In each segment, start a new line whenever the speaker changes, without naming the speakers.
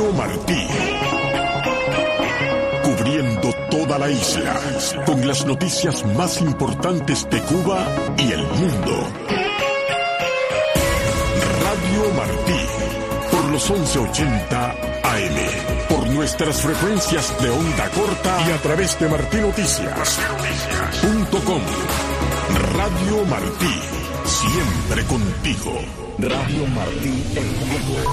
Radio Martí. Cubriendo toda la isla, con las noticias más importantes de Cuba y el mundo. Radio Martí, por los 1180 AM, por nuestras frecuencias de onda corta y a través de martinoticias.com. Radio Martí, siempre contigo.
Radio Martí en vivo.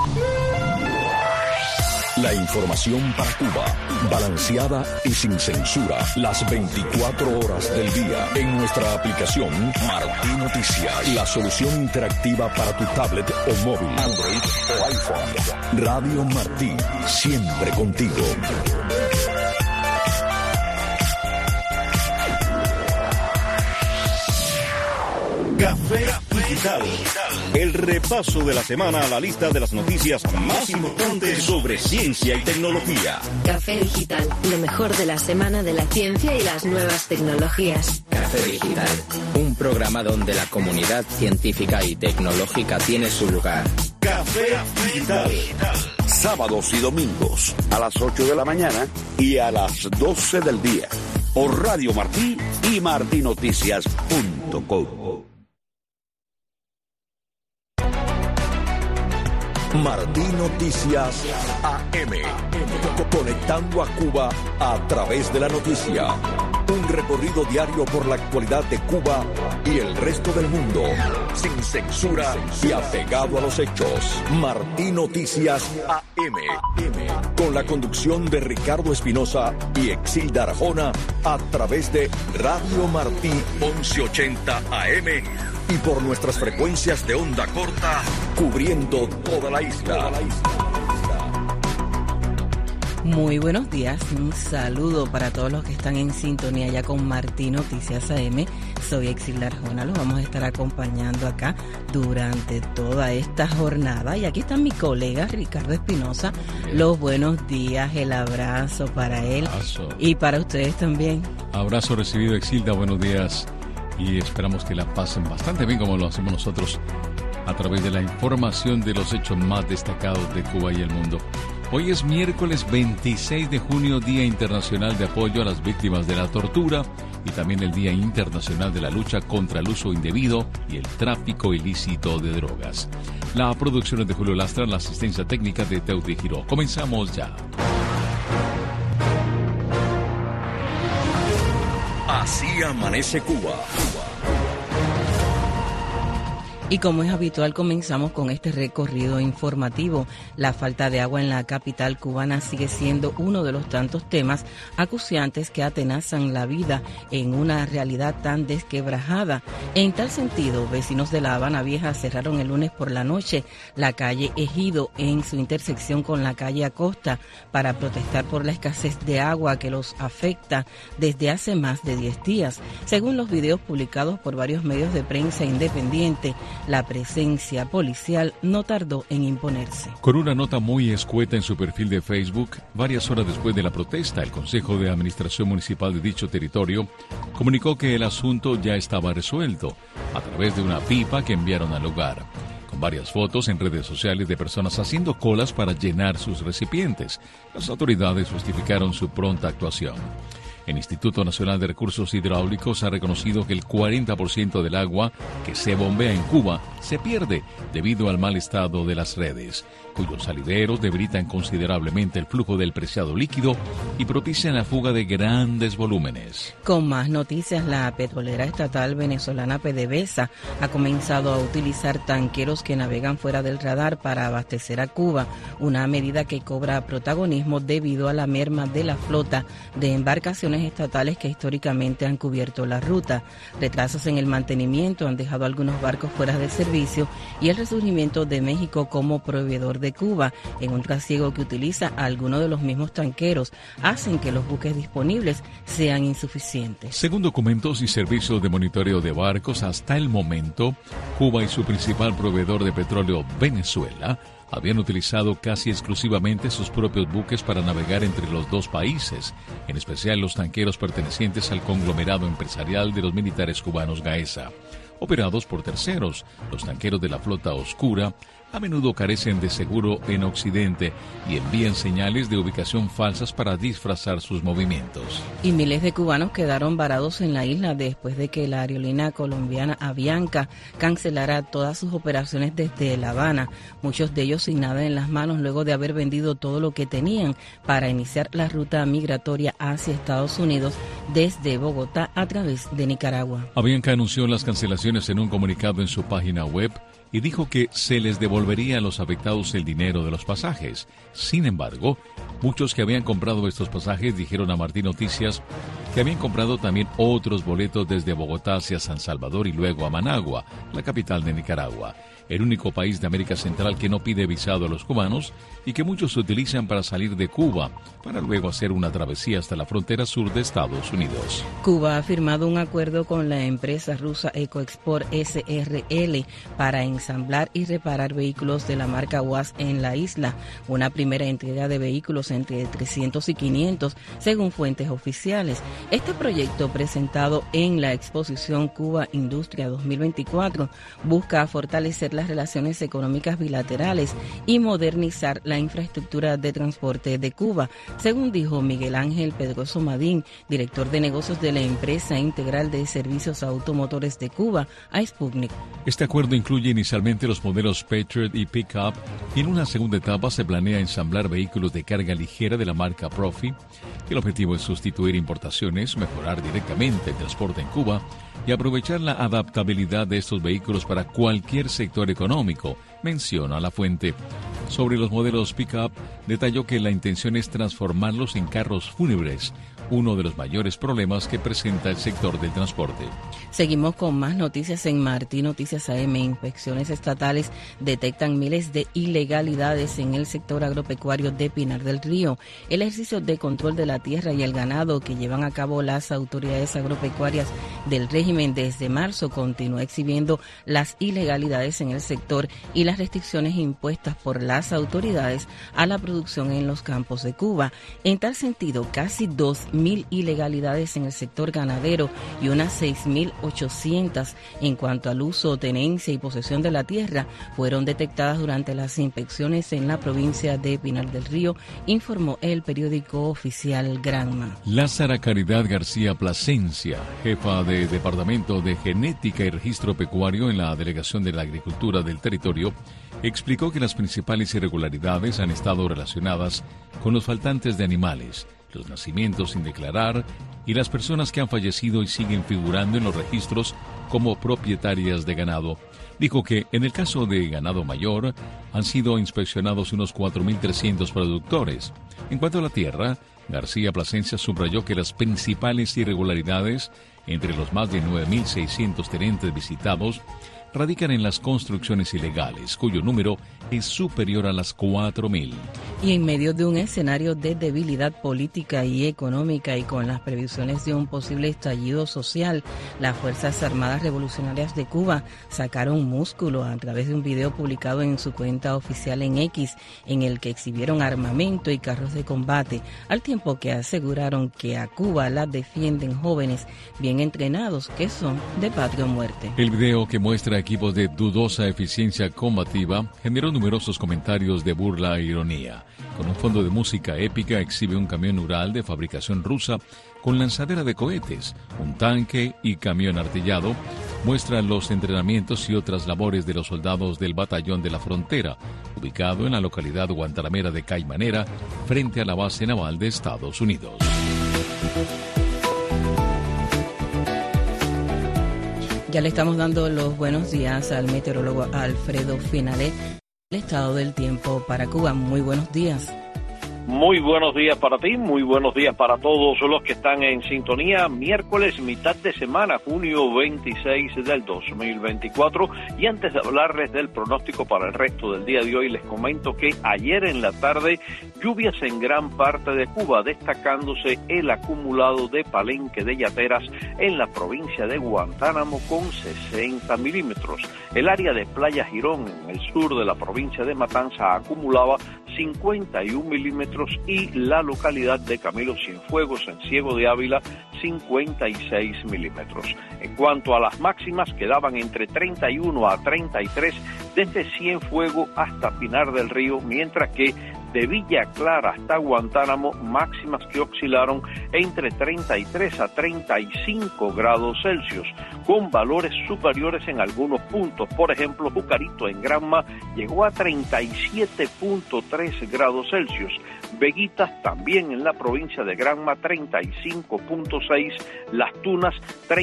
La información para Cuba, balanceada y sin censura, las 24 horas del día. En nuestra aplicación Martí Noticias, la solución interactiva para tu tablet o móvil, Android o iPhone. Radio Martí, siempre contigo.
Café Digital. El repaso de la semana a la lista de las noticias más importantes sobre ciencia y tecnología.
Café Digital, lo mejor de la semana de la ciencia y las nuevas tecnologías.
Café Digital, un programa donde la comunidad científica y tecnológica tiene su lugar.
Café Digital.
Sábados y domingos a las 8 de la mañana y a las 12 del día. Por Radio Martí y martinoticias.com.
Martí Noticias AM. Conectando a Cuba a través de la noticia. Un recorrido diario por la actualidad de Cuba y el resto del mundo. Sin censura y apegado a los hechos. Martí Noticias AM. Con la conducción de Ricardo Espinosa y Exilda Arjona a través de Radio Martí 1180 AM. Y por nuestras frecuencias de onda corta, cubriendo toda la isla.
Muy buenos días, un saludo para todos los que están en sintonía ya con Martí Noticias AM. Soy Exilda Arjona, los vamos a estar acompañando acá durante toda esta jornada. Y aquí está mi colega Ricardo Espinosa. Los buenos días, el abrazo para él y para ustedes también.
Abrazo recibido, Exilda, buenos días. Y esperamos que la pasen bastante bien como lo hacemos nosotros a través de la información de los hechos más destacados de Cuba y el mundo. Hoy es miércoles 26 de junio, Día Internacional de Apoyo a las Víctimas de la Tortura y también el Día Internacional de la Lucha contra el Uso Indebido y el Tráfico Ilícito de Drogas. La producción es de Julio Lastra, la asistencia técnica de Teudi Giró. Comenzamos ya.
Así amanece Cuba.
Y como es habitual, comenzamos con este recorrido informativo. La falta de agua en la capital cubana sigue siendo uno de los tantos temas acuciantes que atenazan la vida en una realidad tan desquebrajada. En tal sentido, vecinos de La Habana Vieja cerraron el lunes por la noche la calle Ejido en su intersección con la calle Acosta para protestar por la escasez de agua que los afecta desde hace más de 10 días. Según los videos publicados por varios medios de prensa independiente, la presencia policial no tardó en imponerse.
Con una nota muy escueta en su perfil de Facebook, varias horas después de la protesta, el Consejo de Administración Municipal de dicho territorio comunicó que el asunto ya estaba resuelto a través de una pipa que enviaron al lugar, con varias fotos en redes sociales de personas haciendo colas para llenar sus recipientes. Las autoridades justificaron su pronta actuación. El Instituto Nacional de Recursos Hidráulicos ha reconocido que el 40% del agua que se bombea en Cuba se pierde debido al mal estado de las redes, cuyos salideros debilitan considerablemente el flujo del preciado líquido y propician la fuga de grandes volúmenes.
Con más noticias, la petrolera estatal venezolana PDVSA ha comenzado a utilizar tanqueros que navegan fuera del radar para abastecer a Cuba, una medida que cobra protagonismo debido a la merma de la flota de embarcaciones estatales que históricamente han cubierto la ruta. Retrasos en el mantenimiento han dejado algunos barcos fuera de servicio y el resurgimiento de México como proveedor de Cuba en un trasiego que utiliza a algunos de los mismos tanqueros hacen que los buques disponibles sean insuficientes.
Según documentos y servicios de monitoreo de barcos, hasta el momento, Cuba y su principal proveedor de petróleo, Venezuela, habían utilizado casi exclusivamente sus propios buques para navegar entre los dos países, en especial los tanqueros pertenecientes al conglomerado empresarial de los militares cubanos Gaesa. operados por terceros. Los tanqueros de la flota oscura a menudo carecen de seguro en Occidente y envían señales de ubicación falsas para disfrazar sus movimientos.
Y miles de cubanos quedaron varados en la isla después de que la aerolínea colombiana Avianca cancelara todas sus operaciones desde La Habana, muchos de ellos sin nada en las manos luego de haber vendido todo lo que tenían para iniciar la ruta migratoria hacia Estados Unidos desde Bogotá a través de Nicaragua.
Avianca anunció las cancelaciones en un comunicado en su página web y dijo que se les devolvería a los afectados el dinero de los pasajes. Sin embargo, muchos que habían comprado estos pasajes dijeron a Martín Noticias que habían comprado también otros boletos desde Bogotá hacia San Salvador y luego a Managua, la capital de Nicaragua, el único país de América Central que no pide visado a los cubanos y que muchos utilizan para salir de Cuba, para luego hacer una travesía hasta la frontera sur de Estados Unidos.
Cuba ha firmado un acuerdo con la empresa rusa EcoExport SRL para ensamblar y reparar vehículos de la marca UAZ en la isla, una primera entrega de vehículos entre 300 y 500, según fuentes oficiales. Este proyecto, presentado en la exposición Cuba Industria 2024, busca fortalecer las relaciones económicas bilaterales y modernizar la infraestructura de transporte de Cuba, según dijo Miguel Ángel Pedroso Madín, director de negocios de la empresa integral de servicios automotores de Cuba, a Sputnik.
Este acuerdo incluye inicialmente los modelos Patriot y Pickup y en una segunda etapa se planea ensamblar vehículos de carga ligera de la marca Profi. El objetivo es sustituir importaciones, mejorar directamente el transporte en Cuba y aprovechar la adaptabilidad de estos vehículos para cualquier sector económico, menciona la fuente. Sobre los modelos Pickup, detalló que la intención es transformarlos en carros fúnebres, uno de los mayores problemas que presenta el sector del transporte.
Seguimos con más noticias en Martín Noticias AM. Inspecciones estatales detectan miles de ilegalidades en el sector agropecuario de Pinar del Río. El ejercicio de control de la tierra y el ganado que llevan a cabo las autoridades agropecuarias del régimen desde marzo continúa exhibiendo las ilegalidades en el sector y las restricciones impuestas por las autoridades a la producción en los campos de Cuba. En tal sentido, casi 2.000 ilegalidades en el sector ganadero y unas 6.800 en cuanto al uso, tenencia y posesión de la tierra fueron detectadas durante las inspecciones en la provincia de Pinar del Río, informó el periódico oficial Granma.
Lázara Caridad García Plasencia, jefa de Departamento de Genética y Registro Pecuario en la Delegación de la Agricultura del Territorio, explicó que las principales irregularidades han estado relacionadas con los faltantes de animales, los nacimientos sin declarar y las personas que han fallecido y siguen figurando en los registros como propietarias de ganado. Dijo que en el caso de ganado mayor han sido inspeccionados unos 4.300 productores. En cuanto a la tierra, García Plasencia subrayó que las principales irregularidades entre los más de 9.600 tenentes visitados radican en las construcciones ilegales, cuyo número es superior a las 4.000.
Y en medio de un escenario de debilidad política y económica y con las previsiones de un posible estallido social, las Fuerzas Armadas Revolucionarias de Cuba sacaron músculo a través de un video publicado en su cuenta oficial en X, en el que exhibieron armamento y carros de combate, al tiempo que aseguraron que a Cuba la defienden jóvenes bien entrenados que son de patria o muerte.
El video, que muestra equipos de dudosa eficiencia combativa, generó numerosos comentarios de burla e ironía. Con un fondo de música épica exhibe un camión Ural de fabricación rusa con lanzadera de cohetes, un tanque y camión artillado. Muestra los entrenamientos y otras labores de los soldados del Batallón de la Frontera, ubicado en la localidad guantanamera de Caimanera, frente a la base naval de Estados Unidos.
Ya le estamos dando los buenos días al meteorólogo Alfredo Finale. El estado del tiempo para Cuba. Muy buenos días.
Muy buenos días para ti, muy buenos días para todos los que están en sintonía. Miércoles, mitad de semana, junio 26 del 2024. Y antes de hablarles del pronóstico para el resto del día de hoy, les comento que ayer en la tarde, lluvias en gran parte de Cuba, destacándose el acumulado de Palenque de Yateras en la provincia de Guantánamo con 60 milímetros. El área de Playa Girón, en el sur de la provincia de Matanza, acumulaba 51 milímetros, y la localidad de Camilo Cienfuegos, en Ciego de Ávila, 56 milímetros. En cuanto a las máximas, quedaban entre 31 a 33 desde Cienfuegos hasta Pinar del Río, mientras que de Villa Clara hasta Guantánamo, máximas que oscilaron entre 33 a 35 grados Celsius, con valores superiores en algunos puntos. Por ejemplo, Jucarito en Granma llegó a 37.3 grados Celsius. Veguitas, también en la provincia de Granma, 35.6, Las Tunas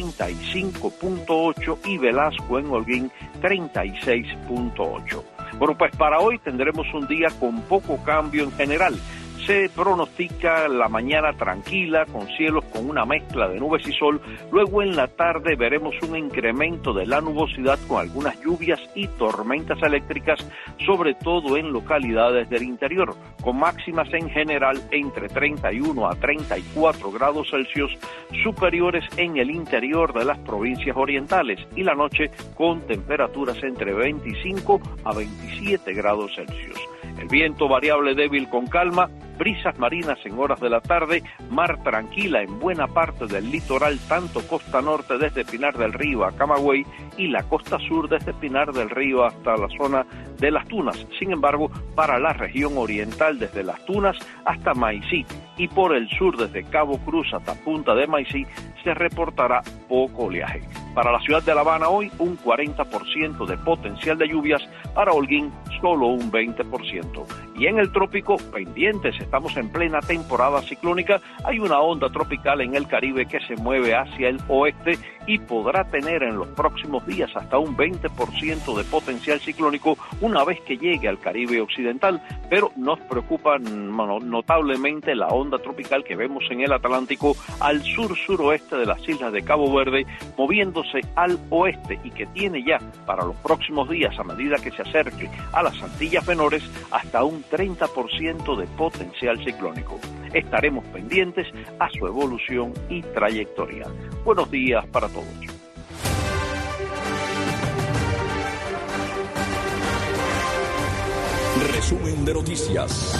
35.8 y Velasco en Holguín 36.8. Bueno, pues para hoy tendremos un día con poco cambio en general. Se pronostica la mañana tranquila, con cielos con una mezcla de nubes y sol. Luego en la tarde veremos un incremento de la nubosidad con algunas lluvias y tormentas eléctricas, sobre todo en localidades del interior, con máximas en general entre 31 a 34 grados Celsius, superiores en el interior de las provincias orientales, y la noche con temperaturas entre 25 a 27 grados Celsius. El viento variable débil con calma, brisas marinas en horas de la tarde, mar tranquila en buena parte del litoral, tanto costa norte desde Pinar del Río a Camagüey y la costa sur desde Pinar del Río hasta la zona de Las Tunas. Sin embargo, para la región oriental desde Las Tunas hasta Maicí y por el sur desde Cabo Cruz hasta Punta de Maicí se reportará poco oleaje. Para la ciudad de La Habana hoy un 40% de potencial de lluvias, para Holguín solo un 20%. Y en el trópico, pendientes, estamos en plena temporada ciclónica, hay una onda tropical en el Caribe que se mueve hacia el oeste y podrá tener en los próximos días hasta un 20% de potencial ciclónico una vez que llegue al Caribe occidental, pero nos preocupa notablemente la onda tropical que vemos en el Atlántico al sur-suroeste de las islas de Cabo Verde, moviéndose al oeste, y que tiene ya para los próximos días, a medida que se acerque a las Antillas Menores, hasta un 30% de potencial ciclónico. Estaremos pendientes a su evolución y trayectoria. Buenos días para todos.
Resumen de noticias.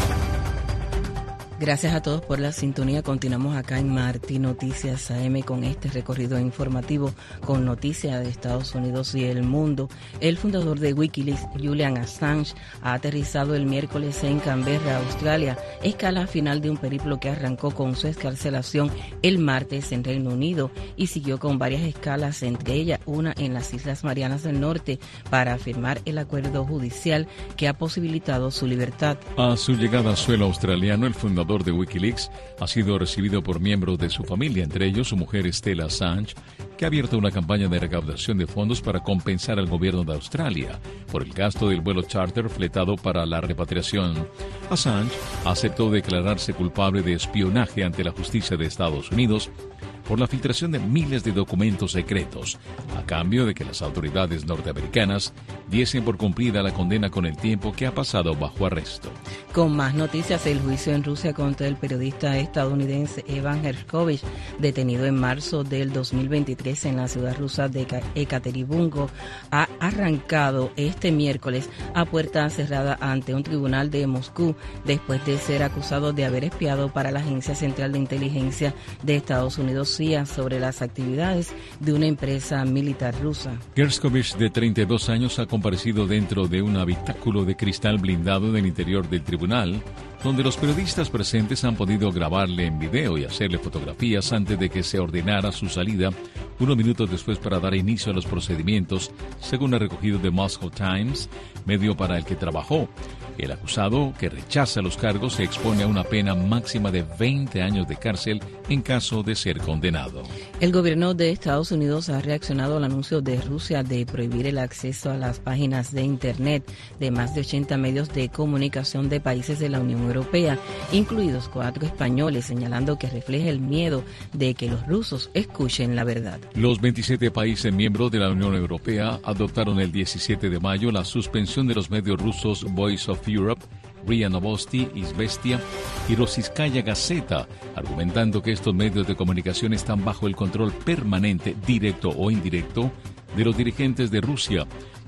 Gracias a todos por la sintonía. Continuamos acá en Martí Noticias AM con este recorrido informativo con noticias de Estados Unidos y el mundo. El fundador de Wikileaks, Julian Assange, ha aterrizado el miércoles en Canberra, Australia, escala final de un periplo que arrancó con su excarcelación el martes en Reino Unido y siguió con varias escalas, entre ellas una en las Islas Marianas del Norte, para firmar el acuerdo judicial que ha posibilitado su libertad.
A su llegada a suelo australiano, el fundador de Wikileaks ha sido recibido por miembros de su familia, entre ellos su mujer Stella Assange, que ha abierto una campaña de recaudación de fondos para compensar al gobierno de Australia por el gasto del vuelo charter fletado para la repatriación. Assange aceptó declararse culpable de espionaje ante la justicia de Estados Unidos por la filtración de miles de documentos secretos, a cambio de que las autoridades norteamericanas diesen por cumplida la condena con el tiempo que ha pasado bajo arresto.
Con más noticias, el juicio en Rusia contra el periodista estadounidense Evan Gershkovich, detenido en marzo del 2023 en la ciudad rusa de Ekaterimburgo, ha arrancado este miércoles a puerta cerrada ante un tribunal de Moscú, después de ser acusado de haber espiado para la Agencia Central de Inteligencia de Estados Unidos, CIA, sobre las actividades de una empresa militar rusa.
Gershkovich, de 32 años, ha comparecido dentro de un habitáculo de cristal blindado del interior del tribunal, donde los periodistas presentes han podido grabarle en video y hacerle fotografías antes de que se ordenara su salida, unos minutos después, para dar inicio a los procedimientos, según ha recogido The Moscow Times, medio para el que trabajó. El acusado, que rechaza los cargos, se expone a una pena máxima de 20 años de cárcel en caso de ser condenado.
El gobierno de Estados Unidos ha reaccionado al anuncio de Rusia de prohibir el acceso a las páginas de Internet de más de 80 medios de comunicación de países de la Unión Europea, incluidos 4 españoles, señalando que refleja el miedo de que los rusos escuchen la verdad.
Los 27 países miembros de la Unión Europea adoptaron el 17 de mayo la suspensión de los medios rusos Voice of Europe, RIA Novosti, Izvestia y Rossiyskaya Gazeta, argumentando que estos medios de comunicación están bajo el control permanente, directo o indirecto, de los dirigentes de Rusia,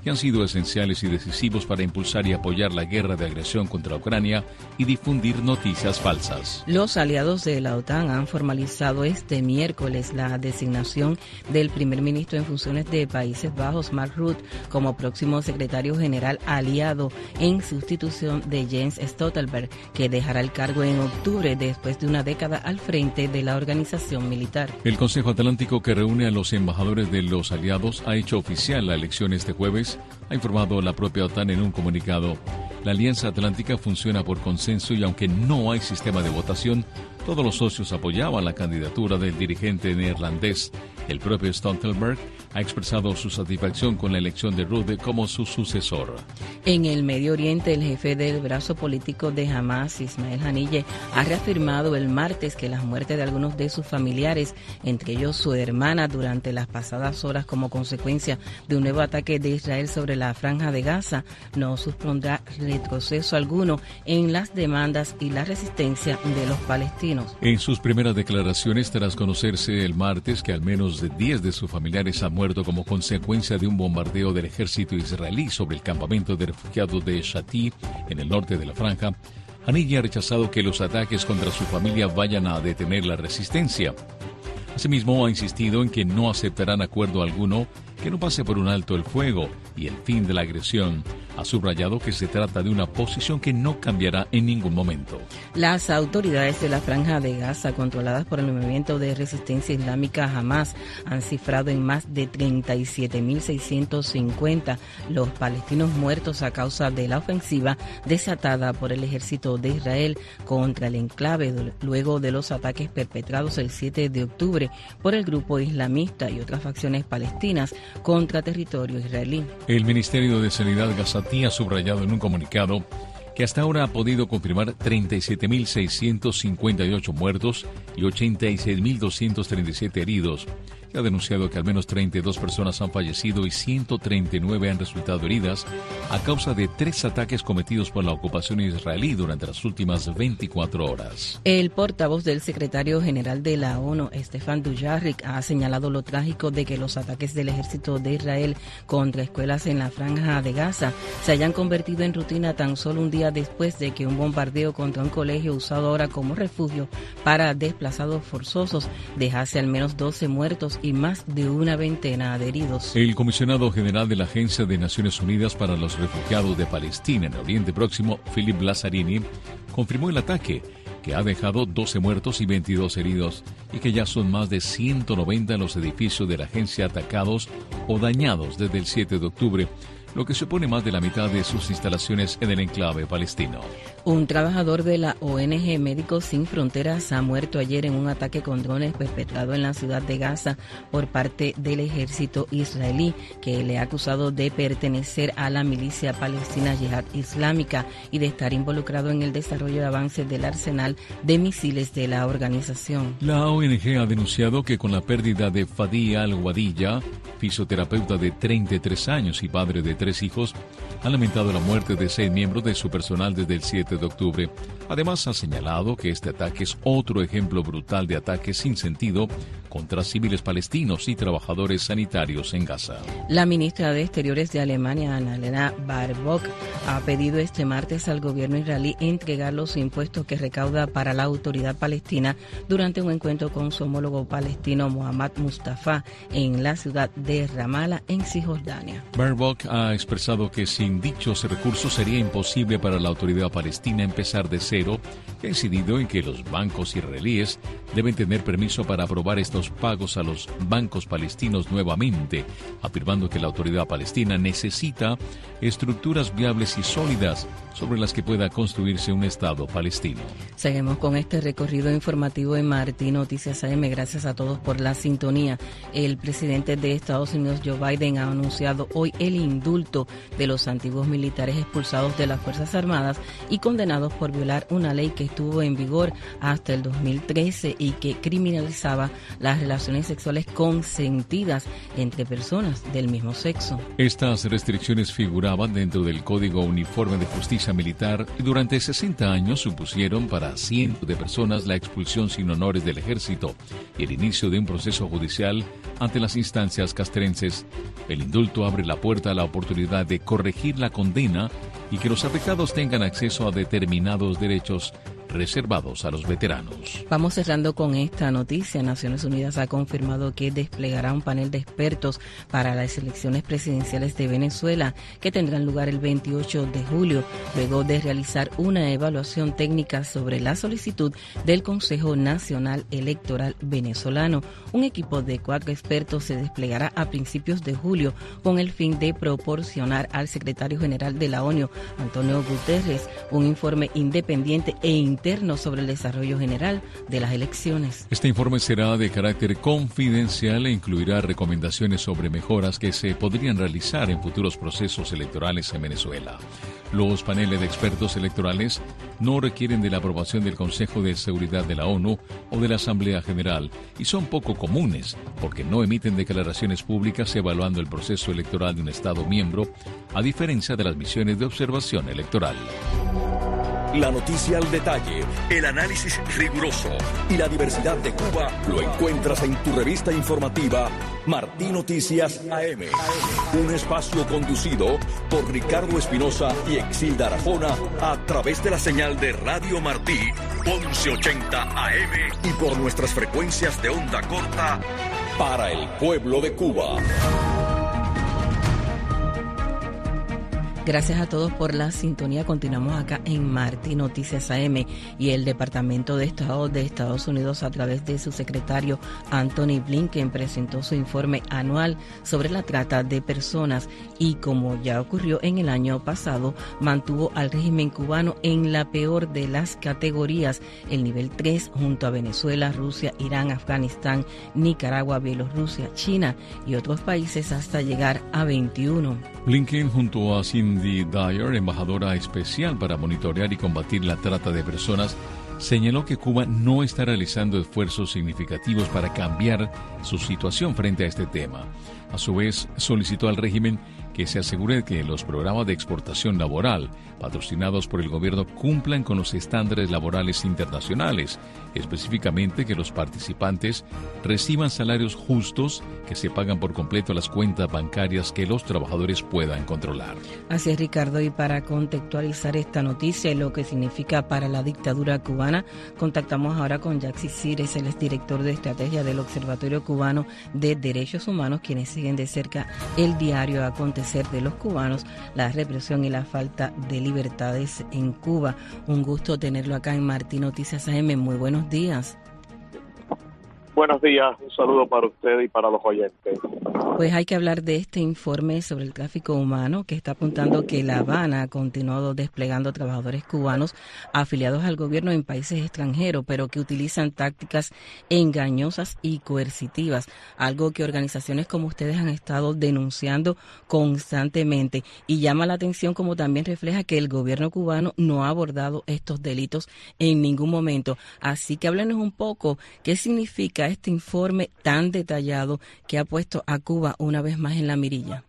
que han sido esenciales y decisivos para impulsar y apoyar la guerra de agresión contra Ucrania y difundir noticias falsas.
Los aliados de la OTAN han formalizado este miércoles la designación del primer ministro en funciones de Países Bajos, Mark Rutte, como próximo secretario general aliado en sustitución de Jens Stoltenberg, que dejará el cargo en octubre después de una década al frente de la organización militar.
El Consejo Atlántico, que reúne a los embajadores de los aliados, ha hecho oficial la elección este jueves, ha informado la propia OTAN en un comunicado. La Alianza Atlántica funciona por consenso y aunque no hay sistema de votación, todos los socios apoyaban la candidatura del dirigente neerlandés. El propio Stoltenberg ha expresado su satisfacción con la elección de Rutte como su sucesor.
En el Medio Oriente, el jefe del brazo político de Hamas, Ismail Haniyeh, ha reafirmado el martes que las muertes de algunos de sus familiares, entre ellos su hermana, durante las pasadas horas como consecuencia de un nuevo ataque de Israel sobre la Franja de Gaza, no supondrá retroceso alguno en las demandas y la resistencia de los palestinos.
En sus primeras declaraciones, tras conocerse el martes que al menos 10 de sus familiares han muerto como consecuencia de un bombardeo del ejército israelí sobre el campamento de refugiados de Shati, en el norte de la Franja, Haniyeh ha rechazado que los ataques contra su familia vayan a detener la resistencia. Asimismo, ha insistido en que no aceptarán acuerdo alguno que no pase por un alto el fuego y el fin de la agresión. Ha subrayado que se trata de una posición que no cambiará en ningún momento.
Las autoridades de la Franja de Gaza, controladas por el movimiento de resistencia islámica Hamas, han cifrado en más de 37.650 los palestinos muertos a causa de la ofensiva desatada por el ejército de Israel contra el enclave luego de los ataques perpetrados el 7 de octubre por el grupo islamista y otras facciones palestinas contra territorio israelí.
El Ministerio de Sanidad gazatí ha subrayado en un comunicado que hasta ahora ha podido confirmar 37.658 muertos y 86.237 heridos. Ha denunciado que al menos 32 personas han fallecido y 139 han resultado heridas a causa de 3 ataques cometidos por la ocupación israelí durante las últimas 24 horas.
El portavoz del secretario general de la ONU, Stefan Dujarric, ha señalado lo trágico de que los ataques del ejército de Israel contra escuelas en la Franja de Gaza se hayan convertido en rutina tan solo un día después de que un bombardeo contra un colegio usado ahora como refugio para desplazados forzosos dejase al menos 12 muertos y más de una veintena de heridos.
El comisionado general de la Agencia de Naciones Unidas para los Refugiados de Palestina en Oriente Próximo, Philip Lazzarini, confirmó el ataque, que ha dejado 12 muertos y 22 heridos, y que ya son más de 190 los edificios de la agencia atacados o dañados desde el 7 de octubre, lo que supone más de la mitad de sus instalaciones en el enclave palestino.
Un trabajador de la ONG Médicos Sin Fronteras ha muerto ayer en un ataque con drones perpetrado en la ciudad de Gaza por parte del ejército israelí, que le ha acusado de pertenecer a la milicia palestina Yihad Islámica y de estar involucrado en el desarrollo de avances del arsenal de misiles de la organización.
La ONG ha denunciado que con la pérdida de Fadi al-Wadiyah, fisioterapeuta de 33 años y padre de 3 hijos, ha lamentado la muerte de 6 miembros de su personal desde el 7 de octubre. Además, ha señalado que este ataque es otro ejemplo brutal de ataques sin sentido contra civiles palestinos y trabajadores sanitarios en Gaza.
La ministra de Exteriores de Alemania, Annalena Baerbock, ha pedido este martes al gobierno israelí entregar los impuestos que recauda para la autoridad palestina durante un encuentro con su homólogo palestino Mohammad Mustafa en la ciudad de Ramallah, en Cisjordania.
Baerbock ha expresado que sin dichos recursos sería imposible para la autoridad palestina empezar de cero, y ha incidido en que los bancos israelíes deben tener permiso para aprobar estos pagos a los bancos palestinos nuevamente, afirmando que la autoridad palestina necesita estructuras viables y sólidas sobre las que pueda construirse un Estado palestino.
Seguimos con este recorrido informativo en Martí Noticias AM. Gracias a todos por la sintonía. El presidente de Estados Unidos, Joe Biden, ha anunciado hoy el indulto de los antiguos militares expulsados de las Fuerzas Armadas y condenados por violar una ley que estuvo en vigor hasta el 2013 y que criminalizaba las relaciones sexuales consentidas entre personas del mismo sexo.
Estas restricciones figuraban dentro del Código nuevo uniforme de justicia militar y durante 60 años supusieron para cientos de personas la expulsión sin honores del ejército y el inicio de un proceso judicial ante las instancias castrenses. El indulto abre la puerta a la oportunidad de corregir la condena y que los afectados tengan acceso a determinados derechos reservados a los veteranos.
Vamos cerrando con esta noticia. Naciones Unidas ha confirmado que desplegará un panel de expertos para las elecciones presidenciales de Venezuela que tendrán lugar el 28 de julio, luego de realizar una evaluación técnica sobre la solicitud del Consejo Nacional Electoral Venezolano. Un equipo de 4 expertos se desplegará a principios de julio con el fin de proporcionar al secretario general de la ONU, Antonio Guterres, un informe independiente e interno sobre el desarrollo general de las elecciones.
Este informe será de carácter confidencial e incluirá recomendaciones sobre mejoras que se podrían realizar en futuros procesos electorales en Venezuela. Los paneles de expertos electorales no requieren de la aprobación del Consejo de Seguridad de la ONU o de la Asamblea General y son poco comunes porque no emiten declaraciones públicas evaluando el proceso electoral de un Estado miembro, a diferencia de las misiones de observación electoral.
La noticia al detalle, el análisis riguroso y la diversidad de Cuba lo encuentras en tu revista informativa Martí Noticias AM. Un espacio conducido por Ricardo Espinosa y Exilda Arjona a través de la señal de Radio Martí 1180 AM y por nuestras frecuencias de onda corta para el pueblo de Cuba.
Gracias a todos por la sintonía. Continuamos acá en Martí Noticias AM y el Departamento de Estado de Estados Unidos, a través de su secretario Anthony Blinken, presentó su informe anual sobre la trata de personas y, como ya ocurrió en el año pasado, mantuvo al régimen cubano en la peor de las categorías, el nivel 3, junto a Venezuela, Rusia, Irán, Afganistán, Nicaragua, Bielorrusia, China y otros países, hasta llegar a 21.
Blinken, junto a Cindy Dyer, embajadora especial para monitorear y combatir la trata de personas, señaló que Cuba no está realizando esfuerzos significativos para cambiar su situación frente a este tema. A su vez, solicitó al régimen que se asegure que los programas de exportación laboral patrocinados por el gobierno cumplan con los estándares laborales internacionales, específicamente que los participantes reciban salarios justos que se pagan por completo a las cuentas bancarias que los trabajadores puedan controlar.
Así es, Ricardo, y para contextualizar esta noticia y lo que significa para la dictadura cubana, contactamos ahora con Jaxi Cires, el exdirector de estrategia del Observatorio Cubano de Derechos Humanos, quienes siguen de cerca el diario acontecer de los cubanos, la represión y la falta de libertades en Cuba. Un gusto tenerlo acá en Martí Noticias AM. Muy buenos días.
Buenos días, un saludo para usted y para los oyentes.
Pues hay que hablar de este informe sobre el tráfico humano que está apuntando que La Habana ha continuado desplegando trabajadores cubanos afiliados al gobierno en países extranjeros, pero que utilizan tácticas engañosas y coercitivas, algo que organizaciones como ustedes han estado denunciando constantemente, y llama la atención como también refleja que el gobierno cubano no ha abordado estos delitos en ningún momento. Así que háblenos un poco qué significa este informe tan detallado que ha puesto a Cuba una vez más en la mirilla.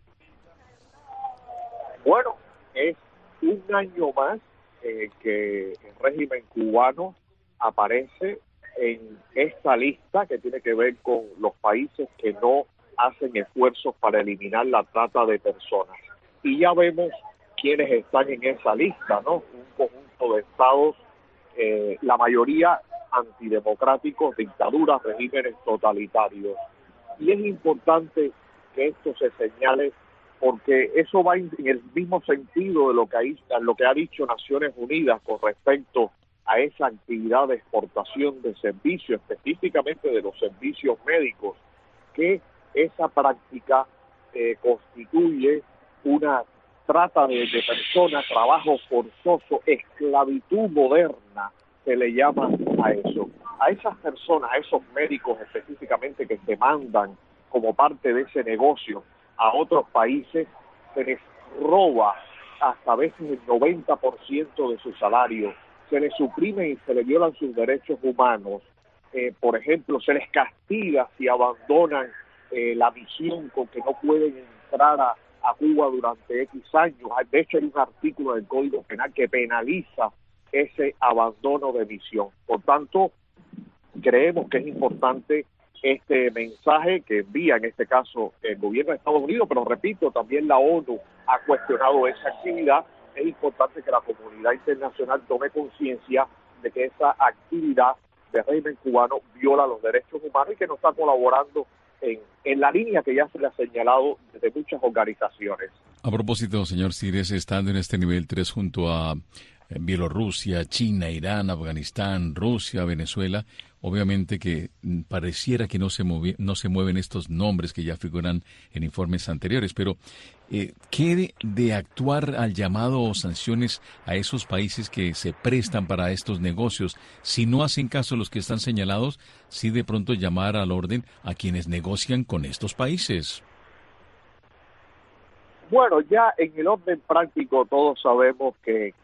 Bueno, es un año más que el régimen cubano aparece en esta lista que tiene que ver con los países que no hacen esfuerzos para eliminar la trata de personas. Y ya vemos quiénes están en esa lista, ¿no? Un conjunto de estados, la mayoría antidemocráticos, dictaduras, regímenes totalitarios. Y es importante que esto se señale porque eso va en el mismo sentido de lo que ha dicho Naciones Unidas con respecto a esa actividad de exportación de servicios, específicamente de los servicios médicos, que esa práctica constituye una trata de personas, trabajo forzoso, esclavitud moderna, se le llama a eso. A esas personas, a esos médicos específicamente que se mandan como parte de ese negocio a otros países, se les roba hasta a veces el 90% de su salario, se les suprimen y se les violan sus derechos humanos. Por ejemplo, se les castiga si abandonan la misión con que no pueden entrar
a Cuba durante X años. De hecho, hay un artículo del Código Penal que penaliza ese abandono de misión. Por tanto, creemos que es importante este mensaje que envía en este caso el gobierno de Estados Unidos, pero repito, también la ONU ha cuestionado esa actividad. Es importante que la comunidad internacional tome conciencia de que esa actividad del régimen cubano viola los derechos humanos y que no está colaborando en la línea que ya se le ha señalado desde muchas organizaciones.
A propósito, señor Cires, estando en este nivel 3 junto a Bielorrusia, China, Irán, Afganistán, Rusia, Venezuela, obviamente que pareciera que no se mueven estos nombres que ya figuran en informes anteriores, pero ¿qué de actuar al llamado o sanciones a esos países que se prestan para estos negocios? Si no hacen caso los que están señalados, sí de pronto llamar al orden a quienes negocian con estos países.
Bueno, ya en el orden práctico todos sabemos que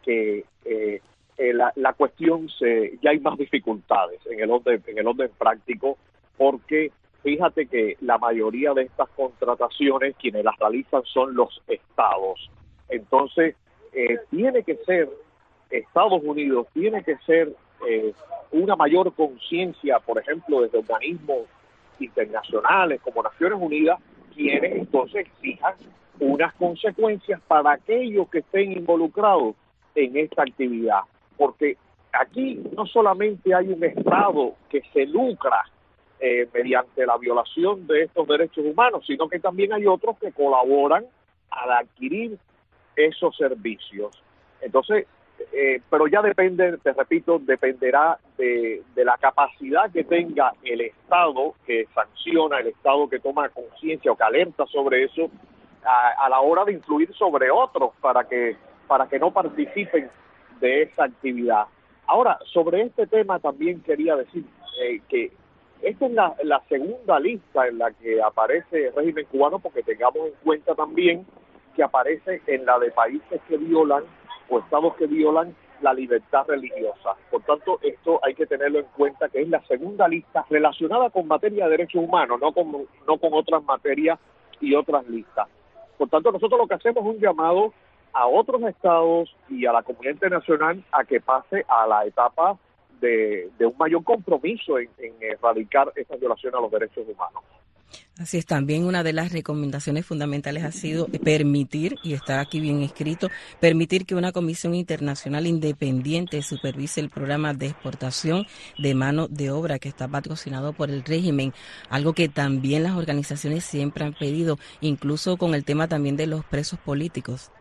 la cuestión ya hay más dificultades en el orden práctico, porque fíjate que la mayoría de estas contrataciones quienes las realizan son los estados. Entonces tiene que ser Estados Unidos, tiene que ser una mayor conciencia, por ejemplo, desde organismos internacionales como Naciones Unidas, quienes entonces exijan unas consecuencias para aquellos que estén involucrados en esta actividad, porque aquí no solamente hay un Estado que se lucra mediante la violación de estos derechos humanos, sino que también hay otros que colaboran al adquirir esos servicios. Entonces, pero ya depende, te repito, dependerá de la capacidad que tenga el Estado que sanciona, el Estado que toma conciencia o que alerta sobre eso, a la hora de influir sobre otros para que no participen de esa actividad. Ahora, sobre este tema también quería decir que esta es la segunda lista en la que aparece el régimen cubano, porque tengamos en cuenta también que aparece en la de países que violan o estados que violan la libertad religiosa. Por tanto, esto hay que tenerlo en cuenta, que es la segunda lista relacionada con materia de derechos humanos, no con otras materias y otras listas. Por tanto, nosotros lo que hacemos es un llamado a otros estados y a la comunidad internacional a que pase a la etapa de un mayor compromiso en erradicar esta violación a los derechos humanos.
Así es, también una de las recomendaciones fundamentales ha sido permitir, y está aquí bien escrito, permitir que una comisión internacional independiente supervise el programa de exportación de mano de obra que está patrocinado por el régimen, algo que también las organizaciones siempre han pedido, incluso con el tema también de los presos políticos.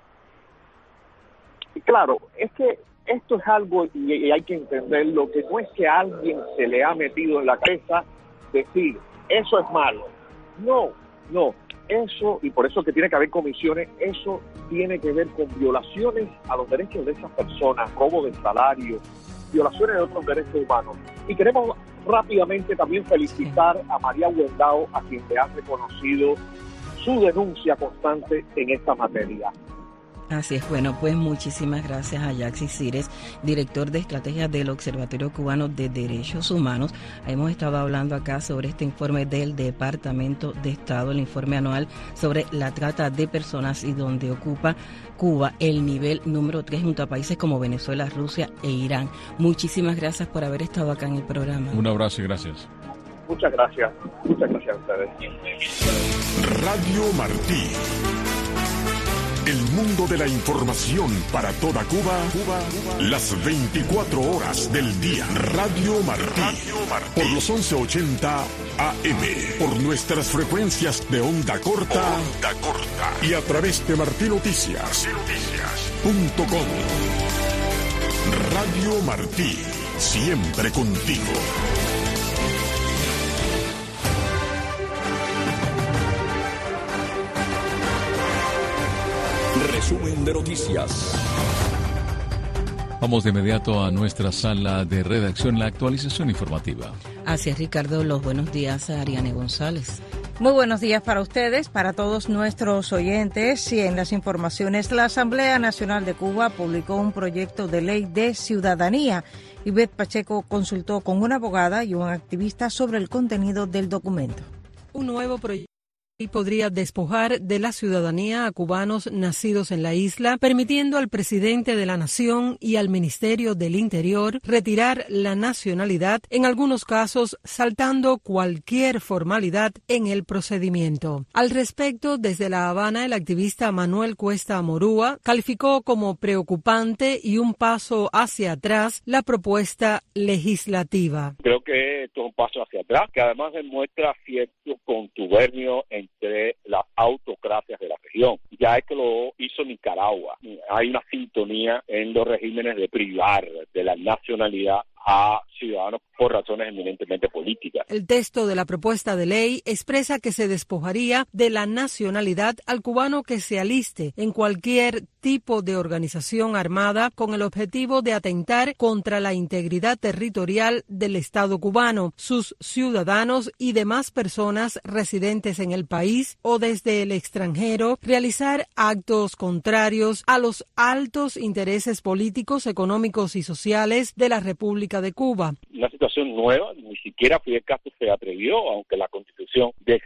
Claro, es que esto es algo, y hay que entenderlo, que no es que a alguien se le ha metido en la cabeza decir, eso es malo. No, eso, y por eso que tiene que haber comisiones, eso tiene que ver con violaciones a los derechos de esas personas, robo de salario, violaciones de otros derechos humanos. Y queremos rápidamente también felicitar a María Huendao, a quien le ha reconocido su denuncia constante en esta materia.
Así es, bueno, pues muchísimas gracias a Yaxi Cires, director de estrategia del Observatorio Cubano de Derechos Humanos. Hemos estado hablando acá sobre este informe del Departamento de Estado, el informe anual sobre la trata de personas, y donde ocupa Cuba el nivel número 3 junto a países como Venezuela, Rusia e Irán. Muchísimas gracias por haber estado acá en el programa.
Un abrazo y gracias.
Muchas gracias a ustedes.
Radio Martí. El mundo de la información para toda Cuba, las 24 horas del día. Radio Martí, por los 1180 AM, por nuestras frecuencias de onda corta, y a través de martinoticias.com. Radio Martí, siempre contigo.
Resumen de noticias.
Vamos de inmediato a nuestra sala de redacción, la actualización informativa.
Así es, Ricardo, los buenos días a Ariane González.
Muy buenos días para ustedes, para todos nuestros oyentes. Y en las informaciones, la Asamblea Nacional de Cuba publicó un proyecto de ley de ciudadanía. Ivette Pacheco consultó con una abogada y un activista sobre el contenido del documento.
Un nuevo proyecto y podría despojar de la ciudadanía a cubanos nacidos en la isla, permitiendo al presidente de la nación y al Ministerio del Interior retirar la nacionalidad, en algunos casos saltando cualquier formalidad en el procedimiento. Al respecto, desde La Habana, el activista Manuel Cuesta Morúa calificó como preocupante y un paso hacia atrás la propuesta legislativa.
Creo que esto es un paso hacia atrás, que además demuestra cierto contubernio entre las autocracias de la región. Ya es que lo hizo Nicaragua. Hay una sintonía en los regímenes de privar de la nacionalidad a ciudadanos por razones eminentemente políticas.
El texto de la propuesta de ley expresa que se despojaría de la nacionalidad al cubano que se aliste en cualquier tipo de organización armada con el objetivo de atentar contra la integridad territorial del Estado cubano, sus ciudadanos y demás personas residentes en el país o desde el extranjero, realizar actos contrarios a los altos intereses políticos, económicos y sociales de la República de Cuba.
Una situación nueva, ni siquiera Fidel Castro se atrevió, aunque la Constitución del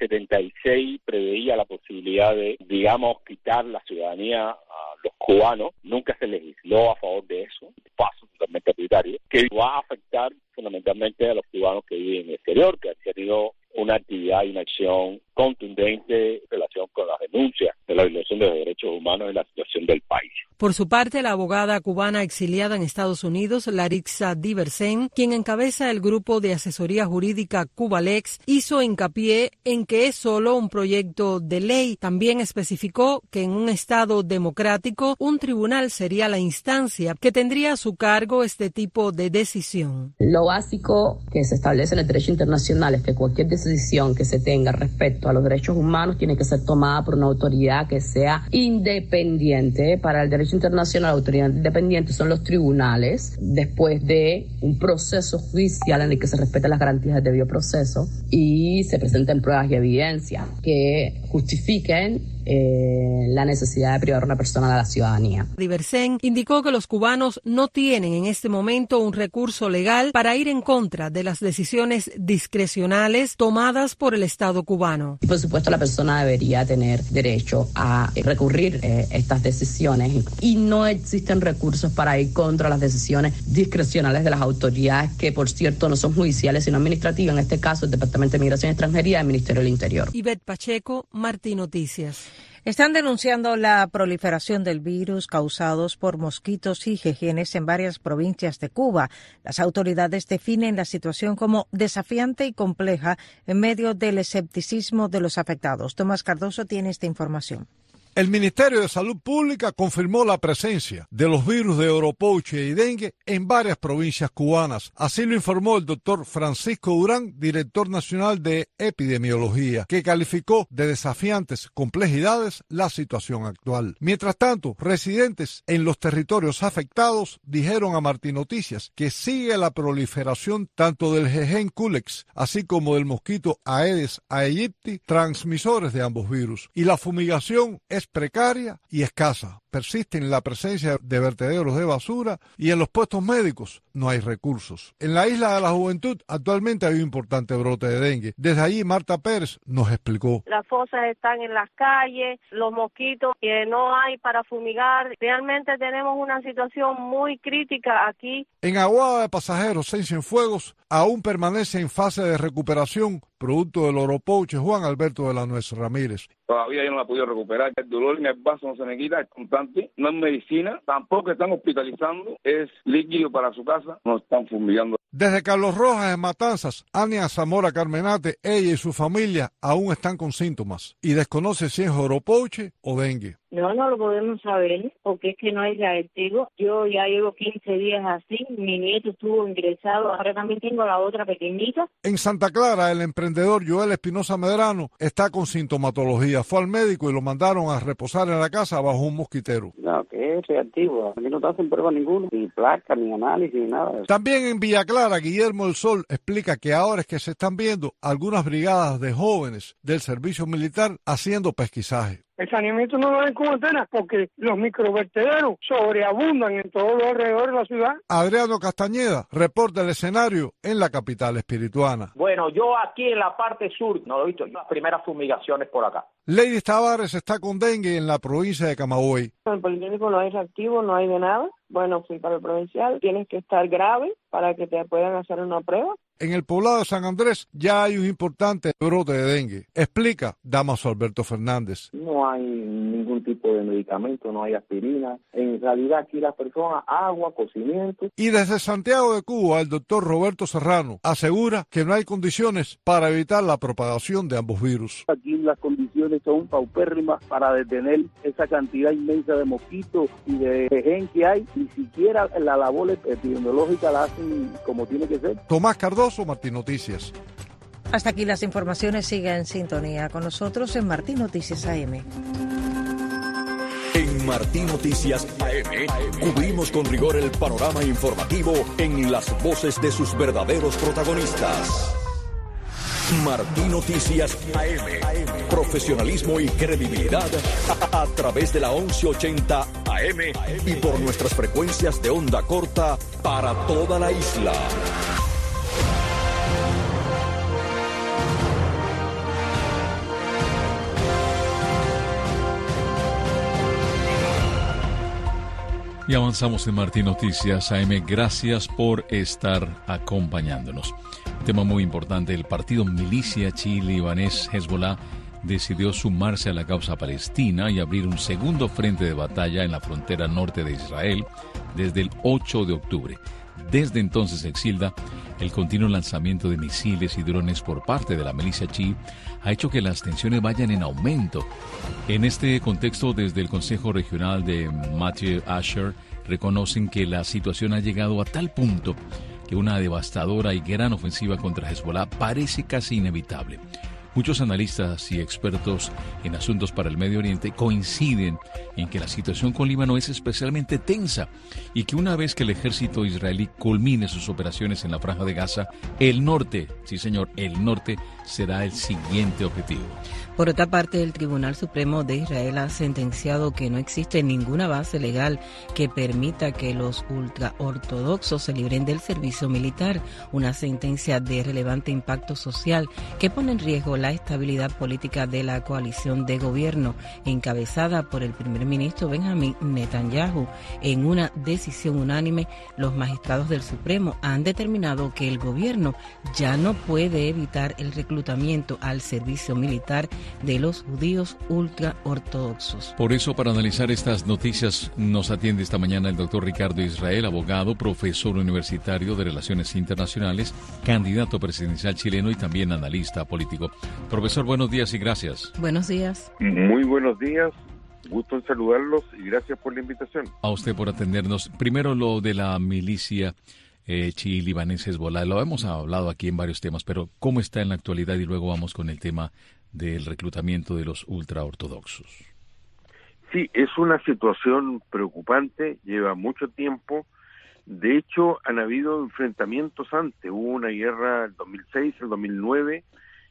76 preveía la posibilidad de, quitar la ciudadanía a los cubanos. Nunca se legisló a favor de eso, un paso totalmente arbitrario, que va a afectar fundamentalmente a los cubanos que viven en el exterior, que han tenido una actividad y una acción contundente en relación con las denuncias de la violación de los derechos humanos en la situación del país.
Por su parte, la abogada cubana exiliada en Estados Unidos, Larixa Diversen, quien encabeza el grupo de asesoría jurídica Cubalex, hizo hincapié en que es solo un proyecto de ley. También especificó que en un Estado democrático, un tribunal sería la instancia que tendría a su cargo este tipo de decisión.
Lo básico que se establece en el derecho internacional es que cualquier decisión que se tenga respecto a los derechos humanos tiene que ser tomada por una autoridad que sea independiente. Para el derecho internacional, la autoridad independiente son los tribunales, después de un proceso judicial en el que se respetan las garantías del debido proceso y se presenten pruebas y evidencias que justifiquen la necesidad de privar a una persona de la ciudadanía.
Diversen indicó que los cubanos no tienen en este momento un recurso legal para ir en contra de las decisiones discrecionales tomadas por el Estado cubano.
Por supuesto, la persona debería tener derecho a recurrir estas decisiones y no existen recursos para ir contra las decisiones discrecionales de las autoridades que, por cierto, no son judiciales sino administrativas, en este caso el Departamento de Migración y Extranjería y el Ministerio del Interior.
Ivette Pacheco, Martí Noticias.
Están denunciando la proliferación del virus causados por mosquitos y jejenes en varias provincias de Cuba. Las autoridades definen la situación como desafiante y compleja en medio del escepticismo de los afectados. Tomás Cardoso tiene esta información.
El Ministerio de Salud Pública confirmó la presencia de los virus de oropouche y dengue en varias provincias cubanas. Así lo informó el doctor Francisco Durán, director nacional de epidemiología, que calificó de desafiantes complejidades la situación actual. Mientras tanto, residentes en los territorios afectados dijeron a Martí Noticias que sigue la proliferación tanto del jejen culex, así como del mosquito Aedes aegypti, transmisores de ambos virus, y la fumigación es precaria y escasa. Persiste en la presencia de vertederos de basura y en los puestos médicos no hay recursos. En la Isla de la Juventud actualmente hay un importante brote de dengue. Desde allí Marta Pérez nos explicó.
Las fosas están en las calles, los mosquitos que no hay para fumigar. Realmente tenemos una situación muy crítica aquí.
En Aguada de Pasajeros, en Cienfuegos, aún permanece en fase de recuperación producto del oropouche Juan Alberto de la Nuez Ramírez.
Todavía yo no la he podido recuperar. El dolor en el vaso no se me quita, es constante. No es medicina, tampoco están hospitalizando. Es líquido para su casa, no están fumigando.
Desde Carlos Rojas en Matanzas, Ania Zamora Carmenate, ella y su familia aún están con síntomas y desconoce si es oropouche o dengue.
No lo podemos saber porque es que no hay reactivo. Yo ya llevo 15 días así, mi nieto estuvo ingresado, ahora también tengo la otra pequeñita.
En Santa Clara, el emprendedor Joel Espinosa Medrano está con sintomatología. Fue al médico y lo mandaron a reposar en la casa bajo un mosquitero.
No, que es reactivo. Aquí no te hacen prueba ninguna, ni placa, ni análisis, ni nada.
También en Villa Clara, Guillermo del Sol explica que ahora es que se están viendo algunas brigadas de jóvenes del servicio militar haciendo pesquisaje.
El saneamiento no lo ven como antena porque los microvertederos sobreabundan en todos los alrededores de la ciudad.
Adriano Castañeda reporta el escenario en la capital espirituana.
Bueno, yo aquí en la parte sur, no lo he visto, las primeras fumigaciones por acá.
Lady Tavares está con dengue en la provincia de Camagüey.
En el Politécnico no hay reactivo, no hay de nada. Bueno, fui para el provincial, tienes que estar grave para que te puedan hacer una prueba.
En el poblado de San Andrés ya hay un importante brote de dengue. Explica Damaso Alberto Fernández.
No hay ningún tipo de medicamento, no hay aspirina. En realidad aquí las personas, agua, cocimiento.
Y desde Santiago de Cuba, el doctor Roberto Serrano asegura que no hay condiciones para evitar la propagación de ambos virus.
Aquí las condiciones son paupérrimas para detener esa cantidad inmensa de mosquitos y de gente que hay. Ni siquiera la labor epidemiológica la hacen como tiene que ser.
Tomás Cardoso, Martín Noticias.
Hasta aquí las informaciones. Siga en sintonía con nosotros en Martín Noticias AM.
En Martín Noticias AM cubrimos con rigor el panorama informativo en las voces de sus verdaderos protagonistas. Martín Noticias AM. Profesionalismo y credibilidad a través de la 1180 AM y por nuestras frecuencias de onda corta para toda la isla.
Y avanzamos en Martín Noticias AM. Gracias por estar acompañándonos. Tema muy importante: el partido milicia chií-libanés Hezbollah decidió sumarse a la causa palestina y abrir un segundo frente de batalla en la frontera norte de Israel desde el 8 de octubre. Desde entonces, Exilda, el continuo lanzamiento de misiles y drones por parte de la milicia chií ha hecho que las tensiones vayan en aumento. En este contexto, desde el Consejo Regional de Matthew Asher reconocen que la situación ha llegado a tal punto que una devastadora y gran ofensiva contra Hezbollah parece casi inevitable. Muchos analistas y expertos en asuntos para el Medio Oriente coinciden en que la situación con Líbano es especialmente tensa y que una vez que el ejército israelí culmine sus operaciones en la Franja de Gaza, el norte, sí señor, el norte será el siguiente objetivo.
Por otra parte, el Tribunal Supremo de Israel ha sentenciado que no existe ninguna base legal que permita que los ultraortodoxos se libren del servicio militar, una sentencia de relevante impacto social que pone en riesgo la estabilidad política de la coalición de gobierno encabezada por el primer ministro Benjamín Netanyahu. En una decisión unánime, los magistrados del Supremo han determinado que el gobierno ya no puede evitar el reclutamiento al servicio militar de los judíos ultraortodoxos.
Por eso, para analizar estas noticias, nos atiende esta mañana el doctor Ricardo Israel, abogado, profesor universitario de Relaciones Internacionales, candidato presidencial chileno y también analista político. Profesor, buenos días y gracias.
Buenos días.
Muy buenos días. Gusto en saludarlos y gracias por la invitación.
A usted por atendernos. Primero, lo de la milicia chií-libanés Hezbollah. Lo hemos hablado aquí en varios temas, pero ¿cómo está en la actualidad? Y luego vamos con el tema del reclutamiento de los ultraortodoxos.
Sí, es una situación preocupante, lleva mucho tiempo. De hecho, han habido enfrentamientos antes. Hubo una guerra el 2006, el 2009,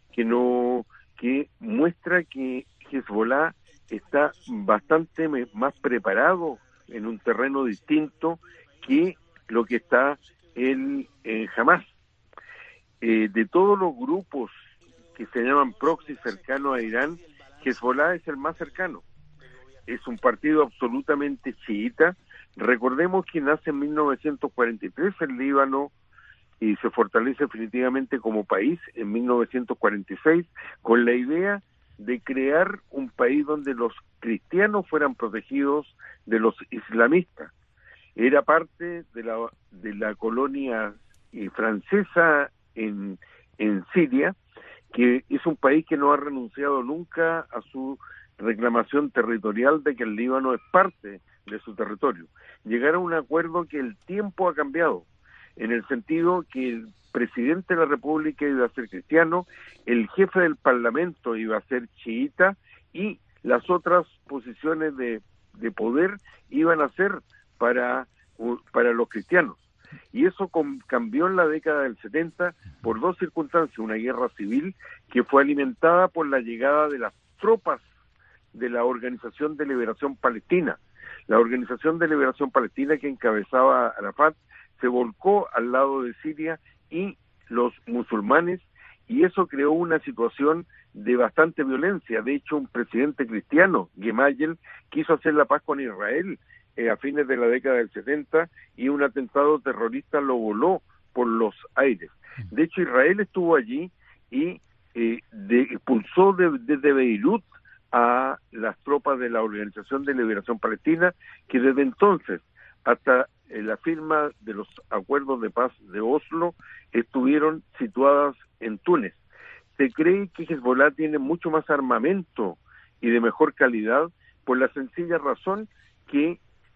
que muestra que Hezbollah está bastante más preparado en un terreno distinto que lo que está en Hamás. De todos los grupos que se llaman proxy cercanos a Irán, Hezbollah es el más cercano. Es un partido absolutamente chiita. Recordemos que nace en 1943 en Líbano y se fortalece definitivamente como país en 1946 con la idea de crear un país donde los cristianos fueran protegidos de los islamistas. Era parte de la colonia francesa en Siria, que es un país que no ha renunciado nunca a su reclamación territorial de que el Líbano es parte de su territorio. Llegar a un acuerdo que el tiempo ha cambiado, en el sentido que el presidente de la República iba a ser cristiano, el jefe del Parlamento iba a ser chiita y las otras posiciones de poder iban a ser para los cristianos. Y eso cambió en la década del 70 por dos circunstancias: una guerra civil que fue alimentada por la llegada de las tropas de la Organización de Liberación Palestina. La Organización de Liberación Palestina, que encabezaba Arafat, se volcó al lado de Siria y los musulmanes, y eso creó una situación de bastante violencia. De hecho, un presidente cristiano, Gemayel, quiso hacer la paz con Israel a fines de la década del 70, y un atentado terrorista lo voló por los aires. De hecho, Israel estuvo allí y expulsó desde Beirut a las tropas de la Organización de Liberación Palestina, que desde entonces hasta la firma de los acuerdos de paz de Oslo estuvieron situadas en Túnez. Se cree que Hezbollah tiene mucho más armamento y de mejor calidad por la sencilla razón que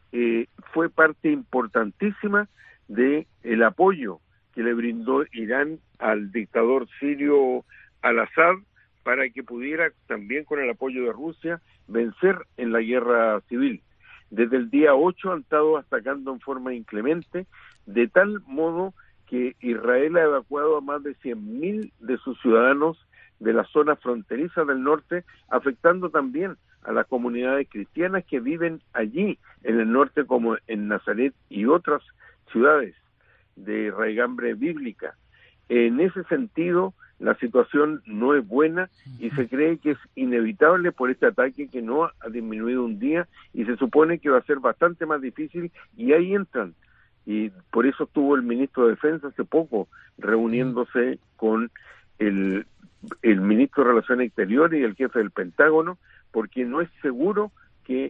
fue parte importantísima de el apoyo que le brindó Irán al dictador sirio al-Assad para que pudiera, también con el apoyo de Rusia, vencer en la guerra civil. Desde el día 8 han estado atacando en forma inclemente, de tal modo que Israel ha evacuado a más de 100.000 de sus ciudadanos de la zona fronteriza del norte, afectando también a las comunidades cristianas que viven allí en el norte, como en Nazaret y otras ciudades de raigambre bíblica. En ese sentido, la situación no es buena y se cree que es inevitable por este ataque que no ha disminuido un día, y se supone que va a ser bastante más difícil, y ahí entran. Y por eso estuvo el ministro de Defensa hace poco reuniéndose con el ministro de Relaciones Exteriores y el jefe del Pentágono, porque no es seguro que,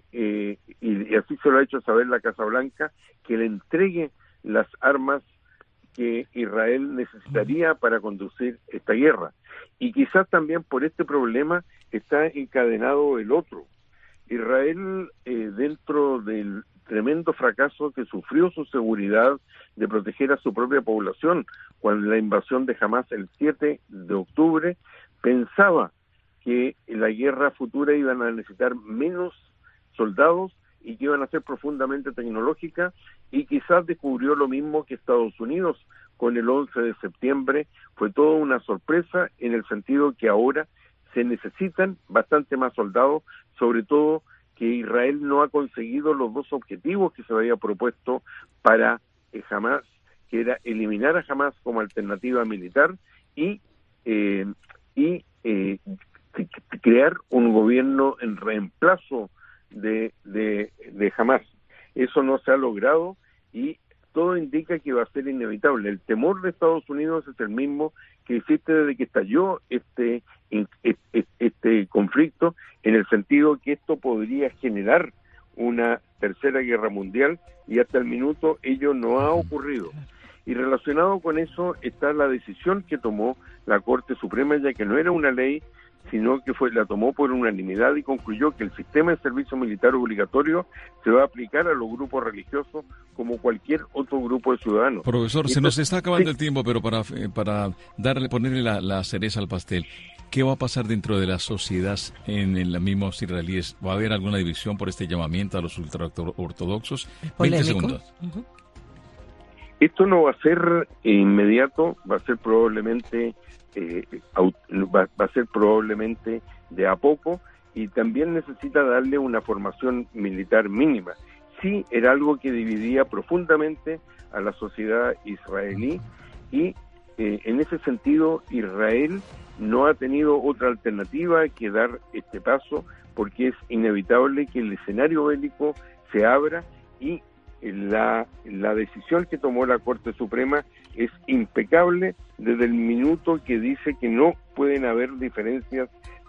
y así se lo ha hecho saber la Casa Blanca, que le entregue las armas que Israel necesitaría para conducir esta guerra. Y quizás también por este problema está encadenado el otro. Israel, dentro del tremendo fracaso que sufrió su seguridad de proteger a su propia población cuando la invasión de Hamas el 7 de octubre, pensaba que en la guerra futura iban a necesitar menos soldados y que iban a ser profundamente tecnológicas, y quizás descubrió lo mismo que Estados Unidos con el 11 de septiembre. Fue toda una sorpresa en el sentido que ahora se necesitan bastante más soldados, sobre todo que Israel no ha conseguido los dos objetivos que se había propuesto para Hamas, que era eliminar a Hamas como alternativa militar y crear un gobierno en reemplazo de Hamas. Eso no se ha logrado y todo indica que va a ser inevitable. El temor de Estados Unidos es el mismo que existe desde que estalló este conflicto, en el sentido que esto podría generar una tercera guerra mundial, y hasta el minuto ello no ha ocurrido. Y relacionado con eso está la decisión que tomó la Corte Suprema, ya que no era una ley, sino que la tomó por unanimidad y concluyó que el sistema de servicio militar obligatorio se va a aplicar a los grupos religiosos como cualquier otro grupo de ciudadanos.
Profesor, se nos está acabando el tiempo, pero para ponerle la cereza al pastel, ¿qué va a pasar dentro de la sociedad en los mismos israelíes? ¿Va a haber alguna división por este llamamiento a los ultraortodoxos? 20 segundos.
Esto no va a ser inmediato, va a ser probablemente va a ser probablemente de a poco, y también necesita darle una formación militar mínima. Sí, era algo que dividía profundamente a la sociedad israelí, y en ese sentido Israel no ha tenido otra alternativa que dar este paso, porque es inevitable que el escenario bélico se abra, y la decisión que tomó la Corte Suprema es impecable desde el minuto que dice que no pueden haber diferencias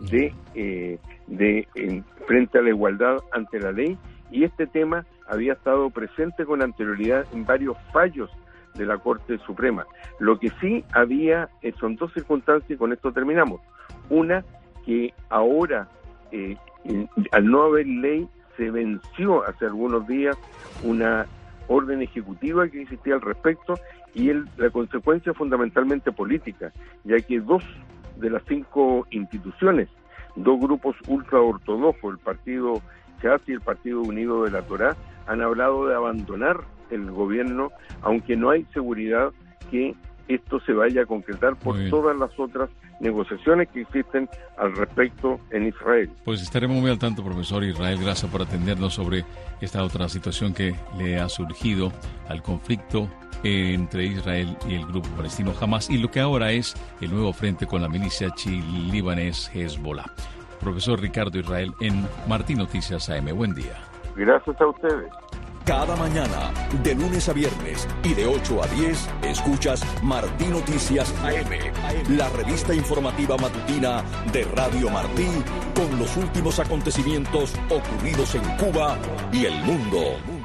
frente a la igualdad ante la ley, y este tema había estado presente con anterioridad en varios fallos de la Corte Suprema. Lo que sí había son dos circunstancias, y con esto terminamos. Una, que ahora, al no haber ley, se venció hace algunos días una orden ejecutiva que existía al respecto, y la consecuencia es fundamentalmente política, ya que 2 de las 5 instituciones, 2 grupos ultraortodoxos, el Partido Shas y el Partido Unido de la Torá, han hablado de abandonar el gobierno, aunque no hay seguridad que esto se vaya a concretar por todas las otras negociaciones que existen al respecto en Israel.
Pues estaremos muy al tanto, profesor Israel. Gracias por atendernos sobre esta otra situación que le ha surgido al conflicto entre Israel y el grupo palestino Hamas y lo que ahora es el nuevo frente con la milicia libanés Hezbollah. Profesor Ricardo Israel en Martín Noticias AM. Buen día.
Gracias a ustedes.
Cada mañana, de lunes a viernes y de 8 a 10, escuchas Martín Noticias AM, la revista informativa matutina de Radio Martí, con los últimos acontecimientos ocurridos en Cuba y el mundo.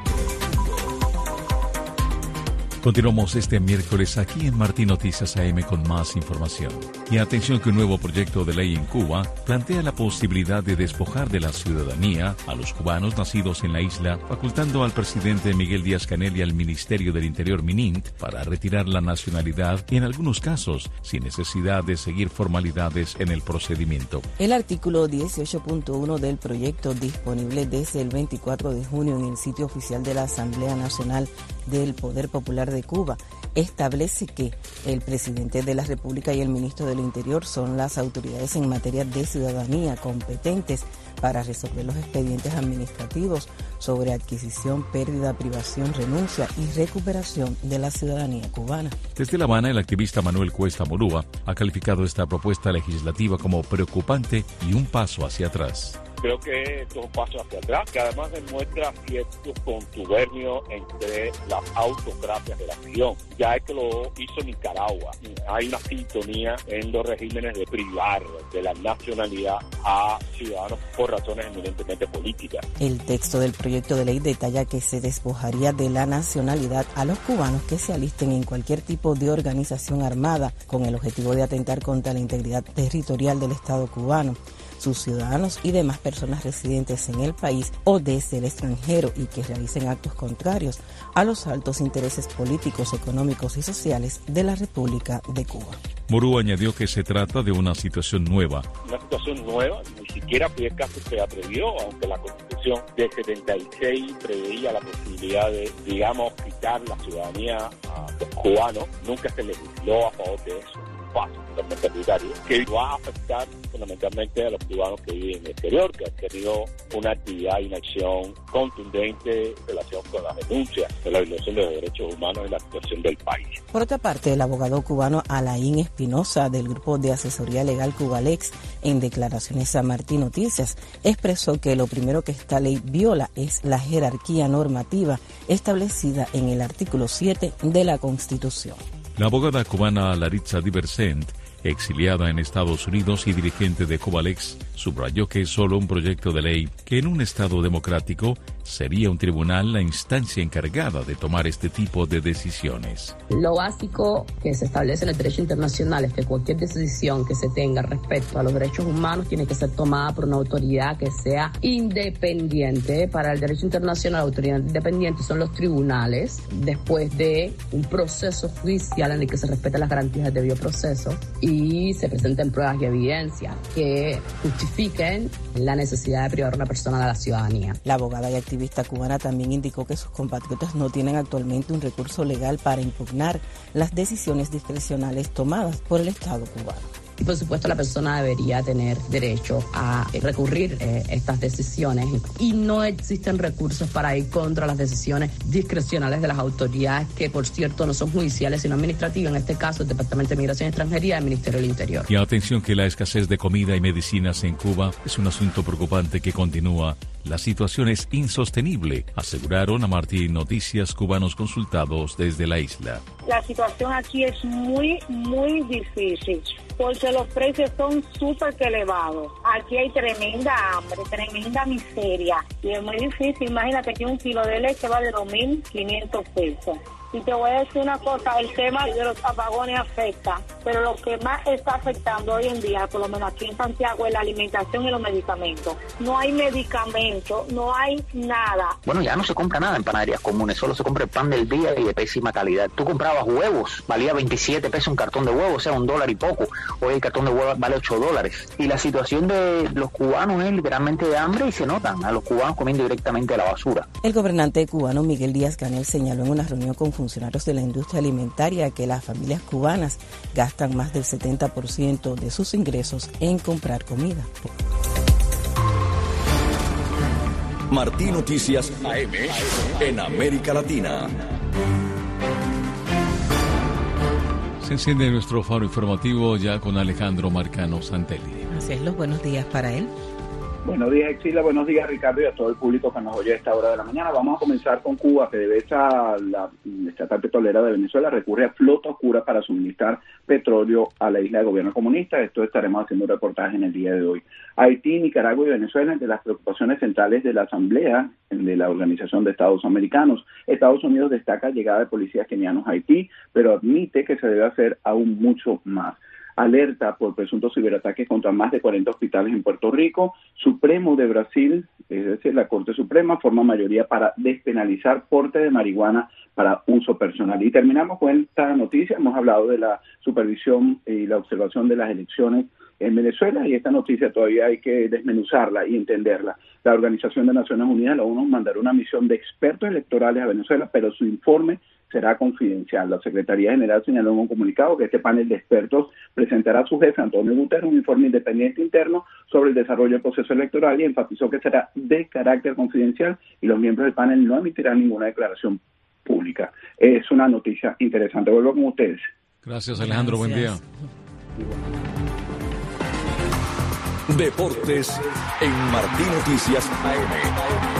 Continuamos este miércoles aquí en Martín Noticias AM con más información. Y atención que un nuevo proyecto de ley en Cuba plantea la posibilidad de despojar de la ciudadanía a los cubanos nacidos en la isla, facultando al presidente Miguel Díaz-Canel y al Ministerio del Interior MININT para retirar la nacionalidad en algunos casos, sin necesidad de seguir formalidades en el procedimiento.
El artículo 18.1 del proyecto, disponible desde el 24 de junio en el sitio oficial de la Asamblea Nacional del Poder Popular de Cuba, establece que el presidente de la República y el ministro del Interior son las autoridades en materia de ciudadanía competentes para resolver los expedientes administrativos sobre adquisición, pérdida, privación, renuncia y recuperación de la ciudadanía cubana.
Desde La Habana, el activista Manuel Cuesta Morúa ha calificado esta propuesta legislativa como preocupante y un paso hacia atrás.
Creo que esto es un paso hacia atrás, que además demuestra cierto contubernio entre las autocracias de la región. Ya es que lo hizo Nicaragua. Hay una sintonía en los regímenes de privar de la nacionalidad a ciudadanos por razones eminentemente políticas.
El texto del proyecto de ley detalla que se despojaría de la nacionalidad a los cubanos que se alisten en cualquier tipo de organización armada con el objetivo de atentar contra la integridad territorial del Estado cubano, sus ciudadanos y demás personas residentes en el país o desde el extranjero y que realicen actos contrarios a los altos intereses políticos, económicos y sociales de la República de Cuba.
Morúa añadió que se trata de una situación nueva.
Una situación nueva, ni siquiera Fidel Castro se atrevió, aunque la Constitución de 76 preveía la posibilidad de, quitar la ciudadanía a los cubanos. Nunca se legisló a favor de eso. Paso totalmente arbitrario, que va a afectar fundamentalmente a los cubanos que viven en el exterior, que han tenido una actividad y una acción contundente en relación con las denuncias de la violación de los derechos humanos en la situación del país.
Por otra parte, el abogado cubano Alain Espinosa, del Grupo de Asesoría Legal Cubalex, en declaraciones a Martín Noticias, expresó que lo primero que esta ley viola es la jerarquía normativa establecida en el artículo 7 de la Constitución.
La abogada cubana Laritza Diversent, exiliada en Estados Unidos y dirigente de Cubalex, subrayó que es solo un proyecto de ley que en un Estado democrático sería un tribunal la instancia encargada de tomar este tipo de decisiones.
Lo básico que se establece en el derecho internacional es que cualquier decisión que se tenga respecto a los derechos humanos tiene que ser tomada por una autoridad que sea independiente. Para el derecho internacional, la autoridad independiente son los tribunales, después de un proceso judicial en el que se respetan las garantías del debido proceso y se presenten pruebas y evidencia que justifiquen la necesidad de privar a una persona de la ciudadanía.
La abogada y activista cubana también indicó que sus compatriotas no tienen actualmente un recurso legal para impugnar las decisiones discrecionales tomadas por el Estado cubano.
Y por supuesto la persona debería tener derecho a recurrir estas decisiones y no existen recursos para ir contra las decisiones discrecionales de las autoridades que por cierto no son judiciales sino administrativas, en este caso el Departamento de Migración y Extranjería y el Ministerio del Interior.
Y atención que la escasez de comida y medicinas en Cuba es un asunto preocupante que continúa. La situación es insostenible, aseguraron a Martín Noticias cubanos consultados desde la isla.
La situación aquí es muy difícil porque los precios son súper elevados. Aquí hay tremenda hambre, tremenda miseria y es muy difícil. Imagínate que un kilo de leche vale 2.500 pesos. Y te voy a decir una cosa, el tema de los apagones afecta, pero lo que más está afectando hoy en día, por lo menos aquí en Santiago, es la alimentación y los medicamentos. No hay medicamentos, no hay nada.
Bueno, ya no se compra nada en panaderías comunes, solo se compra el pan del día y de pésima calidad. Tú comprabas huevos, valía 27 pesos un cartón de huevos, o sea, $1 y poco. Hoy el cartón de huevos vale $8. Y la situación de los cubanos es literalmente de hambre y se notan a los cubanos comiendo directamente de la basura.
El gobernante cubano Miguel Díaz-Canel señaló en una reunión con funcionarios de la industria alimentaria que las familias cubanas gastan más del 70% de sus ingresos en comprar comida.
Martí Noticias AM en América Latina.
Se enciende nuestro faro informativo ya con Alejandro Marcano Santelli.
Así es, los buenos días para él.
Buenos días, Exila. Buenos días, Ricardo, y a todo el público que nos oye a esta hora de la mañana. Vamos a comenzar con Cuba. PDVSA, la estatal petrolera de Venezuela, recurre a flota oscura para suministrar petróleo a la isla de gobierno comunista. Esto estaremos haciendo un reportaje en el día de hoy. Haití, Nicaragua y Venezuela, entre las preocupaciones centrales de la Asamblea de la Organización de Estados Americanos. Estados Unidos destaca llegada de policías kenianos a Haití, pero admite que se debe hacer aún mucho más. Alerta por presuntos ciberataques contra más de 40 hospitales en Puerto Rico. Supremo de Brasil, es decir, la Corte Suprema, forma mayoría para despenalizar porte de marihuana para uso personal. Y terminamos con esta noticia. Hemos hablado de la supervisión y la observación de las elecciones en Venezuela, y esta noticia todavía hay que desmenuzarla y entenderla. La Organización de Naciones Unidas, la ONU, mandará una misión de expertos electorales a Venezuela, pero su informe será confidencial. La Secretaría General señaló en un comunicado que este panel de expertos presentará a su jefe, Antonio Guterres, un informe independiente interno sobre el desarrollo del proceso electoral, y enfatizó que será de carácter confidencial y los miembros del panel no emitirán ninguna declaración pública. Es una noticia interesante. Vuelvo con ustedes.
Gracias, Alejandro. Buen día.
Deportes en Martí Noticias AM.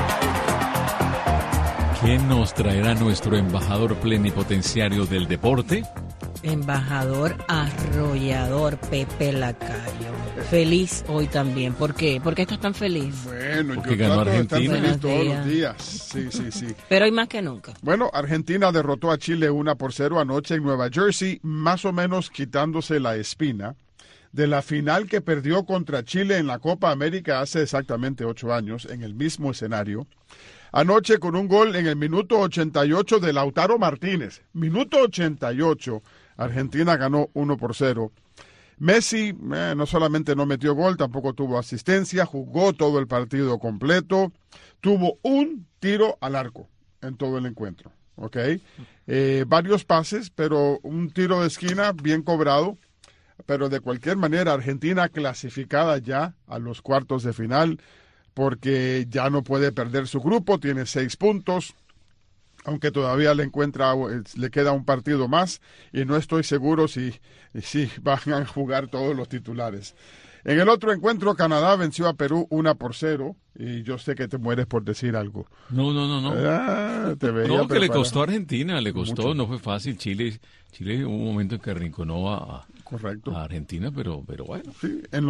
¿Quién nos traerá nuestro embajador plenipotenciario del deporte?
Embajador arrollador Pepe Lacayo. Feliz hoy también. ¿Por qué? ¿Por qué estás tan feliz?
Bueno,
porque
yo
ganó
trato de estar
Argentina.
feliz todos los días. Sí.
Pero hoy más que nunca.
Bueno, Argentina derrotó a Chile 1-0 anoche en Nueva Jersey, más o menos quitándose la espina de la final que perdió contra Chile en la Copa América hace exactamente 8 años, en el mismo escenario. Anoche con un gol en el minuto 88 de Lautaro Martínez. Minuto 88, Argentina ganó 1-0. Messi no solamente no metió gol, tampoco tuvo asistencia, jugó todo el partido completo, tuvo un tiro al arco en todo el encuentro. ¿Okay? Varios pases, pero un tiro de esquina bien cobrado. Pero de cualquier manera, Argentina clasificada ya a los cuartos de final, porque ya no puede perder su grupo, tiene 6 puntos, aunque todavía le queda un partido más, y no estoy seguro si van a jugar todos los titulares. En el otro encuentro, Canadá venció a Perú 1-0, y yo sé que te mueres por decir algo.
No.
Te veía
no, que le
preparado.
costó a Argentina, mucho. No fue fácil. Chile hubo un momento en que arrinconó a Argentina, pero bueno.
Sí, en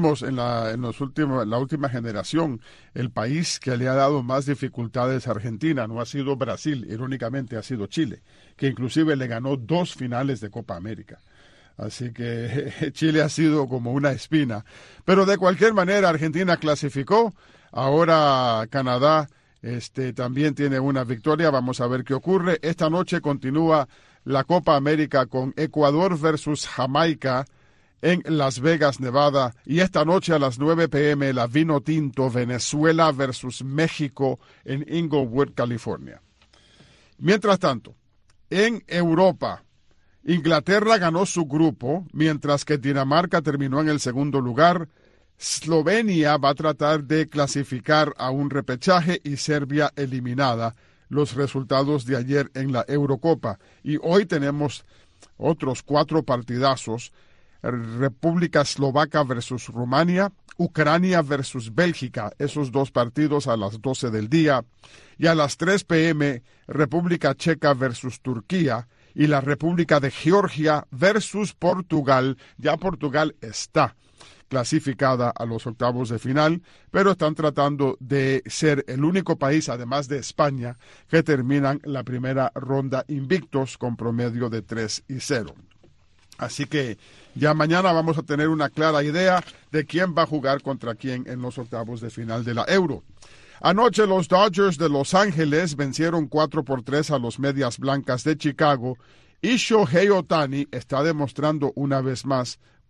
la última generación, el país que le ha dado más dificultades a Argentina no ha sido Brasil, irónicamente ha sido Chile, que inclusive le ganó 2 finales de Copa América. Así que Chile ha sido como una espina. Pero de cualquier manera, Argentina clasificó. Ahora Canadá también tiene una victoria. Vamos a ver qué ocurre. Esta noche continúa la Copa América con Ecuador versus Jamaica en Las Vegas, Nevada. Y esta noche a las 9 p.m. la Vino Tinto, Venezuela versus México en Inglewood, California. Mientras tanto, en Europa, Inglaterra ganó su grupo, mientras que Dinamarca terminó en el segundo lugar. Eslovenia va a tratar de clasificar a un repechaje y Serbia eliminada. Los resultados de ayer en la Eurocopa. Y hoy tenemos otros 4 partidazos. República Eslovaca versus Rumania, Ucrania versus Bélgica, esos 2 partidos a las 12 del día. Y a las 3 p.m., República Checa versus Turquía. Y la República de Georgia versus Portugal. Ya Portugal está clasificada a los octavos de final, pero están tratando de ser el único país, además de España, que terminan la primera ronda invictos con promedio de 3-0. Así que ya mañana vamos a tener una clara idea de quién va a jugar contra quién en los octavos de final de la Euro. Anoche los Dodgers de Los Ángeles vencieron 4-3 a los Medias Blancas de Chicago, y Shohei Ohtani está demostrando una vez más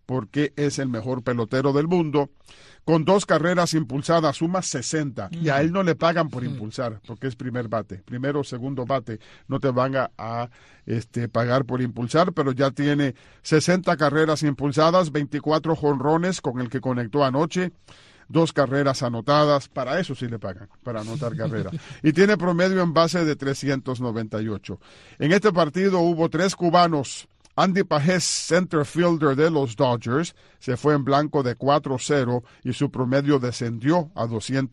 porque es el mejor pelotero del mundo. Con 2 carreras impulsadas, suma 60. Y a él no le pagan por impulsar, porque es primer bate. Primero o segundo bate no te van a pagar por impulsar, pero ya tiene 60 carreras impulsadas, 24 jonrones con el que conectó anoche. 2 carreras anotadas, para eso sí le pagan, para anotar carrera. Y tiene promedio en base de 398. En este partido hubo 3 cubanos. Andy Pajés, center fielder de los Dodgers, se fue en blanco de 4-0 y su promedio descendió a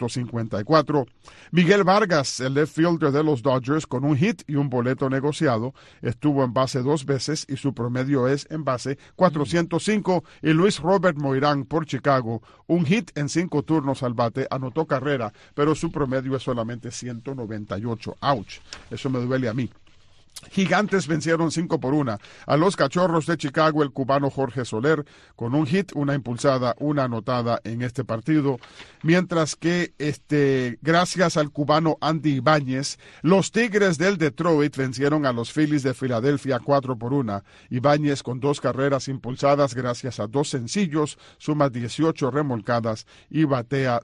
254. Miguel Vargas, el left fielder de los Dodgers, con un hit y un boleto negociado, estuvo en base 2 veces y su promedio es en base 405. Y Luis Robert Moirán por Chicago, un hit en 5 turnos al bate, anotó carrera, pero su promedio es solamente 198. ¡Auch! Eso me duele a mí. Gigantes vencieron 5-1 a los Cachorros de Chicago, el cubano Jorge Soler, con un hit, una impulsada, una anotada en este partido. Mientras que, gracias al cubano Andy Ibáñez, los Tigres del Detroit vencieron a los Phillies de Filadelfia 4-1. Ibáñez con 2 carreras impulsadas gracias a 2 sencillos, suma 18 remolcadas y batea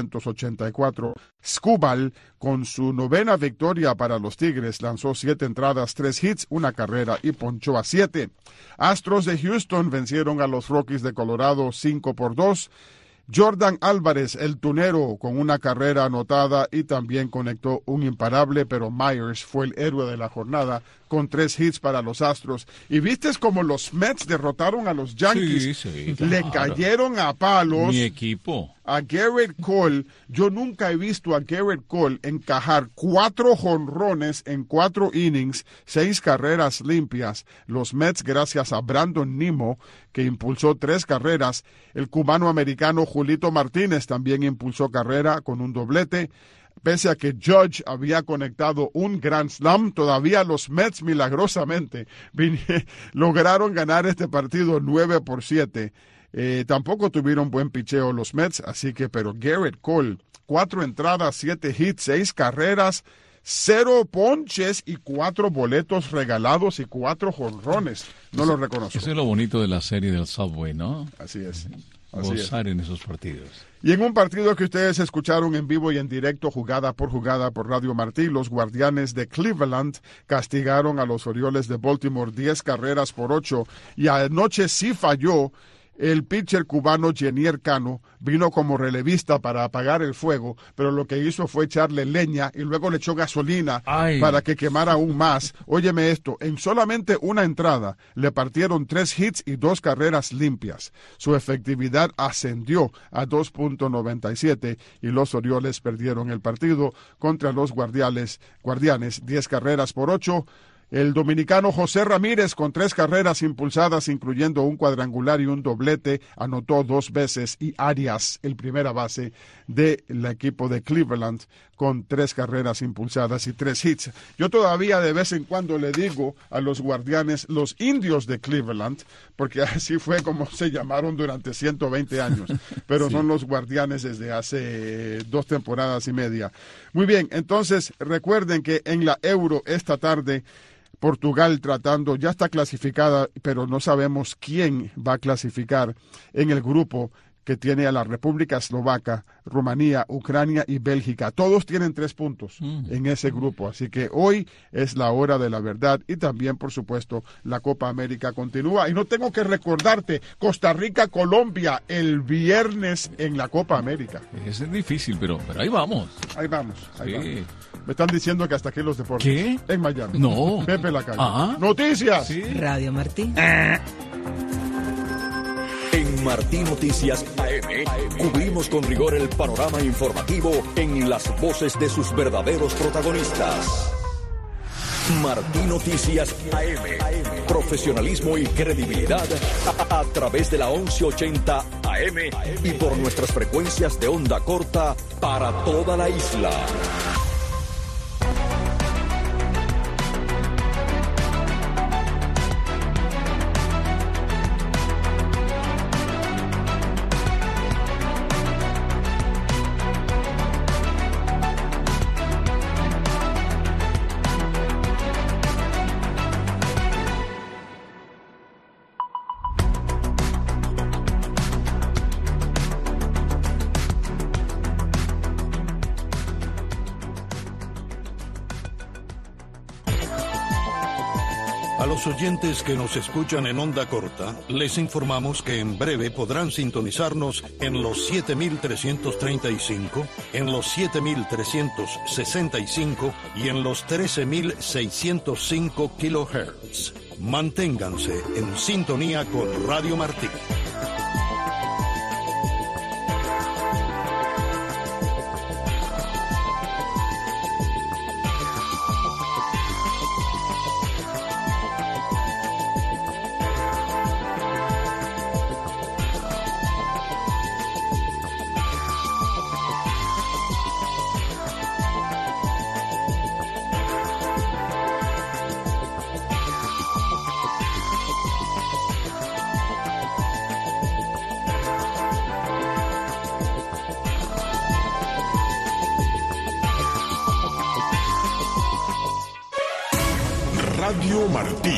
284. Skubal, con su 9ª victoria para los Tigres, lanzó 7 entradas, 3 hits, 1 carrera y ponchó a 7. Astros de Houston vencieron a los Rockies de Colorado 5-2. Jordan Álvarez, el tunero, con 1 carrera anotada y también conectó un imparable, pero Myers fue el héroe de la jornada con 3 hits para los Astros. ¿Y viste cómo los Mets derrotaron a los Yankees?
Sí,
Le cayeron a palos.
Mi equipo.
A Garrett Cole. Yo nunca he visto a Garrett Cole encajar 4 jonrones en 4 innings, 6 carreras limpias. Los Mets, gracias a Brandon Nimmo, que impulsó 3 carreras. El cubano-americano Julito Martínez también impulsó carrera con un doblete. Pese a que Judge había conectado un Grand Slam, todavía los Mets milagrosamente lograron ganar este partido 9-7. Tampoco tuvieron buen picheo los Mets, pero Garrett Cole, 4 entradas, 7 hits, 6 carreras, 0 ponches y 4 boletos regalados y 4 jonrones. No lo reconozco.
Eso es lo bonito de la serie del Subway, ¿no?
Así es.
Gozar en esos partidos.
Y en un partido que ustedes escucharon en vivo y en directo, jugada por Radio Martí, los Guardianes de Cleveland castigaron a los Orioles de Baltimore 10-8, y anoche sí falló. El pitcher cubano Jenier Cano vino como relevista para apagar el fuego, pero lo que hizo fue echarle leña y luego le echó gasolina para que quemara aún más. Óyeme esto, en solamente 1 entrada le partieron 3 hits y 2 carreras limpias. Su efectividad ascendió a 2.97 y los Orioles perdieron el partido contra los Guardianes 10-8. El dominicano José Ramírez, con 3 carreras impulsadas, incluyendo un cuadrangular y un doblete, anotó 2 veces, y Arias, el primera base del equipo de Cleveland, con 3 carreras impulsadas y 3 hits. Yo todavía de vez en cuando le digo a los Guardianes los Indios de Cleveland, porque así fue como se llamaron durante 120 años, pero son los Guardianes desde hace 2 temporadas y media. Muy bien, entonces recuerden que en la Euro esta tarde, Portugal ya está clasificada, pero no sabemos quién va a clasificar en el grupo que tiene a la República Eslovaca, Rumanía, Ucrania y Bélgica. Todos tienen 3 puntos en ese grupo, así que hoy es la hora de la verdad, y también, por supuesto, la Copa América continúa. Y no tengo que recordarte, Costa Rica, Colombia, el viernes en la Copa América.
Es difícil, pero ahí vamos.
Ahí vamos.
Sí.
Me están diciendo que hasta aquí los deportes.
¿Qué?
En Miami.
No.
Pepe Lacalle.
Ah.
Noticias.
Sí.
Radio Martí.
En Martí Noticias AM cubrimos con rigor el panorama informativo en las voces de sus verdaderos protagonistas. Martí Noticias AM. Profesionalismo y credibilidad a través de la 1180 AM y por nuestras frecuencias de onda corta para toda la isla.
A los oyentes que nos escuchan en onda corta, les informamos que en breve podrán sintonizarnos en los 7.335, en los 7.365 y en los 13.605 kHz. Manténganse en sintonía con Radio Martí.
Radio Martí,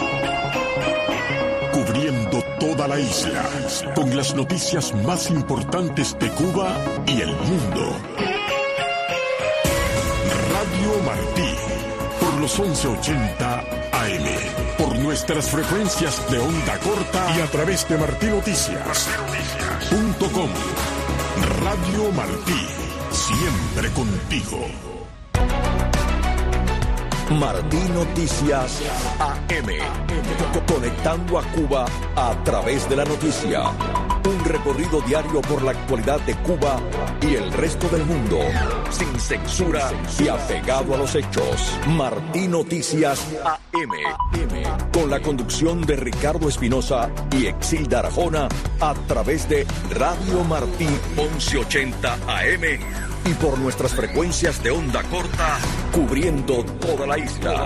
cubriendo toda la isla, con las noticias más importantes de Cuba y el mundo. Radio Martí, por los 1180 AM, por nuestras frecuencias de onda corta y a través de martinoticias.com. Radio Martí, siempre contigo.
Martí Noticias AM, conectando a Cuba a través de la noticia. Un recorrido diario por la actualidad de Cuba y el resto del mundo, sin censura y apegado a los hechos. Martí Noticias AM, con la conducción de Ricardo Espinosa y Exilda Arjona, a través de Radio Martí 1180 AM y por nuestras frecuencias de onda corta, cubriendo toda la isla.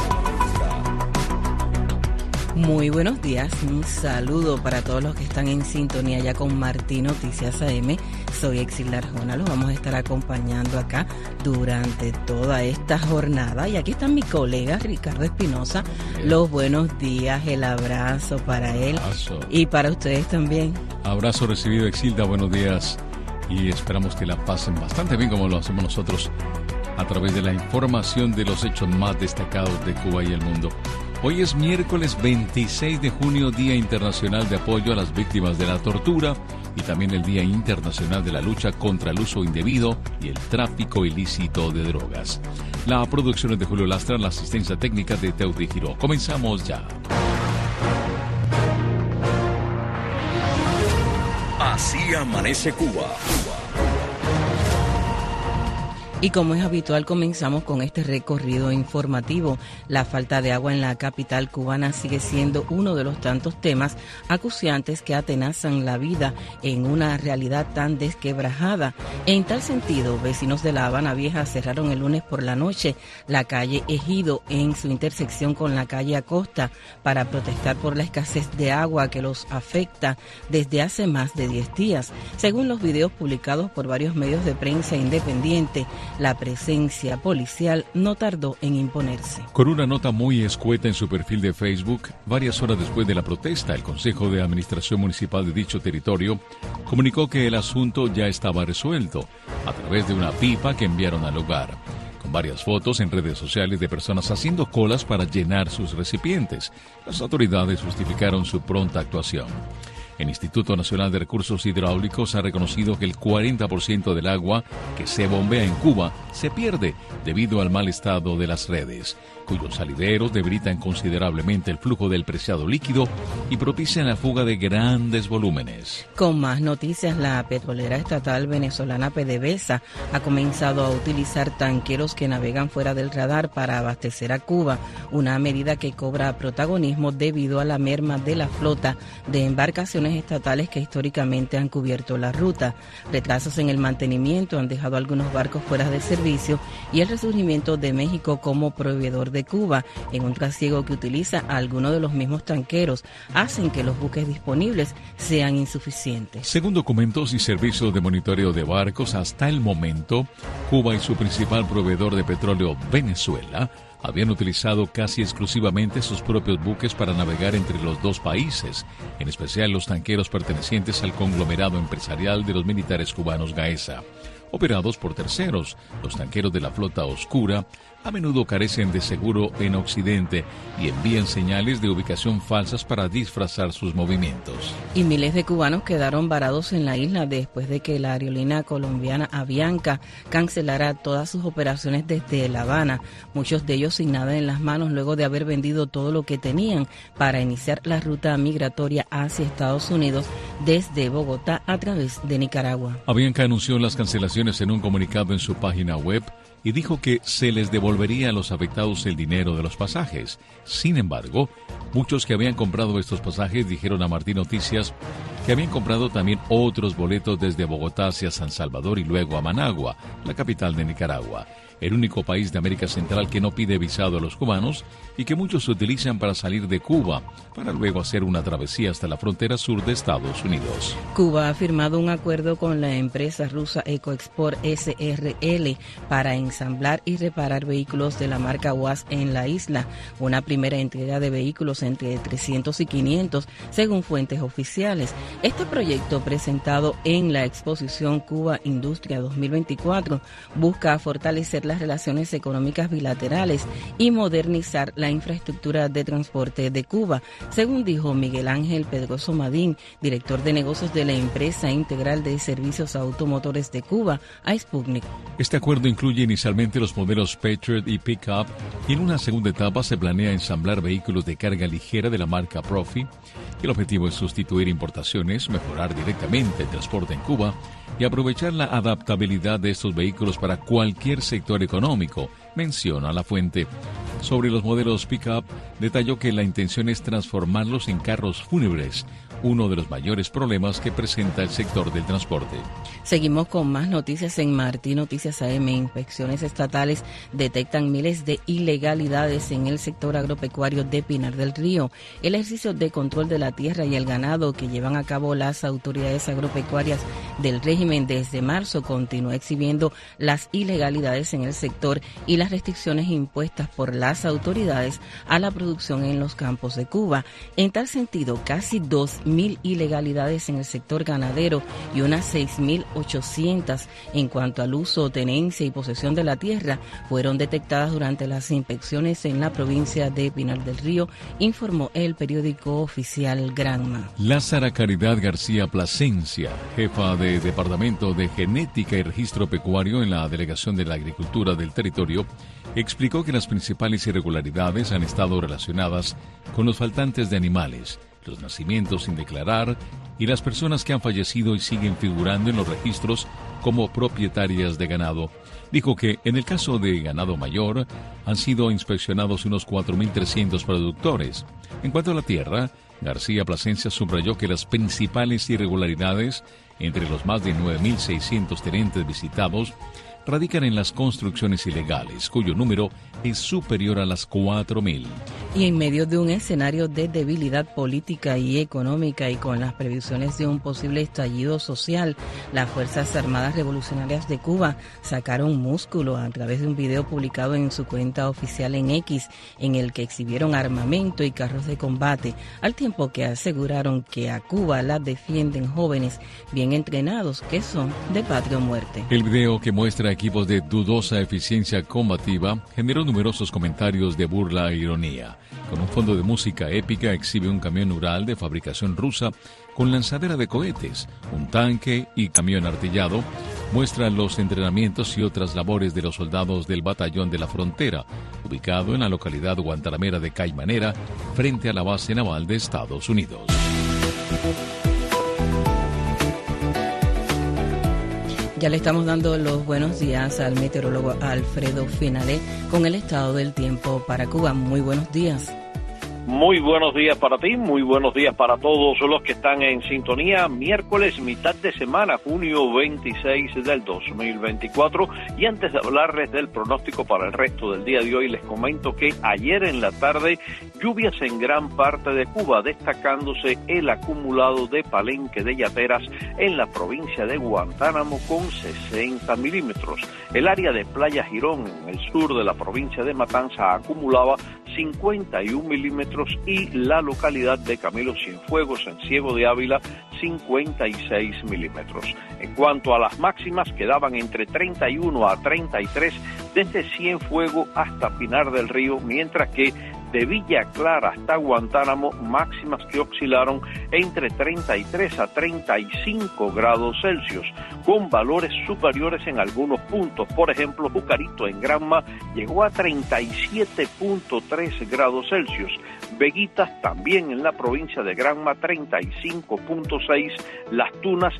Muy buenos días, un saludo para todos los que están en sintonía ya con Martí Noticias AM. Soy Exilda Arjona, los vamos a estar acompañando acá durante toda esta jornada. Y aquí está mi colega Ricardo Espinosa. Los buenos días, el abrazo para él y para ustedes también.
Abrazo recibido, Exilda, buenos días. Y esperamos que la pasen bastante bien como lo hacemos nosotros a través de la información de los hechos más destacados de Cuba y el mundo. Hoy es miércoles 26 de junio, Día Internacional de Apoyo a las Víctimas de la Tortura y también el Día Internacional de la Lucha contra el Uso Indebido y el Tráfico Ilícito de Drogas. La producción es de Julio Lastra, la asistencia técnica de Teudí Giró. Comenzamos ya.
Así amanece Cuba.
Y como es habitual, comenzamos con este recorrido informativo. La falta de agua en la capital cubana sigue siendo uno de los tantos temas acuciantes que atenazan la vida en una realidad tan desquebrajada. En tal sentido, vecinos de La Habana Vieja cerraron el lunes por la noche la calle Ejido en su intersección con la calle Acosta para protestar por la escasez de agua que los afecta desde hace más de 10 días. Según los videos publicados por varios medios de prensa independiente, la presencia policial no tardó en imponerse.
Con una nota muy escueta en su perfil de Facebook, varias horas después de la protesta, el Consejo de Administración Municipal de dicho territorio comunicó que el asunto ya estaba resuelto a través de una pipa que enviaron al lugar, con varias fotos en redes sociales de personas haciendo colas para llenar sus recipientes. Las autoridades justificaron su pronta actuación. El Instituto Nacional de Recursos Hidráulicos ha reconocido que el 40% del agua que se bombea en Cuba se pierde debido al mal estado de las redes, cuyos salideros debilitan considerablemente el flujo del preciado líquido y propician la fuga de grandes volúmenes.
Con más noticias, la petrolera estatal venezolana PDVSA ha comenzado a utilizar tanqueros que navegan fuera del radar para abastecer a Cuba, una medida que cobra protagonismo debido a la merma de la flota de embarcaciones estatales que históricamente han cubierto la ruta. Retrasos en el mantenimiento han dejado algunos barcos fuera de servicio y el resurgimiento de México como proveedor de Cuba en un trasiego que utiliza a algunos de los mismos tanqueros hacen que los buques disponibles sean insuficientes.
Según documentos y servicios de monitoreo de barcos, hasta el momento, Cuba y su principal proveedor de petróleo, Venezuela, habían utilizado casi exclusivamente sus propios buques para navegar entre los dos países, en especial los tanqueros pertenecientes al conglomerado empresarial de los militares cubanos Gaesa. operados por terceros. Los tanqueros de la flota oscura a menudo carecen de seguro en Occidente y envían señales de ubicación falsas para disfrazar sus movimientos.
Y miles de cubanos quedaron varados en la isla después de que la aerolínea colombiana Avianca cancelara todas sus operaciones desde La Habana, muchos de ellos sin nada en las manos luego de haber vendido todo lo que tenían para iniciar la ruta migratoria hacia Estados Unidos desde Bogotá a través de Nicaragua.
Avianca anunció las cancelaciones en un comunicado en su página web y dijo que se les devolvería a los afectados el dinero de los pasajes. Sin embargo, muchos que habían comprado estos pasajes dijeron a Martín Noticias que habían comprado también otros boletos desde Bogotá hacia San Salvador y luego a Managua, la capital de Nicaragua, el único país de América Central que no pide visado a los cubanos y que muchos utilizan para salir de Cuba, para luego hacer una travesía hasta la frontera sur de Estados Unidos.
Cuba ha firmado un acuerdo con la empresa rusa EcoExport SRL para ensamblar y reparar vehículos de la marca UAZ en la isla, una primera entrega de vehículos entre 300 y 500, según fuentes oficiales. Este proyecto, presentado en la exposición Cuba Industria 2024, busca fortalecer las relaciones económicas bilaterales y modernizar la infraestructura de transporte de Cuba, según dijo Miguel Ángel Pedroso Madín, director de negocios de la empresa integral de servicios automotores de Cuba, a Sputnik.
Este acuerdo incluye inicialmente los modelos Patriot y Pickup y en una segunda etapa se planea ensamblar vehículos de carga ligera de la marca Profi. El objetivo es sustituir importaciones, mejorar directamente el transporte en Cuba y aprovechar la adaptabilidad de estos vehículos para cualquier sector económico, menciona la fuente. Sobre los modelos Pickup, detalló que la intención es transformarlos en carros fúnebres, uno de los mayores problemas que presenta el sector del transporte.
Seguimos con más noticias en Martín Noticias AM. Inspecciones estatales detectan miles de ilegalidades en el sector agropecuario de Pinar del Río. El ejercicio de control de la tierra y el ganado que llevan a cabo las autoridades agropecuarias del régimen desde marzo continúa exhibiendo las ilegalidades en el sector y las restricciones impuestas por las autoridades a la producción en los campos de Cuba. En tal sentido, casi 2.000 ilegalidades en el sector ganadero y unas 6.800 en cuanto al uso, tenencia y posesión de la tierra fueron detectadas durante las inspecciones en la provincia de Pinar del Río, informó el periódico oficial Granma.
Lázara Caridad García Plasencia, jefa de Departamento de Genética y Registro Pecuario en la Delegación de la Agricultura del Territorio, explicó que las principales irregularidades han estado relacionadas con los faltantes de animales, los nacimientos sin declarar y las personas que han fallecido y siguen figurando en los registros como propietarias de ganado. Dijo que en el caso de ganado mayor han sido inspeccionados unos 4.300 productores. En cuanto a la tierra, García Plasencia subrayó que las principales irregularidades entre los más de 9.600 tenentes visitados radican en las construcciones ilegales, cuyo número es superior a las 4.000.
Y en medio de un escenario de debilidad política y económica y con las previsiones de un posible estallido social, las Fuerzas Armadas Revolucionarias de Cuba sacaron músculo a través de un video publicado en su cuenta oficial en X, en el que exhibieron armamento y carros de combate, al tiempo que aseguraron que a Cuba la defienden jóvenes bien entrenados que son de patria o muerte.
El video, que muestra equipos de dudosa eficiencia combativa, generó numerosos comentarios de burla e ironía. Con un fondo de música épica exhibe un camión Ural de fabricación rusa con lanzadera de cohetes, un tanque y camión artillado. Muestra los entrenamientos y otras labores de los soldados del Batallón de la Frontera, ubicado en la localidad guantanamera de Caimanera, frente a la base naval de Estados Unidos.
Ya le estamos dando los buenos días al meteorólogo Alfredo Finale con el estado del tiempo para Cuba. Muy buenos días.
Muy buenos días para ti, muy buenos días para todos los que están en sintonía. Miércoles, mitad de semana, junio 26 del 2024. Y antes de hablarles del pronóstico para el resto del día de hoy, les comento que ayer en la tarde, lluvias en gran parte de Cuba, destacándose el acumulado de Palenque de Yateras en la provincia de Guantánamo con 60 milímetros. El área de Playa Girón, en el sur de la provincia de Matanza, acumulaba 51 milímetros, y la localidad de Camilo Cienfuegos, en Ciego de Ávila, 56 milímetros. En cuanto a las máximas, quedaban entre 31 a 33 desde Cienfuegos hasta Pinar del Río, mientras que de Villa Clara hasta Guantánamo, máximas que oscilaron entre 33 a 35 grados Celsius, con valores superiores en algunos puntos. Por ejemplo, Jucarito en Granma llegó a 37.3 grados Celsius. Veguitas, también en la provincia de Granma, 35.6, Las Tunas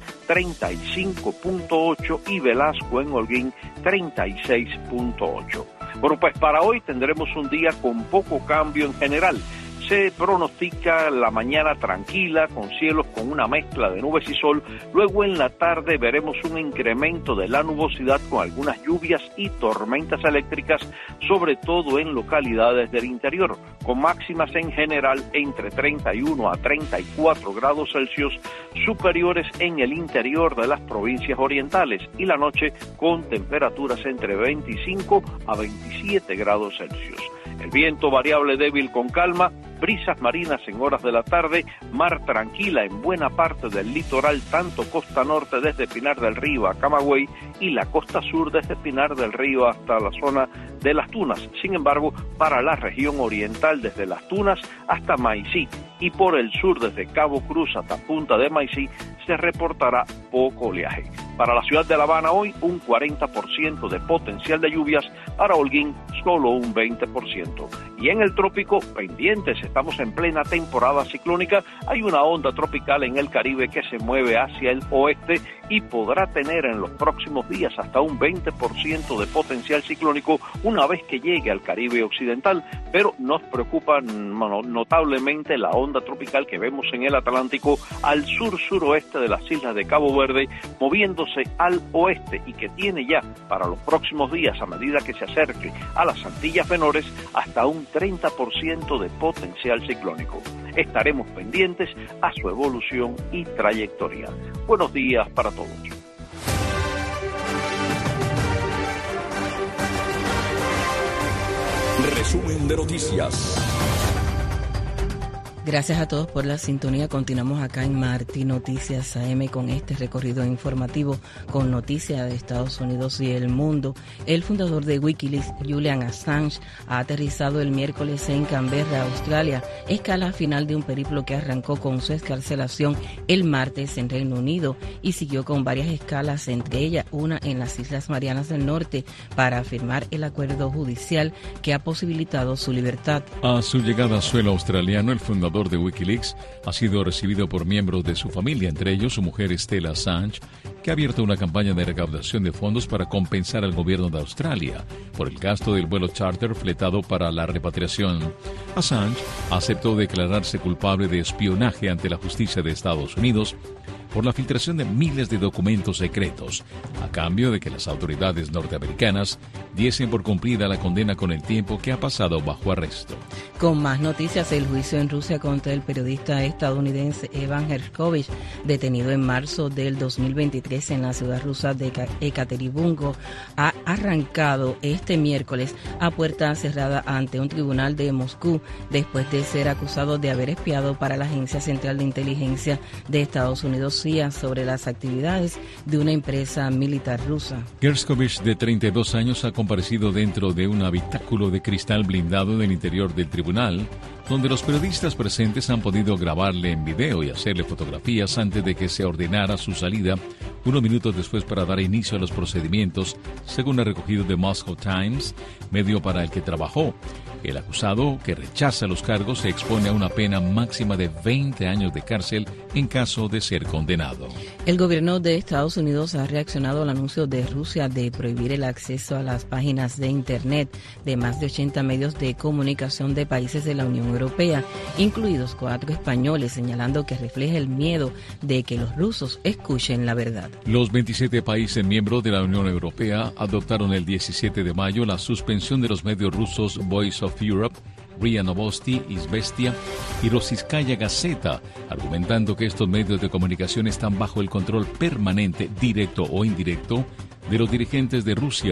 35.8 y Velasco en Holguín 36.8. Bueno, pues para hoy tendremos un día con poco cambio en general. Se pronostica la mañana tranquila, con cielos con una mezcla de nubes y sol. Luego en la tarde veremos un incremento de la nubosidad con algunas lluvias y tormentas eléctricas, sobre todo en localidades del interior, con máximas en general entre 31 a 34 grados Celsius, superiores en el interior de las provincias orientales, y la noche con temperaturas entre 25 a 27 grados Celsius. El viento variable débil con calma, brisas marinas en horas de la tarde, mar tranquila en buena parte del litoral, tanto costa norte desde Pinar del Río a Camagüey y la costa sur desde Pinar del Río hasta la zona de Las Tunas. Sin embargo, para la región oriental desde Las Tunas hasta Maicí y por el sur desde Cabo Cruz hasta Punta de Maicí se reportará poco oleaje. Para la ciudad de La Habana hoy un 40% de potencial de lluvias, para Holguín solo un 20%. Y en el trópico, pendientes, estamos en plena temporada ciclónica, hay una onda tropical en el Caribe que se mueve hacia el oeste y podrá tener en los próximos días hasta un 20% de potencial ciclónico una vez que llegue al Caribe occidental, pero nos preocupa notablemente la onda tropical que vemos en el Atlántico al sur-suroeste de las islas de Cabo Verde, moviéndose al oeste, y que tiene ya para los próximos días, a medida que se acerque a las Antillas Menores, hasta un 30% de potencial ciclónico. Estaremos pendientes a su evolución y trayectoria. Buenos días para todos.
Resumen de noticias.
Gracias a todos por la sintonía. Continuamos acá en Martí Noticias AM con este recorrido informativo con noticias de Estados Unidos y el mundo. El fundador de Wikileaks, Julian Assange, ha aterrizado el miércoles en Canberra, Australia, escala final de un periplo que arrancó con su excarcelación el martes en Reino Unido y siguió con varias escalas, entre ellas una en las Islas Marianas del Norte, para firmar el acuerdo judicial que ha posibilitado su libertad.
A su llegada a suelo australiano, el fundador de Wikileaks ha sido recibido por miembros de su familia, entre ellos su mujer Stella Assange, que ha abierto una campaña de recaudación de fondos para compensar al gobierno de Australia por el gasto del vuelo charter fletado para la repatriación. Assange aceptó declararse culpable de espionaje ante la justicia de Estados Unidos por la filtración de miles de documentos secretos, a cambio de que las autoridades norteamericanas diesen por cumplida la condena con el tiempo que ha pasado bajo arresto.
Con más noticias, el juicio en Rusia contra el periodista estadounidense Evan Gershkovich, detenido en marzo del 2023 en la ciudad rusa de Ekaterimburgo, ha arrancado este miércoles a puerta cerrada ante un tribunal de Moscú, después de ser acusado de haber espiado para la Agencia Central de Inteligencia de Estados Unidos CIA sobre las actividades de una empresa militar rusa.
Gershkovich, de 32 años, ha comparecido dentro de un habitáculo de cristal blindado del interior del tribunal, donde los periodistas presentes han podido grabarle en video y hacerle fotografías antes de que se ordenara su salida, unos minutos después, para dar inicio a los procedimientos, según ha recogido The Moscow Times, medio para el que trabajó. El acusado, que rechaza los cargos, se expone a una pena máxima de 20 años de cárcel en caso de ser condenado.
El gobierno de Estados Unidos ha reaccionado al anuncio de Rusia de prohibir el acceso a las páginas de Internet de más de 80 medios de comunicación de países de la Unión Europea, incluidos 4 españoles, señalando que refleja el miedo de que los rusos escuchen la verdad.
Los 27 países miembros de la Unión Europea adoptaron el 17 de mayo la suspensión de los medios rusos Voice of Europe, RIA Novosti, Izvestia y Rossiyskaya Gazeta, argumentando que estos medios de comunicación están bajo el control permanente, directo o indirecto, de los dirigentes de Rusia,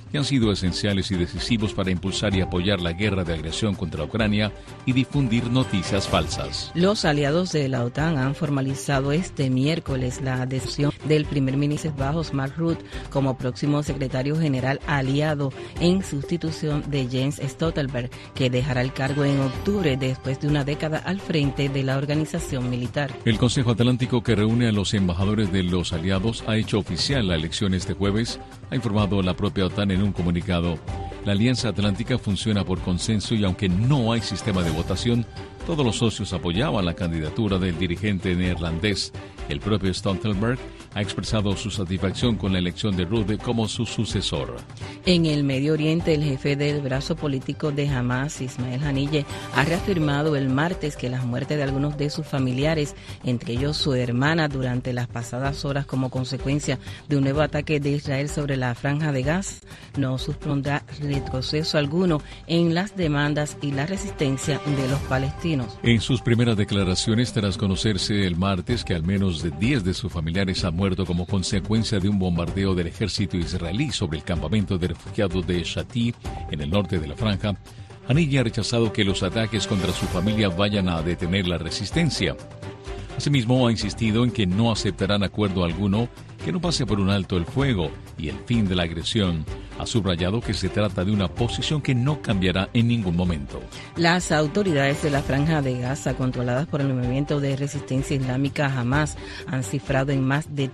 que han sido esenciales y decisivos para impulsar y apoyar la guerra de agresión contra Ucrania y difundir noticias falsas.
Los aliados de la OTAN han formalizado este miércoles la decisión del primer ministro Bajos Mark Rutte como próximo secretario general aliado en sustitución de Jens Stoltenberg, que dejará el cargo en octubre después de una década al frente de la organización militar.
El Consejo Atlántico, que reúne a los embajadores de los aliados, ha hecho oficial la elección este jueves, ha informado la propia OTAN en un comunicado. La Alianza Atlántica funciona por consenso y aunque no hay sistema de votación, todos los socios apoyaban la candidatura del dirigente neerlandés. El propio Stoltenberg ha expresado su satisfacción con la elección de Rutte como su sucesor.
En el Medio Oriente, el jefe del brazo político de Hamas, Ismael Haniyeh, ha reafirmado el martes que las muertes de algunos de sus familiares, entre ellos su hermana, durante las pasadas horas como consecuencia de un nuevo ataque de Israel sobre la Franja de Gaza, no supondrá retroceso alguno en las demandas y la resistencia de los palestinos.
En sus primeras declaraciones, tras conocerse el martes que al menos 10 de sus familiares han muerto como consecuencia de un bombardeo del ejército israelí sobre el campamento de refugiados de Shati, en el norte de la Franja, Haniyeh ha rechazado que los ataques contra su familia vayan a detener la resistencia. Asimismo, ha insistido en que no aceptarán acuerdo alguno que no pase por un alto el fuego y el fin de la agresión. Ha subrayado que se trata de una posición que no cambiará en ningún momento.
Las autoridades de la Franja de Gaza, controladas por el movimiento de resistencia islámica Hamas, han cifrado en más de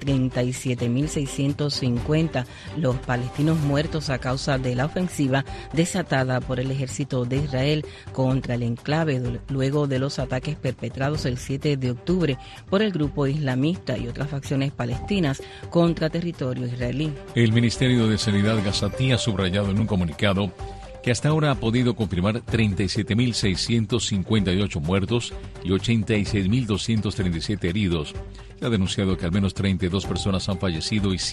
37.650 los palestinos muertos a causa de la ofensiva desatada por el ejército de Israel contra el enclave luego de los ataques perpetrados el 7 de octubre por el grupo islamista y otras facciones palestinas contra territorio israelí.
El Ministerio de Sanidad gazatí ha subrayado en un comunicado que hasta ahora ha podido confirmar 37.658 muertos y 86.237 heridos. Se ha denunciado que al menos 32 personas han fallecido y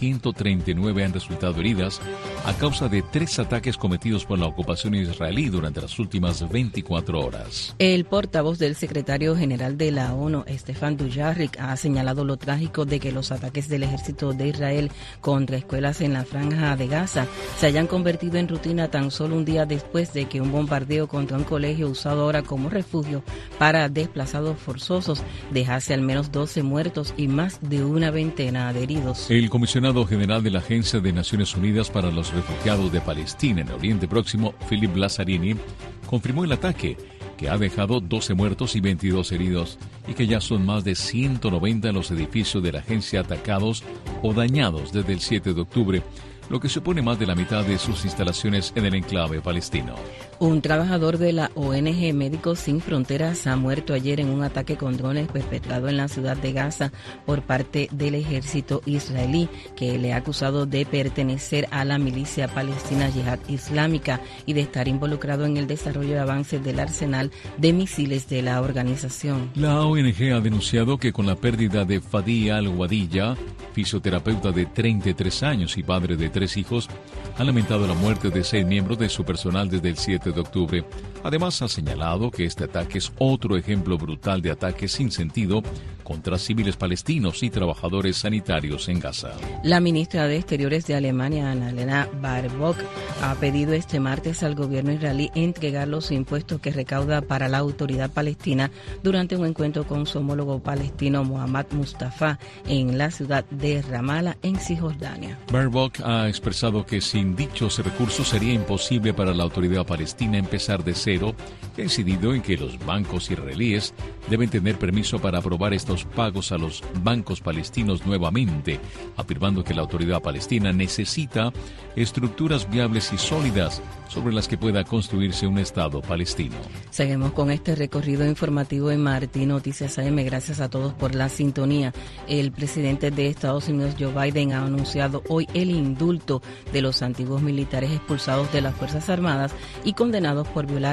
139 han resultado heridas a causa de 3 ataques cometidos por la ocupación israelí durante las últimas 24 horas.
El portavoz del secretario general de la ONU, Stefan Dujarric, ha señalado lo trágico de que los ataques del ejército de Israel contra escuelas en la Franja de Gaza se hayan convertido en rutina tan solo un día después de que un bombardeo contra un colegio usado ahora como refugio para desplazados forzosos dejase al menos 12 muertos y más de una veintena de heridos.
El comisionado general de la Agencia de Naciones Unidas para los Refugiados de Palestina en Oriente Próximo, Philip Lazzarini, confirmó el ataque, que ha dejado 12 muertos y 22 heridos, y que ya son más de 190 los edificios de la agencia atacados o dañados desde el 7 de octubre, lo que supone más de la mitad de sus instalaciones en el enclave palestino.
Un trabajador de la ONG Médicos Sin Fronteras ha muerto ayer en un ataque con drones perpetrado en la ciudad de Gaza por parte del ejército israelí, que le ha acusado de pertenecer a la milicia palestina Yihad Islámica y de estar involucrado en el desarrollo y avance del arsenal de misiles de la organización.
La ONG ha denunciado que con la pérdida de Fadi al-Wadiyah, fisioterapeuta de 33 años y padre de 3 hijos, ha lamentado la muerte de 6 miembros de su personal desde el 7 de octubre. Además, ha señalado que este ataque es otro ejemplo brutal de ataques sin sentido contra civiles palestinos y trabajadores sanitarios en Gaza.
La ministra de Exteriores de Alemania, Annalena Baerbock, ha pedido este martes al gobierno israelí entregar los impuestos que recauda para la autoridad palestina durante un encuentro con su homólogo palestino Mohammad Mustafa en la ciudad de Ramallah, en Cisjordania.
Baerbock ha expresado que sin dichos recursos sería imposible para la autoridad palestina empezar de cero, y ha incidido en que los bancos israelíes deben tener permiso para aprobar estos pagos a los bancos palestinos nuevamente, afirmando que la autoridad palestina necesita estructuras viables y sólidas sobre las que pueda construirse un Estado palestino.
Seguimos con este recorrido informativo en Martín Noticias AM. Gracias a todos por la sintonía. El presidente de Estados Unidos, Joe Biden, ha anunciado hoy el indulto de los antiguos militares expulsados de las Fuerzas Armadas y condenados por violar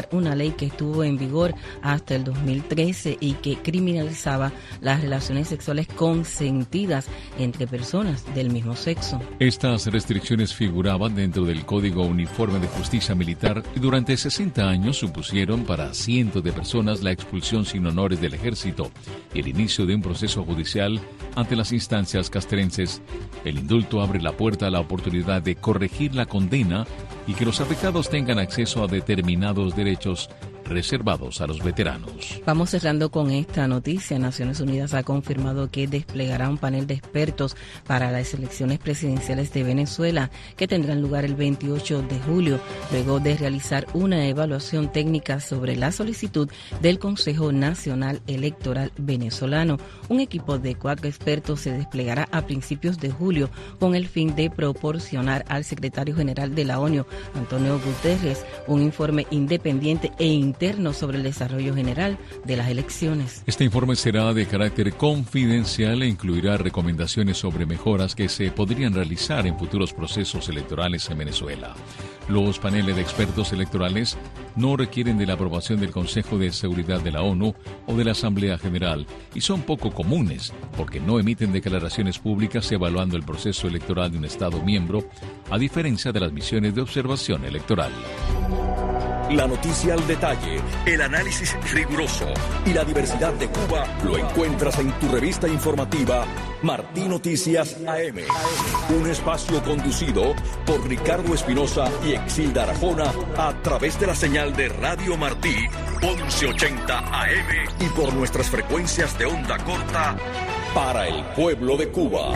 una ley que estuvo en vigor hasta el 2013 y que criminalizaba las relaciones sexuales consentidas entre personas del mismo sexo.
Estas restricciones figuraban dentro del Código Uniforme de Justicia Militar y durante 60 años supusieron para cientos de personas la expulsión sin honores del ejército y el inicio de un proceso judicial ante las instancias castrenses. El indulto abre la puerta a la oportunidad de corregir la condena y que los afectados tengan acceso a determinados derechos reservados a los veteranos.
Vamos cerrando con esta noticia. Naciones Unidas ha confirmado que desplegará un panel de expertos para las elecciones presidenciales de Venezuela que tendrán lugar el 28 de julio, luego de realizar una evaluación técnica sobre la solicitud del Consejo Nacional Electoral Venezolano. Un equipo de 4 expertos se desplegará a principios de julio con el fin de proporcionar al secretario general de la ONU, Antonio Guterres, un informe independiente e interno sobre el desarrollo general de las elecciones.
Este informe será de carácter confidencial e incluirá recomendaciones sobre mejoras que se podrían realizar en futuros procesos electorales en Venezuela. Los paneles de expertos electorales no requieren de la aprobación del Consejo de Seguridad de la ONU o de la Asamblea General y son poco comunes porque no emiten declaraciones públicas evaluando el proceso electoral de un Estado miembro, a diferencia de las misiones de observación electoral.
La noticia al detalle, el análisis riguroso y la diversidad de Cuba lo encuentras en tu revista informativa Martí Noticias AM. Un espacio conducido por Ricardo Espinosa y Exilda Arjona a través de la señal de Radio Martí 1180 AM y por nuestras frecuencias de onda corta para el pueblo de Cuba.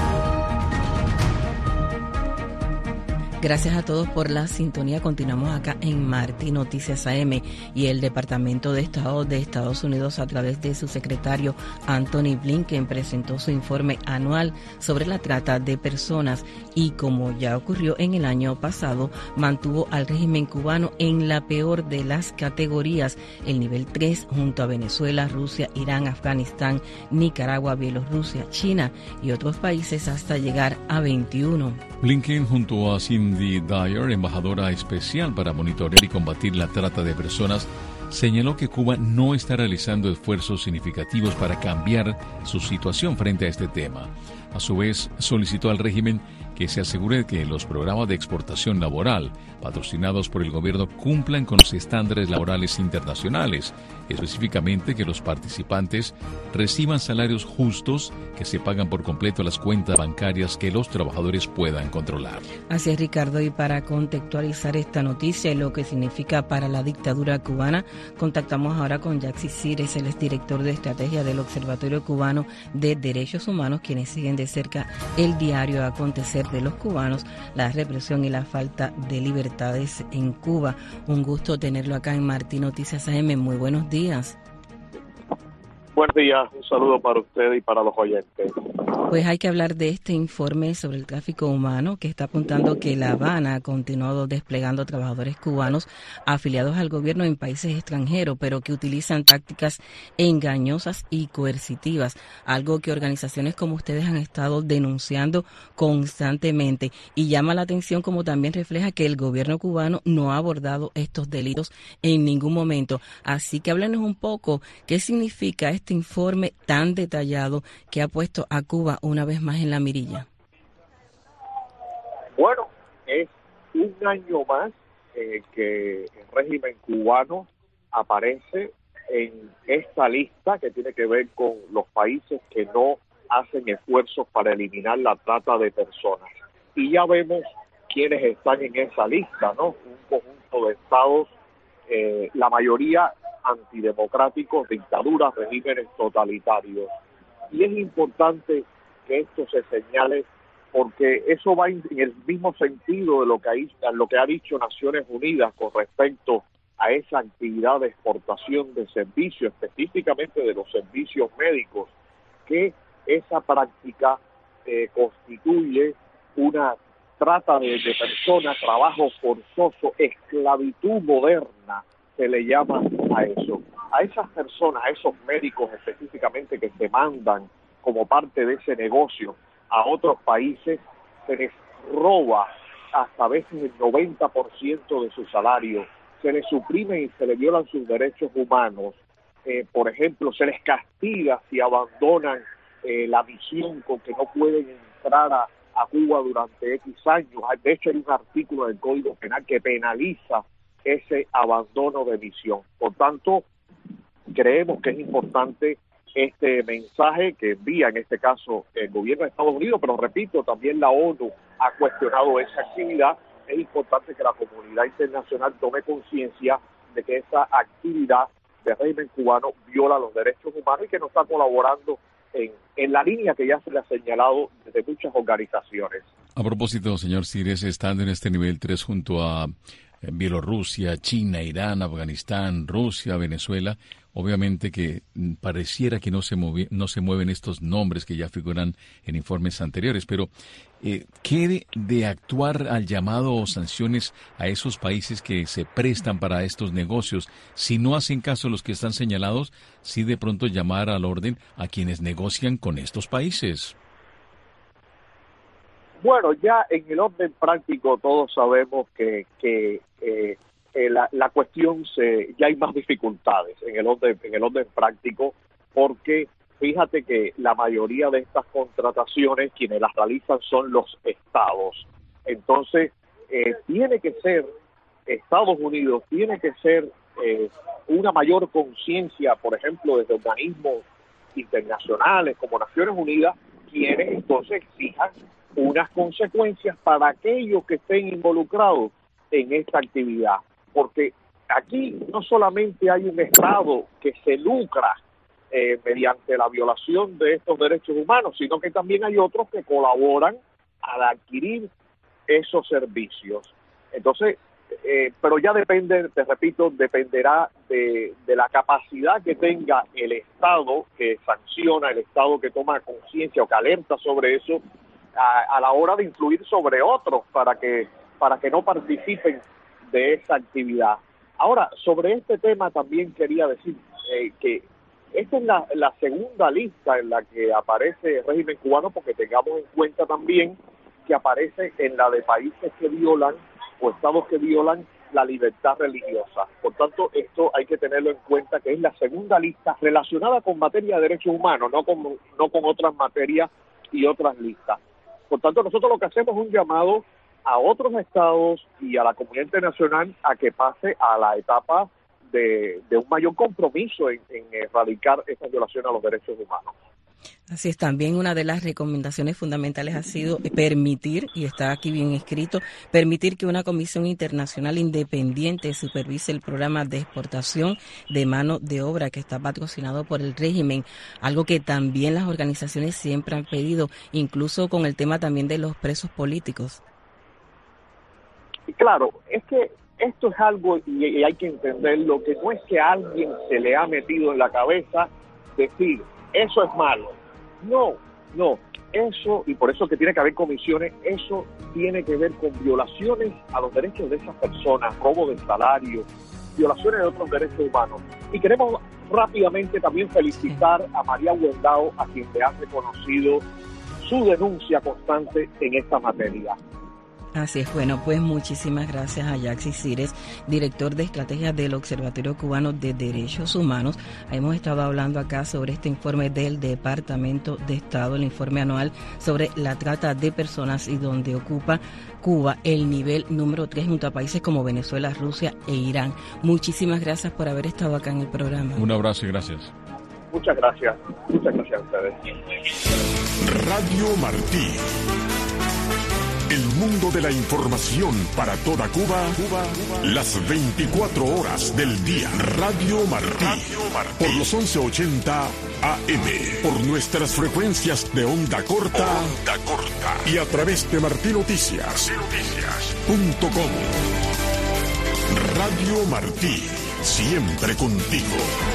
Gracias a todos por la sintonía. Continuamos acá en Martí Noticias AM y el Departamento de Estado de Estados Unidos a través de su secretario Anthony Blinken presentó su informe anual sobre la trata de personas y, como ya ocurrió en el año pasado, mantuvo al régimen cubano en la peor de las categorías, el nivel 3, junto a Venezuela, Rusia, Irán, Afganistán, Nicaragua, Bielorrusia, China y otros países hasta llegar a 21.
Blinken junto a Cindy Dyer, embajadora especial para monitorear y combatir la trata de personas, señaló que Cuba no está realizando esfuerzos significativos para cambiar su situación frente a este tema. A su vez, solicitó al régimen que se asegure que los programas de exportación laboral patrocinados por el gobierno cumplan con los estándares laborales internacionales, específicamente que los participantes reciban salarios justos que se pagan por completo a las cuentas bancarias que los trabajadores puedan controlar.
Así es, Ricardo, y para contextualizar esta noticia y lo que significa para la dictadura cubana, contactamos ahora con Yaxi Cires, el exdirector de estrategia del Observatorio Cubano de Derechos Humanos, quienes siguen de cerca el diario acontecer de los cubanos, la represión y la falta de libertades en Cuba. Un gusto tenerlo acá en Martí Noticias AM. Muy buenos días.
Buenos días, un saludo para usted y para los oyentes.
Pues hay que hablar de este informe sobre el tráfico humano que está apuntando que La Habana ha continuado desplegando trabajadores cubanos afiliados al gobierno en países extranjeros, pero que utilizan tácticas engañosas y coercitivas, algo que organizaciones como ustedes han estado denunciando constantemente, y llama la atención como también refleja que el gobierno cubano no ha abordado estos delitos en ningún momento. Así que háblanos un poco qué significa este informe tan detallado que ha puesto a Cuba una vez más en la mirilla.
Bueno, es un año más que el régimen cubano aparece en esta lista que tiene que ver con los países que no hacen esfuerzos para eliminar la trata de personas. Y ya vemos quiénes están en esa lista, ¿no? Un conjunto de estados, la mayoría antidemocráticos, dictaduras, regímenes totalitarios. Y es importante que esto se señale porque eso va en el mismo sentido de lo que ha dicho Naciones Unidas con respecto a esa actividad de exportación de servicios, específicamente de los servicios médicos, que esa práctica constituye una trata de personas, trabajo forzoso, esclavitud moderna, se le llama a eso. A esas personas, a esos médicos específicamente que se mandan como parte de ese negocio a otros países, se les roba hasta a veces el 90% de su salario,
se les suprimen y se les violan sus derechos humanos. Por ejemplo, se les castiga si abandonan la misión con que no pueden entrar a Cuba durante X años. De hecho, hay un artículo del Código Penal que penaliza ese abandono de misión. Por tanto, creemos que es importante este mensaje que envía, en este caso, el gobierno de Estados Unidos, pero repito, también la ONU ha cuestionado esa actividad. Es importante que la comunidad internacional tome conciencia de que esa actividad del régimen cubano viola los derechos humanos y que no está colaborando en la línea que ya se le ha señalado desde muchas organizaciones.
A propósito, señor Cires, estando en este nivel 3 junto a Bielorrusia, China, Irán, Afganistán, Rusia, Venezuela, obviamente que pareciera que no se mueven estos nombres que ya figuran en informes anteriores, pero ¿qué de actuar al llamado o sanciones a esos países que se prestan para estos negocios? Si no hacen caso los que están señalados, sí de pronto llamar al orden a quienes negocian con estos países.
Bueno, ya en el orden práctico todos sabemos que la cuestión ya hay más dificultades en el orden práctico, porque fíjate que la mayoría de estas contrataciones quienes las realizan son los estados. Entonces tiene que ser Estados Unidos, tiene que ser una mayor conciencia, por ejemplo, desde organismos internacionales como Naciones Unidas, quienes entonces exijan unas consecuencias para aquellos que estén involucrados en esta actividad, porque aquí no solamente hay un Estado que se lucra mediante la violación de estos derechos humanos, sino que también hay otros que colaboran al adquirir esos servicios. Entonces, pero ya depende, te repito, dependerá de la capacidad que tenga el Estado que sanciona, el Estado que toma conciencia o que alerta sobre eso, a la hora de influir sobre otros para que no participen de esa actividad. Ahora, sobre este tema también quería decir que esta es la segunda lista en la que aparece el régimen cubano, porque tengamos en cuenta también que aparece en la de países que violan o estados que violan la libertad religiosa. Por tanto, esto hay que tenerlo en cuenta, que es la segunda lista relacionada con materia de derechos humanos, no con otras materias y otras listas. Por tanto, nosotros lo que hacemos es un llamado a otros estados y a la comunidad internacional a que pase a la etapa de un mayor compromiso en erradicar esta violación a los derechos humanos.
Así es, también una de las recomendaciones fundamentales ha sido permitir, y está aquí bien escrito, permitir que una comisión internacional independiente supervise el programa de exportación de mano de obra que está patrocinado por el régimen, algo que también las organizaciones siempre han pedido, incluso con el tema también de los presos políticos.
Claro, es que esto es algo, y hay que entenderlo, que no es que a alguien se le ha metido en la cabeza decir, eso es malo. No, eso, y por eso que tiene que haber comisiones, eso tiene que ver con violaciones a los derechos de esas personas, robo de salario, violaciones de otros derechos humanos. Y queremos rápidamente también felicitar a María Huendao, a quien le ha reconocido su denuncia constante en esta materia.
Así es, bueno, pues muchísimas gracias a Yaxi Cires, director de estrategia del Observatorio Cubano de Derechos Humanos. Hemos estado hablando acá sobre este informe del Departamento de Estado, el informe anual sobre la trata de personas, y donde ocupa Cuba el nivel número 3 junto a países como Venezuela, Rusia e Irán. Muchísimas gracias por haber estado acá en el programa.
Un abrazo y gracias.
Muchas gracias a ustedes.
Radio Martí. El mundo de la información para toda Cuba, las 24 horas del día. Radio Martí, por los 1180 AM, por nuestras frecuencias de onda corta, y a través de martinoticias.com. Radio Martí, siempre contigo.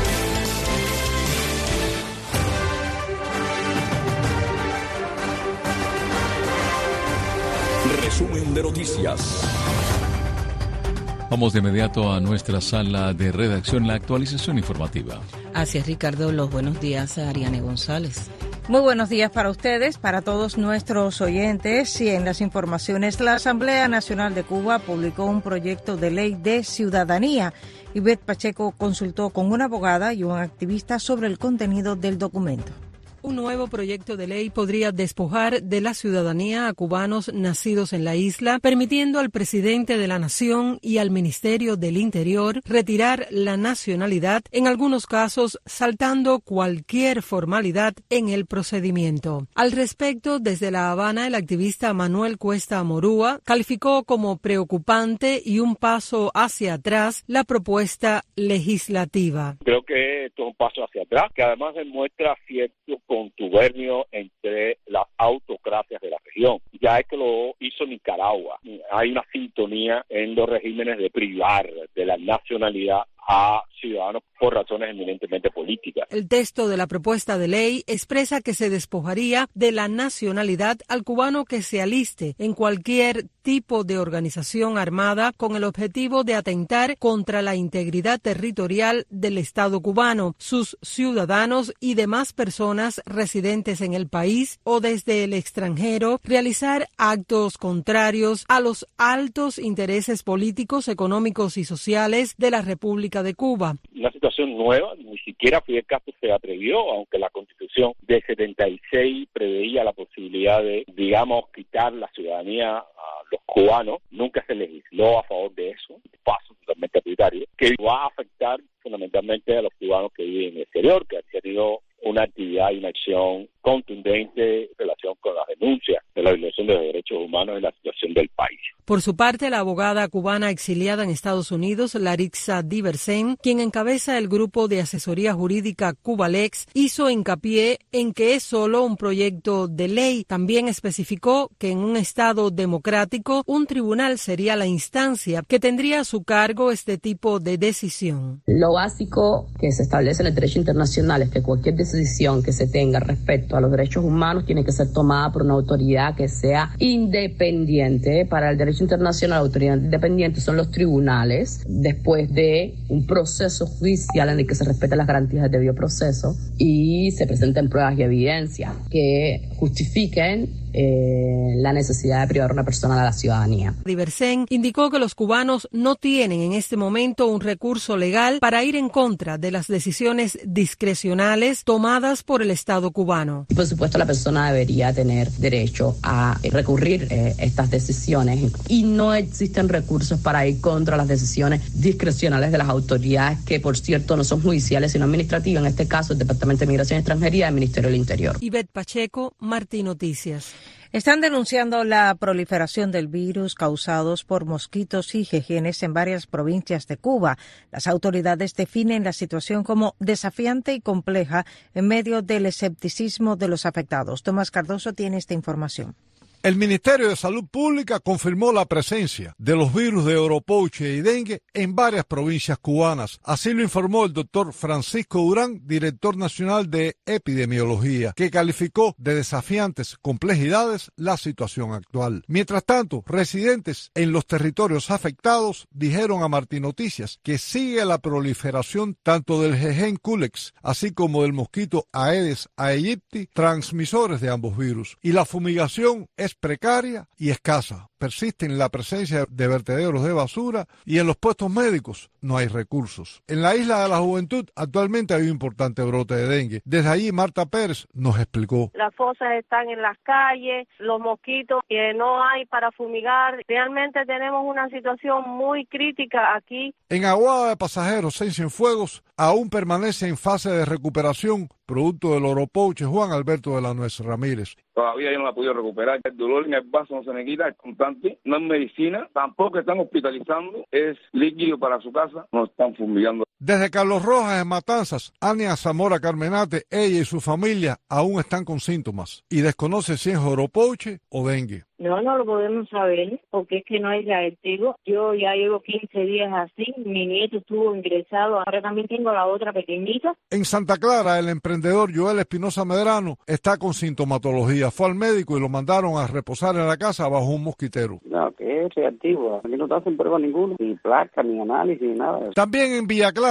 Resumen de noticias.
Vamos de inmediato a nuestra sala de redacción, la actualización informativa.
Así es, Ricardo. Los buenos días a Ariane González.
Muy buenos días para ustedes, para todos nuestros oyentes. Y en las informaciones, la Asamblea Nacional de Cuba publicó un proyecto de ley de ciudadanía. Ivette Pacheco consultó con una abogada y un activista sobre el contenido del documento.
Un nuevo proyecto de ley podría despojar de la ciudadanía a cubanos nacidos en la isla, permitiendo al presidente de la nación y al Ministerio del Interior retirar la nacionalidad, en algunos casos saltando cualquier formalidad en el procedimiento. Al respecto, desde La Habana, el activista Manuel Cuesta Morúa calificó como preocupante y un paso hacia atrás la propuesta legislativa.
Creo que esto es un paso hacia atrás, que además demuestra cierto contubernio entre las autocracias de la región. Ya es que lo hizo Nicaragua. Hay una sintonía en los regímenes de privar de la nacionalidad a ciudadanos por razones eminentemente políticas.
El texto de la propuesta de ley expresa que se despojaría de la nacionalidad al cubano que se aliste en cualquier tipo de organización armada con el objetivo de atentar contra la integridad territorial del Estado cubano, sus ciudadanos y demás personas residentes en el país o desde el extranjero, realizar actos contrarios a los altos intereses políticos, económicos y sociales de la República de Cuba.
Una situación nueva, ni siquiera Fidel Castro se atrevió, aunque la Constitución de 76 preveía la posibilidad de, quitar la ciudadanía a los cubanos. Nunca se legisló a favor de eso, un paso totalmente arbitrario, que va a afectar fundamentalmente a los cubanos que viven en el exterior, que han tenido una actividad y una acción contundente en relación con las denuncias de la violación de los derechos humanos en la situación del país.
Por su parte, la abogada cubana exiliada en Estados Unidos, Larixa Diversen, quien encabeza el grupo de asesoría jurídica Cubalex, hizo hincapié en que es solo un proyecto de ley. También especificó que en un Estado democrático, un tribunal sería la instancia que tendría a su cargo este tipo de decisión.
Lo básico que se establece en el derecho internacional es que cualquier decisión que se tenga respecto a los derechos humanos tiene que ser tomada por una autoridad que sea independiente. Para el derecho internacional, la autoridad independiente son los tribunales, después de un proceso judicial en el que se respetan las garantías del debido proceso y se presenten pruebas y evidencias que justifiquen la necesidad de privar a una persona de la ciudadanía.
Diversen indicó que los cubanos no tienen en este momento un recurso legal para ir en contra de las decisiones discrecionales tomadas por el Estado cubano.
Y por supuesto, la persona debería tener derecho a recurrir estas decisiones y no existen recursos para ir contra las decisiones discrecionales de las autoridades que, por cierto, no son judiciales sino administrativas, en este caso el Departamento de Migración y Extranjería del Ministerio del Interior.
Ivette Pacheco, Martí Noticias.
Están denunciando la proliferación del virus causados por mosquitos y jejenes en varias provincias de Cuba. Las autoridades definen la situación como desafiante y compleja en medio del escepticismo de los afectados. Tomás Cardoso tiene esta información.
El Ministerio de Salud Pública confirmó la presencia de los virus de oropouche y dengue en varias provincias cubanas. Así lo informó el doctor Francisco Durán, director nacional de epidemiología, que calificó de desafiantes complejidades la situación actual. Mientras tanto, residentes en los territorios afectados dijeron a Martí Noticias que sigue la proliferación tanto del jejen culex, así como del mosquito Aedes aegypti, transmisores de ambos virus, y la fumigación es precaria y escasa. Persiste la presencia de vertederos de basura y en los puestos médicos no hay recursos. En la Isla de la Juventud actualmente hay un importante brote de dengue. Desde allí Marta Pérez nos explicó.
Las fosas están en las calles, los mosquitos que no hay para fumigar. Realmente tenemos una situación muy crítica aquí.
En Aguada de Pasajeros, en Cienfuegos, aún permanece en fase de recuperación producto del oropouche Juan Alberto de la Nuez Ramírez.
Todavía yo no la he podido recuperar. El dolor en el vaso no se me quita, es constante. No es medicina, tampoco están hospitalizando. Es líquido para su casa, no están fumigando.
Desde Carlos Rojas en Matanzas, Ania Zamora Carmenate, ella y su familia aún están con síntomas y desconoce si es oropouche o dengue.
No lo podemos saber porque es que no hay reactivo. Yo ya llevo 15 días así, mi nieto estuvo ingresado, ahora también tengo la otra pequeñita.
En Santa Clara, el emprendedor Joel Espinosa Medrano está con sintomatología. Fue al médico y lo mandaron a reposar en la casa bajo un mosquitero.
No, que es reactivo. Aquí no te hacen prueba ninguna, ni placa, ni análisis, ni nada.
También en Villa Clara,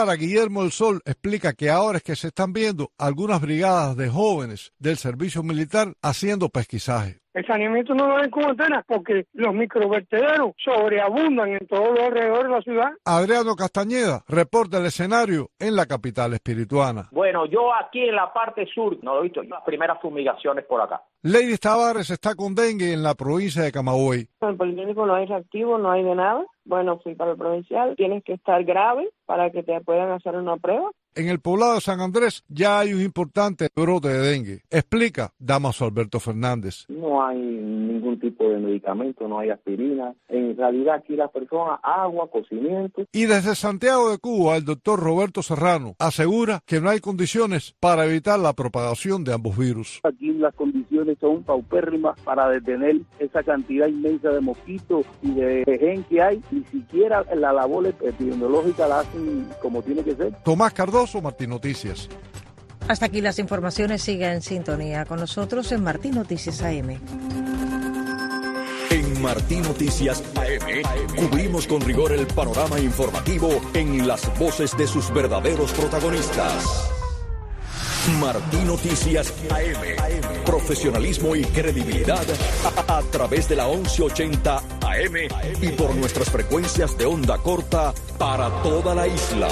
Clara, Guillermo del Sol explica que ahora es que se están viendo algunas brigadas de jóvenes del servicio militar haciendo pesquisaje.
El saneamiento no lo ven como antenas porque los microvertederos sobreabundan en todo lo alrededor de la ciudad.
Adriano Castañeda reporta el escenario en la capital espirituana.
Bueno, yo aquí en la parte sur no he visto las primeras fumigaciones por acá.
Lady Tavares está con dengue en la provincia de Camagüey.
El Politécnico no hay reactivo, no hay de nada. Bueno, fui para el provincial, tienes que estar grave para que te puedan hacer una prueba.
En el poblado de San Andrés ya hay un importante brote de dengue. Explica Damaso Alberto Fernández.
No hay ningún tipo de medicamento, no hay aspirina. En realidad aquí las personas, agua, cocimiento.
Y desde Santiago de Cuba, el doctor Roberto Serrano asegura que no hay condiciones para evitar la propagación de ambos virus.
Aquí las condiciones son paupérrimas para detener esa cantidad inmensa de mosquitos y de gen que hay. Ni siquiera la labor epidemiológica la hacen como tiene que ser.
Tomás Cardoso, Martín Noticias.
Hasta aquí las informaciones. Siga en sintonía con nosotros en Martín Noticias AM.
En Martín Noticias AM cubrimos con rigor el panorama informativo en las voces de sus verdaderos protagonistas. Martín Noticias AM. Profesionalismo y credibilidad a través de la 1180 AM y por nuestras frecuencias de onda corta para toda la isla.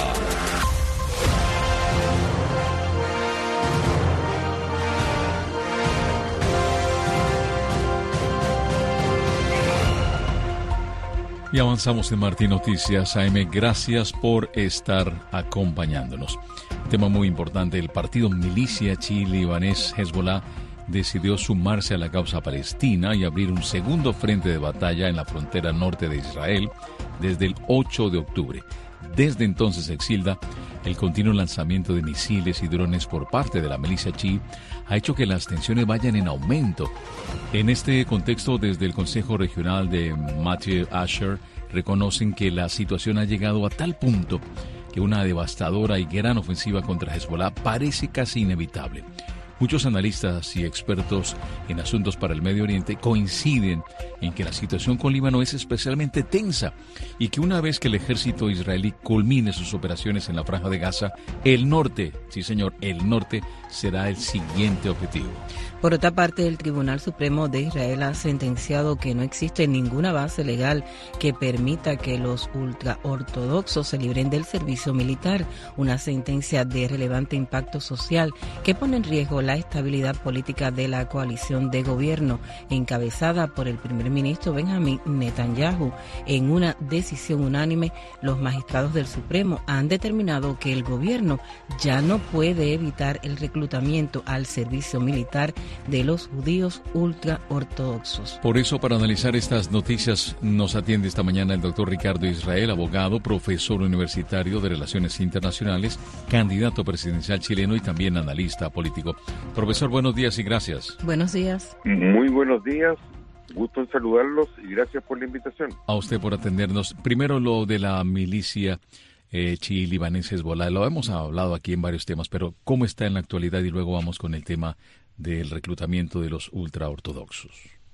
Y avanzamos en Martín Noticias AM. Gracias por estar acompañándonos. Tema muy importante: el partido milicia chií-libanés Hezbollah decidió sumarse a la causa palestina y abrir un segundo frente de batalla en la frontera norte de Israel desde el 8 de octubre. Desde entonces, Exilda, el continuo lanzamiento de misiles y drones por parte de la milicia chií ha hecho que las tensiones vayan en aumento. En este contexto, desde el Consejo Regional de Matthew Asher, reconocen que la situación ha llegado a tal punto que una devastadora y gran ofensiva contra Hezbollah parece casi inevitable. Muchos analistas y expertos en asuntos para el Medio Oriente coinciden en que la situación con Líbano es especialmente tensa y que una vez que el ejército israelí culmine sus operaciones en la Franja de Gaza, el norte, sí señor, el norte será el siguiente objetivo.
Por otra parte, el Tribunal Supremo de Israel ha sentenciado que no existe ninguna base legal que permita que los ultraortodoxos se libren del servicio militar, una sentencia de relevante impacto social que pone en riesgo la estabilidad política de la coalición de gobierno encabezada por el primer ministro Benjamín Netanyahu. En una decisión unánime, los magistrados del Supremo han determinado que el gobierno ya no puede evitar el reclutamiento al servicio militar de los judíos ultraortodoxos.
Por eso, para analizar estas noticias, nos atiende esta mañana el doctor Ricardo Israel, abogado, profesor universitario de Relaciones Internacionales, candidato presidencial chileno y también analista político. Profesor, buenos días y gracias.
Buenos días.
Muy buenos días. Gusto en saludarlos y gracias por la invitación.
A usted por atendernos. Primero, lo de la milicia chií-libanés Hezbollah. Lo hemos hablado aquí en varios temas, pero ¿cómo está en la actualidad? Y luego vamos con el tema del reclutamiento de los ultraortodoxos.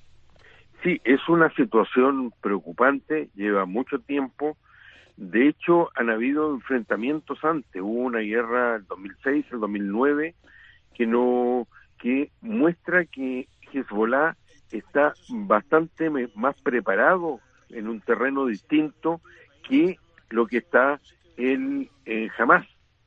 Sí, es una situación preocupante, lleva mucho tiempo. De hecho, han habido enfrentamientos antes. Hubo una guerra en el 2006, el 2009, que muestra que Hezbollah está bastante más preparado en un terreno distinto que lo que está en Hamás.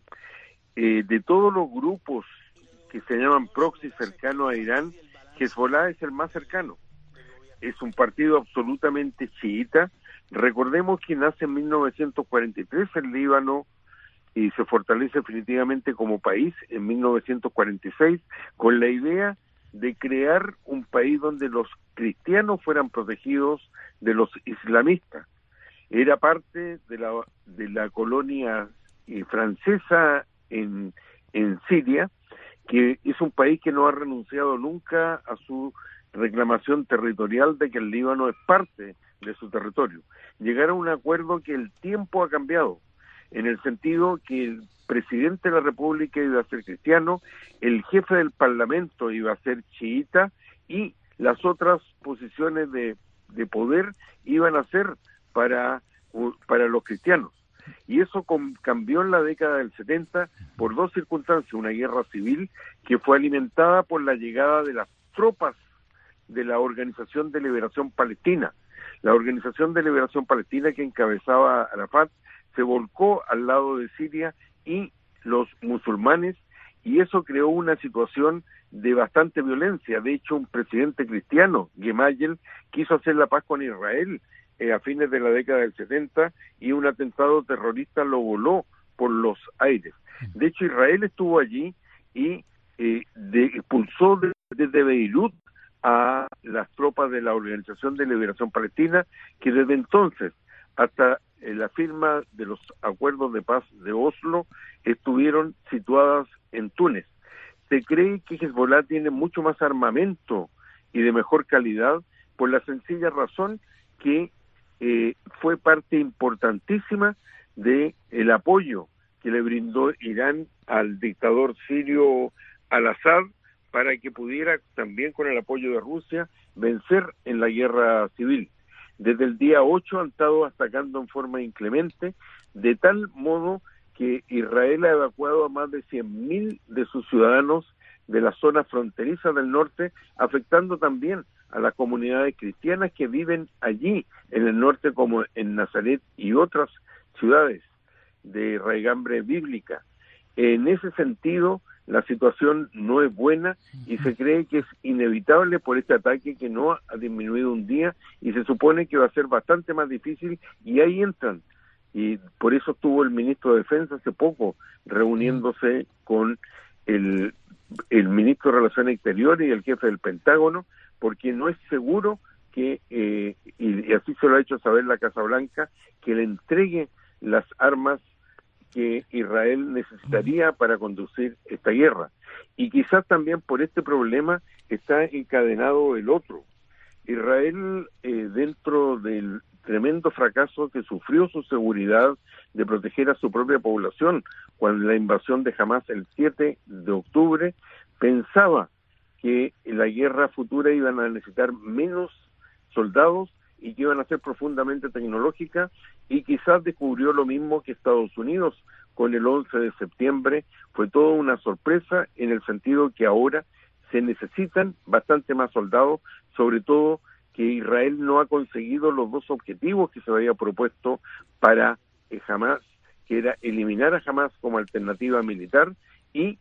De todos los grupos que se llaman proxy cercanos a Irán, Hezbollah es el más cercano. Es un partido absolutamente chiita. Recordemos que nace en 1943 el Líbano y se fortalece definitivamente como país en 1946 con la idea de crear un país donde los cristianos fueran protegidos de los islamistas. Era parte de la colonia francesa en Siria, que es un país que no ha renunciado nunca a su reclamación territorial de que el Líbano es parte de su territorio. Llegar a un acuerdo que el tiempo ha cambiado, en el sentido que el presidente de la República iba a ser cristiano, el jefe del Parlamento iba a ser chiita y las otras posiciones de poder iban a ser para los cristianos. Y eso cambió en la década del 70 por dos circunstancias. Una guerra civil que fue alimentada por la llegada de las tropas de la Organización de Liberación Palestina. La Organización de Liberación Palestina, que encabezaba Arafat, se volcó al lado de Siria y los musulmanes, y eso creó una situación de bastante violencia. De hecho, un presidente cristiano, Gemayel, quiso hacer la paz con Israel a fines de la década del 70, y un atentado terrorista lo voló por los aires. De hecho, Israel estuvo allí y expulsó desde Beirut a las tropas de la Organización de Liberación Palestina, que desde entonces hasta la firma de los acuerdos de paz de Oslo estuvieron situadas en Túnez. Se cree que Hezbollah tiene mucho más armamento y de mejor calidad por la sencilla razón que fue parte importantísima de el apoyo que le brindó Irán al dictador sirio al-Assad para que pudiera, también con el apoyo de Rusia, vencer en la guerra civil. Desde el día 8 han estado atacando en forma inclemente, de tal modo que Israel ha evacuado a más de 100.000 de sus ciudadanos de la zona fronteriza del norte, afectando también a las comunidades cristianas que viven allí, en el norte, como en Nazaret y otras ciudades de raigambre bíblica. En ese sentido, la situación no es buena y se cree que es inevitable por este ataque que no ha disminuido un día, y se supone que va a ser bastante más difícil, y ahí entran. Y por eso estuvo el ministro de Defensa hace poco reuniéndose con el ministro de Relaciones Exteriores y el jefe del Pentágono, porque no es seguro que, y así se lo ha hecho saber la Casa Blanca, que le entregue las armas que Israel necesitaría para conducir esta guerra. Y quizás también por este problema está encadenado el otro. Israel, dentro del tremendo fracaso que sufrió su seguridad de proteger a su propia población cuando la invasión de Hamas el 7 de octubre, pensaba que en la guerra futura iban a necesitar menos soldados y que iban a ser profundamente tecnológicas, y quizás descubrió lo mismo que Estados Unidos con el 11 de septiembre. Fue toda una sorpresa, en el sentido que ahora se necesitan bastante más soldados, sobre todo que Israel no ha conseguido los dos objetivos que se había propuesto para Hamas, que era eliminar a Hamas como alternativa militar y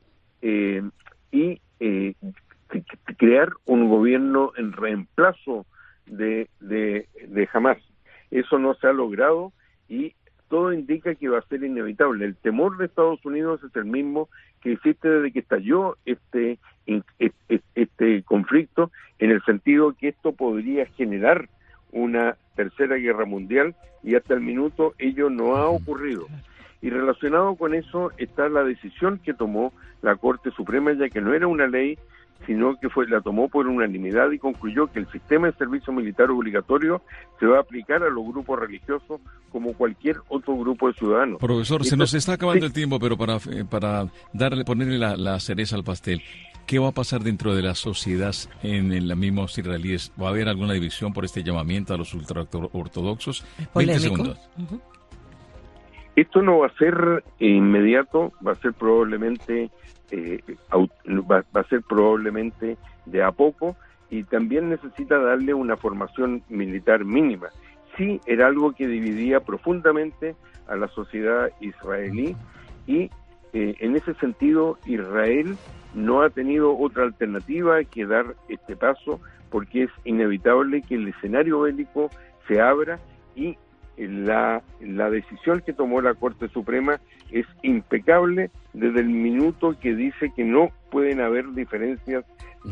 crear un gobierno en reemplazo de Hamas. Eso no se ha logrado y todo indica que va a ser inevitable. El temor de Estados Unidos es el mismo que existe desde que estalló este conflicto, en el sentido que esto podría generar una tercera guerra mundial, y hasta el minuto ello no ha ocurrido. Y relacionado con eso está la decisión que tomó la Corte Suprema, ya que no era una ley, sino que la tomó por unanimidad y concluyó que el sistema de servicio militar obligatorio se va a aplicar a los grupos religiosos como cualquier otro grupo de ciudadanos.
Profesor, se nos está acabando el tiempo, pero para ponerle la cereza al pastel, ¿qué va a pasar dentro de la sociedad en los mismos israelíes? ¿Va a haber alguna división por este llamamiento a los ultraortodoxos? 20 segundos.
Esto no va a ser inmediato, va a ser probablemente va a ser probablemente de a poco, y también necesita darle una formación militar mínima. Sí, era algo que dividía profundamente a la sociedad israelí, y en ese sentido Israel no ha tenido otra alternativa que dar este paso, porque es inevitable que el escenario bélico se abra, y la decisión que tomó la Corte Suprema es impecable desde el minuto que dice que no pueden haber diferencias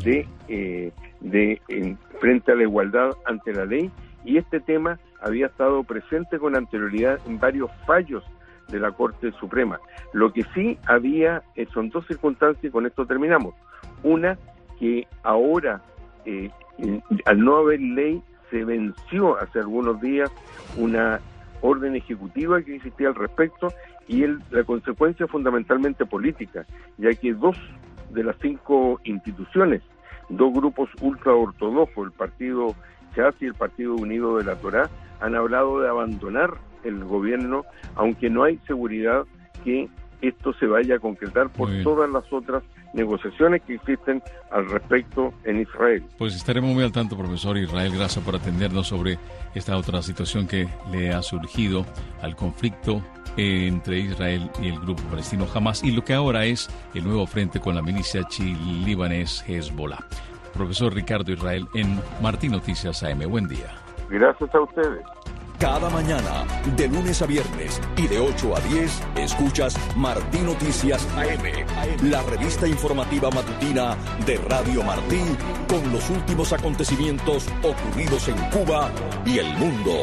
frente a la igualdad ante la ley, y este tema había estado presente con anterioridad en varios fallos de la Corte Suprema. Lo que sí había son dos circunstancias, y con esto terminamos. Una, que ahora, al no haber ley, se venció hace algunos días una orden ejecutiva que existía al respecto, y la consecuencia es fundamentalmente política, ya que 2 de las 5 instituciones, 2 grupos ultraortodoxos, el Partido Shas y el Partido Unido de la Torá, han hablado de abandonar el gobierno, aunque no hay seguridad que esto se vaya a concretar por todas las otras negociaciones que existen al respecto en Israel.
Pues estaremos muy al tanto, profesor Israel. Gracias por atendernos sobre esta otra situación que le ha surgido al conflicto entre Israel y el grupo palestino Hamas y lo que ahora es el nuevo frente con la milicia libanés Hezbollah. Profesor Ricardo Israel en Martín Noticias AM. Buen día.
Gracias a ustedes.
Cada mañana, de lunes a viernes y de 8 a 10, escuchas Martín Noticias AM, la revista informativa matutina de Radio Martí, con los últimos acontecimientos ocurridos en Cuba y el mundo.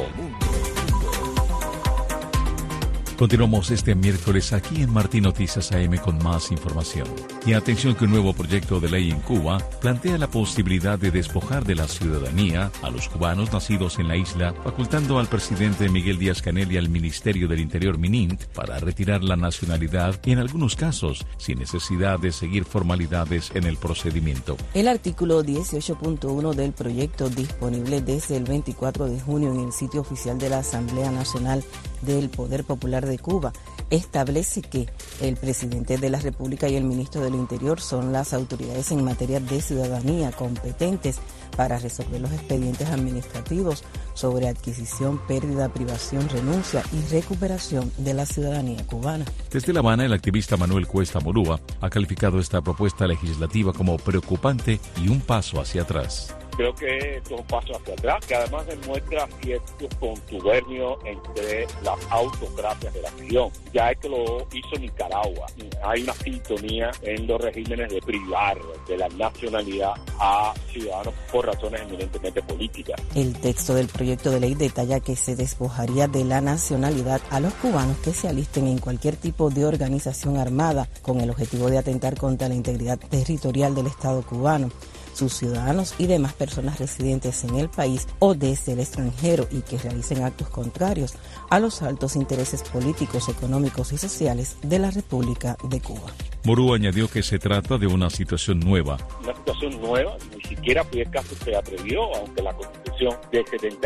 Continuamos este miércoles aquí en Martín Noticias AM con más información. Y atención que un nuevo proyecto de ley en Cuba plantea la posibilidad de despojar de la ciudadanía a los cubanos nacidos en la isla, facultando al presidente Miguel Díaz-Canel y al Ministerio del Interior MININT para retirar la nacionalidad en algunos casos, sin necesidad de seguir formalidades en el procedimiento.
El artículo 18.1 del proyecto, disponible desde el 24 de junio en el sitio oficial de la Asamblea Nacional del Poder Popular de Cuba, establece que el presidente de la República y el ministro del Interior son las autoridades en materia de ciudadanía competentes para resolver los expedientes administrativos sobre adquisición, pérdida, privación, renuncia y recuperación de la ciudadanía cubana.
Desde La Habana, el activista Manuel Cuesta Morúa ha calificado esta propuesta legislativa como preocupante y un paso hacia atrás.
Creo que esto es un paso hacia atrás, que además demuestra cierto contubernio entre las autocracias de la región. Ya es que lo hizo Nicaragua. Hay una sintonía en los regímenes de privar de la nacionalidad a ciudadanos por razones eminentemente políticas.
El texto del proyecto de ley detalla que se despojaría de la nacionalidad a los cubanos que se alisten en cualquier tipo de organización armada con el objetivo de atentar contra la integridad territorial del Estado cubano, sus ciudadanos y demás personas residentes en el país o desde el extranjero y que realicen actos contrarios a los altos intereses políticos, económicos y sociales de la República de Cuba.
Morúa añadió que se trata de una situación nueva.
Una situación nueva, ni siquiera Fidel Castro se atrevió, aunque la Constitución de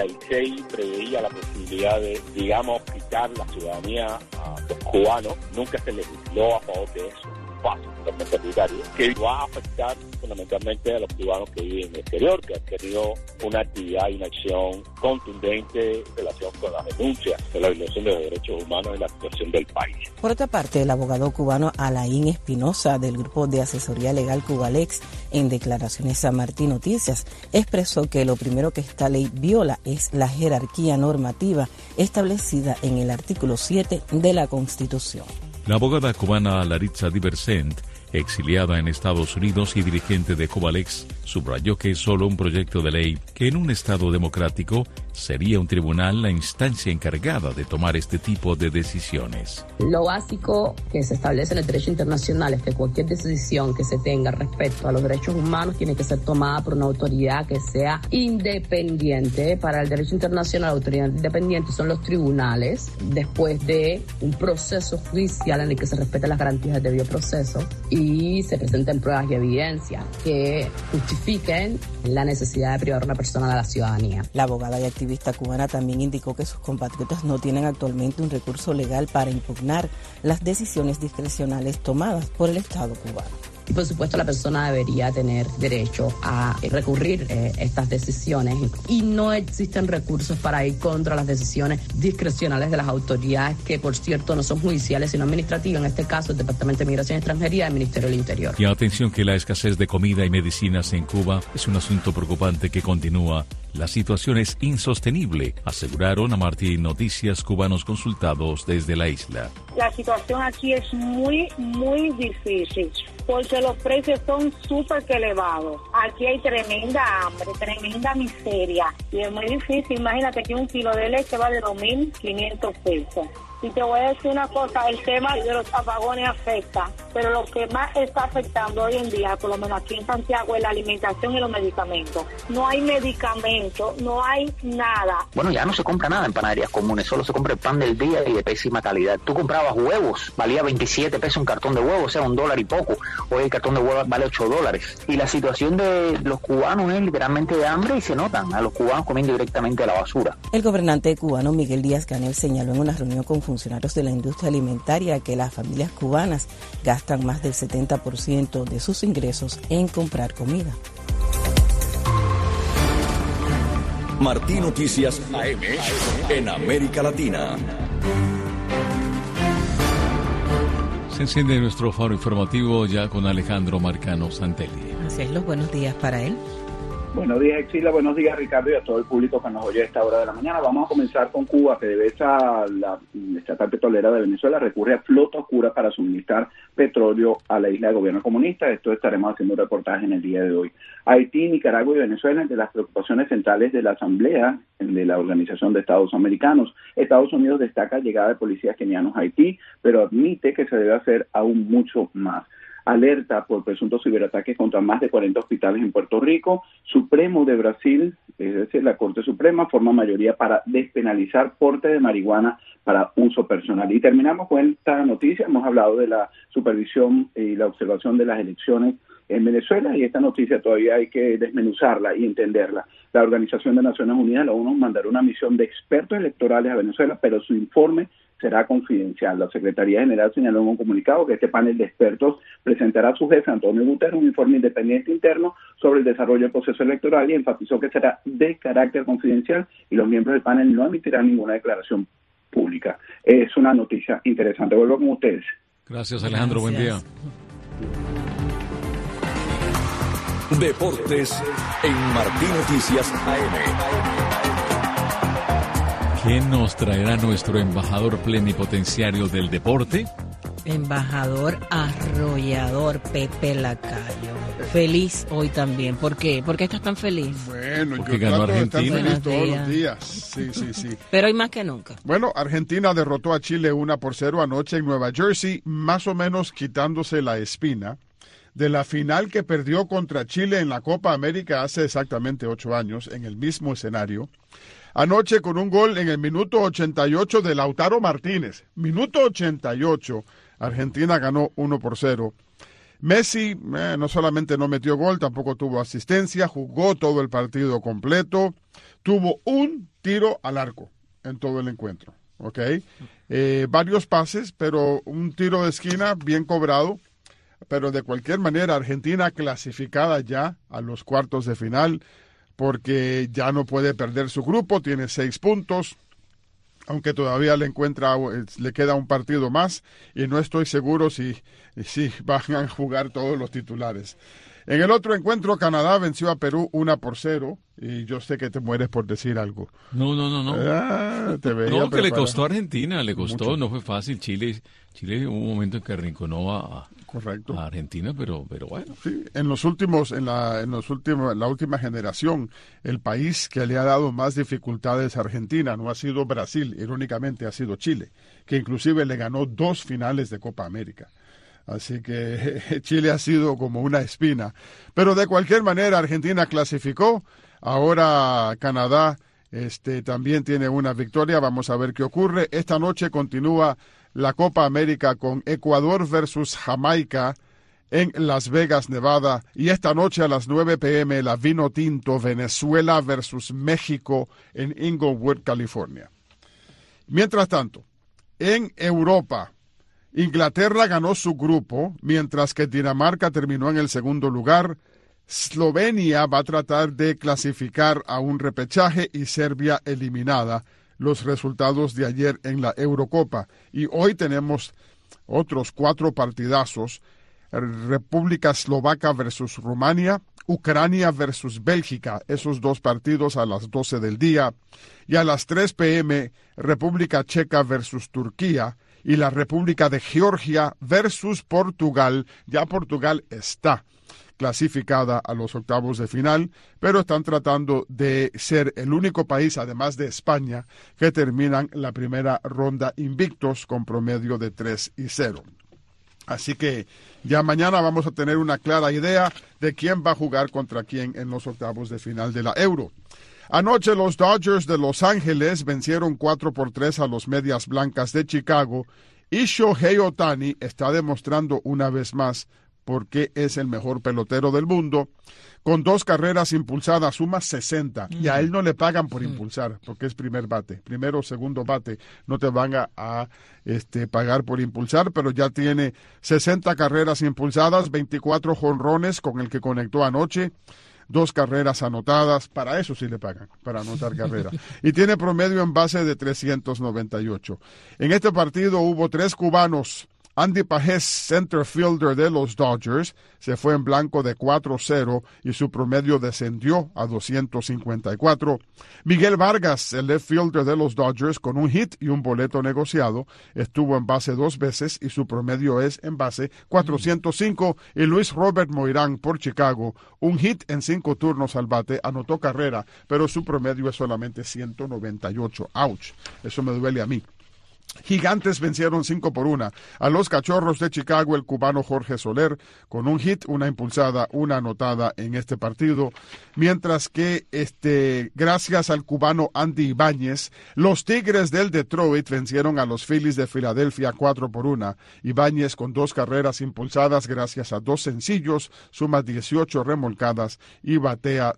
76 preveía la posibilidad de, quitar la ciudadanía a los cubanos, nunca se legisló a favor de eso. Paso totalmente arbitrario, que va a afectar fundamentalmente a los cubanos que viven en el exterior, que han tenido una actividad y una acción contundente en relación con las denuncias de la violación de los derechos humanos en la situación del país.
Por otra parte, el abogado cubano Alain Espinosa, del Grupo de Asesoría Legal Cubalex, en declaraciones a Martín Noticias, expresó que lo primero que esta ley viola es la jerarquía normativa establecida en el artículo 7 de la Constitución.
La abogada cubana Laritza Diversent, exiliada en Estados Unidos y dirigente de Cubalex, subrayó que es solo un proyecto de ley que en un Estado democrático sería un tribunal la instancia encargada de tomar este tipo de decisiones.
Lo básico que se establece en el derecho internacional es que cualquier decisión que se tenga respecto a los derechos humanos tiene que ser tomada por una autoridad que sea independiente. Para el derecho internacional, la autoridad independiente son los tribunales, después de un proceso judicial en el que se respetan las garantías del debido proceso y se presenten pruebas y evidencia que justifiquen la necesidad de privar a una persona de la ciudadanía.
La abogada y activista cubana también indicó que sus compatriotas no tienen actualmente un recurso legal para impugnar las decisiones discrecionales tomadas por el Estado cubano.
Y por supuesto la persona debería tener derecho a recurrir estas decisiones y no existen recursos para ir contra las decisiones discrecionales de las autoridades que por cierto no son judiciales sino administrativas, en este caso el Departamento de Migración y Extranjería del Ministerio del Interior.
Y atención que la escasez de comida y medicinas en Cuba es un asunto preocupante que continúa. La situación es insostenible, aseguraron a Martín Noticias cubanos consultados desde la isla.
La situación aquí es muy difícil porque los precios son súper elevados. Aquí hay tremenda hambre, tremenda miseria y es muy difícil. Imagínate que un kilo de leche vale 2.500 pesos.
Y te voy a decir una cosa, el tema de los apagones afecta, pero lo que más está afectando hoy en día, por lo menos aquí en Santiago, es la alimentación y los medicamentos. No hay medicamentos, no hay nada.
Bueno, ya no se compra nada en panaderías comunes, solo se compra el pan del día y de pésima calidad. Tú comprabas huevos, valía 27 pesos un cartón de huevos, o sea, $1 y poco. Hoy el cartón de huevos vale $8. Y la situación de los cubanos es literalmente de hambre y se notan a los cubanos comiendo directamente a la basura.
El gobernante cubano Miguel Díaz-Canel señaló en una reunión con funcionarios de la industria alimentaria que las familias cubanas gastan más del 70% de sus ingresos en comprar comida.
Martí Noticias AM en América Latina.
Se enciende nuestro faro informativo ya con Alejandro Marcano Santelli.
Así es, los buenos días para él.
Buenos días, Exila. Buenos días, Ricardo, y a todo el público que nos oye a esta hora de la mañana. Vamos a comenzar con Cuba. PDVSA, la estatal petrolera de Venezuela, recurre a flota oscura para suministrar petróleo a la isla de gobierno comunista. Esto estaremos haciendo un reportaje en el día de hoy. Haití, Nicaragua y Venezuela, entre las preocupaciones centrales de la Asamblea de la Organización de Estados Americanos. Estados Unidos destaca llegada de policías kenianos a Haití, pero admite que se debe hacer aún mucho más. Alerta por presuntos ciberataques contra más de 40 hospitales en Puerto Rico. Supremo de Brasil, es decir, la Corte Suprema, forma mayoría para despenalizar porte de marihuana para uso personal. Y terminamos con esta noticia. Hemos hablado de la supervisión y la observación de las elecciones en Venezuela, y esta noticia todavía hay que desmenuzarla y entenderla. La Organización de Naciones Unidas, la ONU, mandará una misión de expertos electorales a Venezuela, pero su informe será confidencial. La Secretaría General señaló en un comunicado que este panel de expertos presentará a su jefe, Antonio Guterres, un informe independiente interno sobre el desarrollo del proceso electoral, y enfatizó que será de carácter confidencial y los miembros del panel no emitirán ninguna declaración pública. Es una noticia interesante. Vuelvo con ustedes.
Gracias, Alejandro. Buen día.
Deportes en Martí Noticias AM.
¿Qué nos traerá nuestro embajador plenipotenciario del deporte?
Embajador arrollador Pepe Lacayo. Feliz hoy también. ¿Por qué? ¿Por qué estás tan feliz?
Bueno,
porque
yo trato de estar
Argentina.
feliz todos los días. Sí.
Pero hoy más que nunca.
Bueno, Argentina derrotó a Chile 1-0 anoche en Nueva Jersey, más o menos quitándose la espina de la final que perdió contra Chile en la Copa América hace exactamente 8 años, en el mismo escenario. Anoche con un gol en el minuto 88 de Lautaro Martínez. Minuto 88, Argentina ganó 1-0. Messi no solamente no metió gol, tampoco tuvo asistencia, jugó todo el partido completo, tuvo un tiro al arco en todo el encuentro. Varios pases, pero un tiro de esquina bien cobrado. Pero de cualquier manera, Argentina clasificada ya a los cuartos de final, porque ya no puede perder su grupo, tiene 6 puntos, aunque todavía le queda un partido más, y no estoy seguro si van a jugar todos los titulares. En el otro encuentro, Canadá venció a Perú 1-0, y yo sé que te mueres por decir algo.
No.
Te veía
no, que
preparado.
le costó a Argentina, mucho. No fue fácil. Chile hubo un momento en que arrinconó a Argentina, pero bueno.
Sí, en la última generación, el país que le ha dado más dificultades a Argentina no ha sido Brasil, irónicamente ha sido Chile, que inclusive le ganó 2 finales de Copa América. Así que Chile ha sido como una espina. Pero de cualquier manera, Argentina clasificó. Ahora Canadá también tiene una victoria. Vamos a ver qué ocurre. Esta noche continúa la Copa América con Ecuador versus Jamaica en Las Vegas, Nevada. Y esta noche a las 9 p.m. la Vinotinto Venezuela versus México en Inglewood, California. Mientras tanto, en Europa, Inglaterra ganó su grupo, mientras que Dinamarca terminó en el segundo lugar. Eslovenia va a tratar de clasificar a un repechaje y Serbia eliminada. Los resultados de ayer en la Eurocopa. Y hoy tenemos otros 4 partidazos. República Eslovaca versus Rumania, Ucrania versus Bélgica, esos 2 partidos a las 12 del día. Y a las 3 p.m., República Checa versus Turquía. Y la República de Georgia versus Portugal. Ya Portugal está clasificada a los octavos de final, pero están tratando de ser el único país, además de España, que terminan la primera ronda invictos con promedio de 3-0. Así que ya mañana vamos a tener una clara idea de quién va a jugar contra quién en los octavos de final de la Euro. Anoche los Dodgers de Los Ángeles vencieron 4-3 a los Medias Blancas de Chicago y Shohei Ohtani está demostrando una vez más por qué es el mejor pelotero del mundo. Con 2 carreras impulsadas suma 60 y a él no le pagan por impulsar porque es primer bate. Primero o segundo bate no te van a pagar por impulsar, pero ya tiene 60 carreras impulsadas, 24 jonrones con el que conectó anoche. 2 carreras anotadas, para eso sí le pagan, para anotar carrera. Y tiene promedio en base de 398. En este partido hubo 3 cubanos. Andy Pajés, center fielder de los Dodgers, se fue en blanco de 4-0 y su promedio descendió a 254. Miguel Vargas, el left fielder de los Dodgers, con un hit y un boleto negociado, estuvo en base 2 veces y su promedio es en base 405. Y Luis Robert Moirán por Chicago, un hit en 5 turnos al bate, anotó carrera, pero su promedio es solamente 198. ¡Auch! Eso me duele a mí. Gigantes vencieron 5-1 a los Cachorros de Chicago, el cubano Jorge Soler, con un hit, una impulsada, una anotada en este partido. Mientras que, gracias al cubano Andy Ibáñez, los Tigres del Detroit vencieron a los Phillies de Filadelfia 4-1. Ibáñez con 2 carreras impulsadas gracias a 2 sencillos, suma 18 remolcadas y batea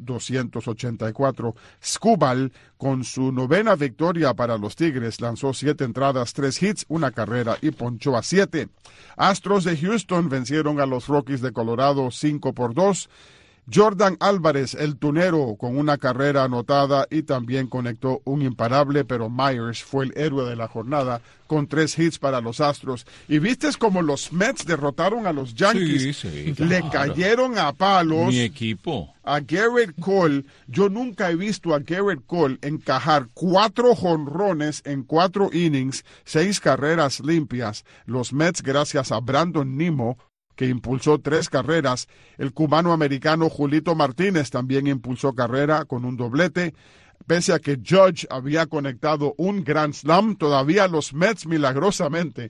284. Skubal, con su 9ª victoria para los Tigres, lanzó 7 entradas, 3 hits, 1 carrera y ponchó a 7. Astros de Houston vencieron a los Rockies de Colorado 5-2. Jordan Álvarez, el tunero, con 1 carrera anotada y también conectó un imparable, pero Myers fue el héroe de la jornada con 3 hits para los Astros. Y viste como los Mets derrotaron a los Yankees.
Sí,
le cayeron a palos.
Mi equipo.
A Garrett Cole. Yo nunca he visto a Garrett Cole encajar 4 jonrones en 4 innings, 6 carreras limpias. Los Mets, gracias a Brandon Nimmo, que impulsó 3 carreras. El cubano-americano Julito Martínez también impulsó carrera con un doblete. Pese a que Judge había conectado un Grand Slam, todavía los Mets milagrosamente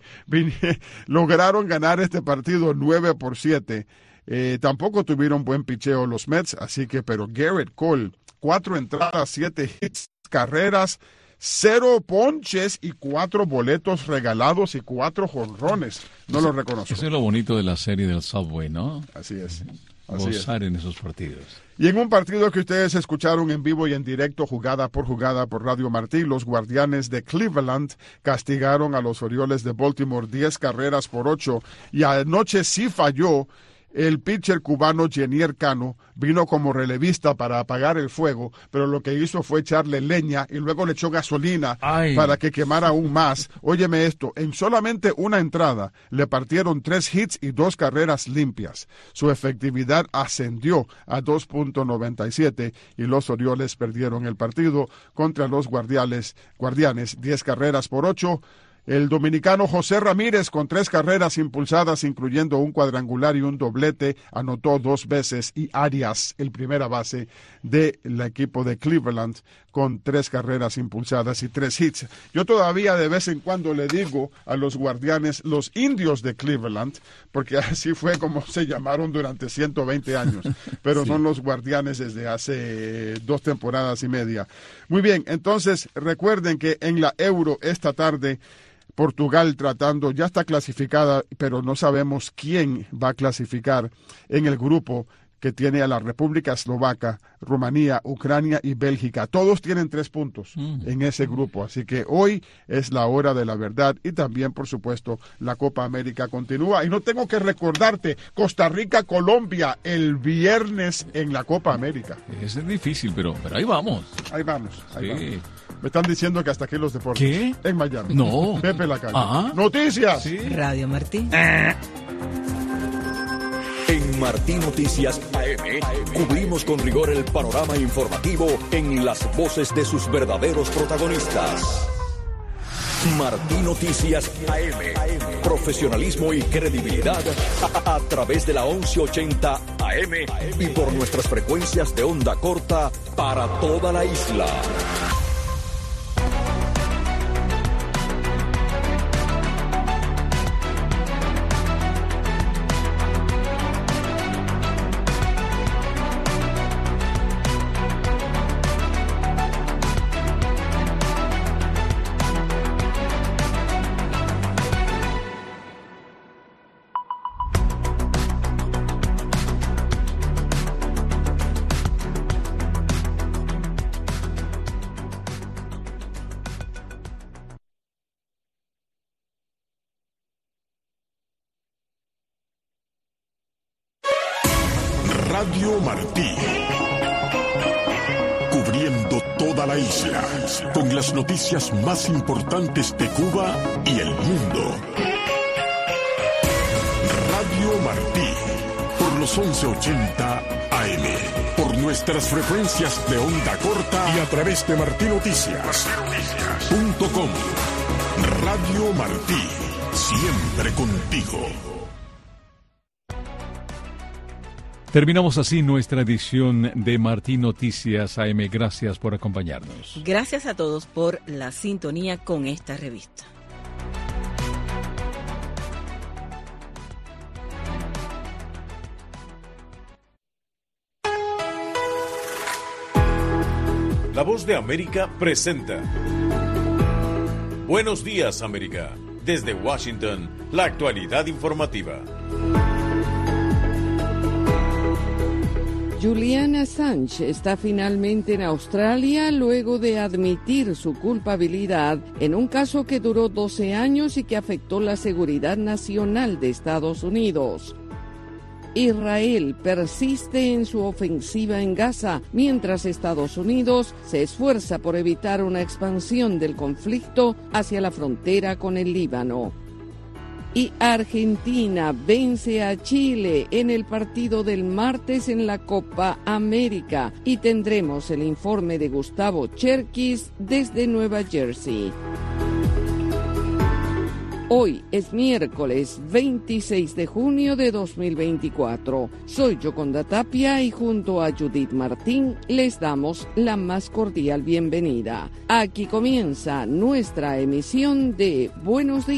lograron ganar este partido 9-7. Tampoco tuvieron buen picheo los Mets, así que, pero Garrett Cole, 4 entradas, 7 hits, carreras, 0 ponches y 4 boletos regalados y 4 jonrones. No lo reconoció.
Eso es lo bonito de la serie del Subway, ¿no?
Así es.
Gozar en esos partidos.
Y en un partido que ustedes escucharon en vivo y en directo, jugada por Radio Martí, los Guardianes de Cleveland castigaron a los Orioles de Baltimore 10-8, y anoche sí falló. El pitcher cubano Jenier Cano vino como relevista para apagar el fuego, pero lo que hizo fue echarle leña y luego le echó gasolina para que quemara aún más. Óyeme esto, en solamente 1 entrada le partieron 3 hits y 2 carreras limpias. Su efectividad ascendió a 2.97 y los Orioles perdieron el partido contra los Guardianes 10-8. El dominicano José Ramírez, con 3 carreras impulsadas, incluyendo un cuadrangular y un doblete, anotó 2 veces, y Arias, el primera base del equipo de Cleveland, con 3 carreras impulsadas y 3 hits. Yo todavía de vez en cuando le digo a los Guardianes los Indios de Cleveland, porque así fue como se llamaron durante 120 años, pero sí, son los Guardianes desde hace 2 temporadas y media. Muy bien, entonces recuerden que en la Euro esta tarde, Portugal ya está clasificada, pero no sabemos quién va a clasificar en el grupo que tiene a la República Eslovaca, Rumanía, Ucrania y Bélgica. Todos tienen 3 puntos en ese grupo, así que hoy es la hora de la verdad y también, por supuesto, la Copa América continúa. Y no tengo que recordarte, Costa Rica-Colombia el viernes en la Copa América.
Es difícil, pero ahí vamos.
Ahí vamos.
Sí.
Me están diciendo que hasta aquí los deportes.
¿Qué?
En Miami.
No.
Pepe la calle.
Ajá.
Noticias.
Sí.
Radio Martí.
En Martí Noticias AM cubrimos con rigor el panorama informativo en las voces de sus verdaderos protagonistas. Martí Noticias AM. Profesionalismo y credibilidad a través de la 1180 AM y por nuestras frecuencias de onda corta para toda la isla.
Radio Martí, cubriendo toda la isla, con las noticias más importantes de Cuba y el mundo. Radio Martí, por los 1180 AM, por nuestras frecuencias de onda corta y a través de martinoticias.com. Radio Martí, siempre contigo.
Terminamos así nuestra edición de Martí Noticias AM. Gracias por acompañarnos.
Gracias a todos por la sintonía con esta revista.
La Voz de América presenta Buenos días, América. Desde Washington, la actualidad informativa.
Julian Assange está finalmente en Australia luego de admitir su culpabilidad en un caso que duró 12 años y que afectó la seguridad nacional de Estados Unidos. Israel persiste en su ofensiva en Gaza, mientras Estados Unidos se esfuerza por evitar una expansión del conflicto hacia la frontera con el Líbano. Y Argentina vence a Chile en el partido del martes en la Copa América. Y tendremos el informe de Gustavo Cherkis desde Nueva Jersey. Hoy es miércoles 26 de junio de 2024. Soy Yoconda Tapia y junto a Judith Martín les damos la más cordial bienvenida. Aquí comienza nuestra emisión de Buenos Días.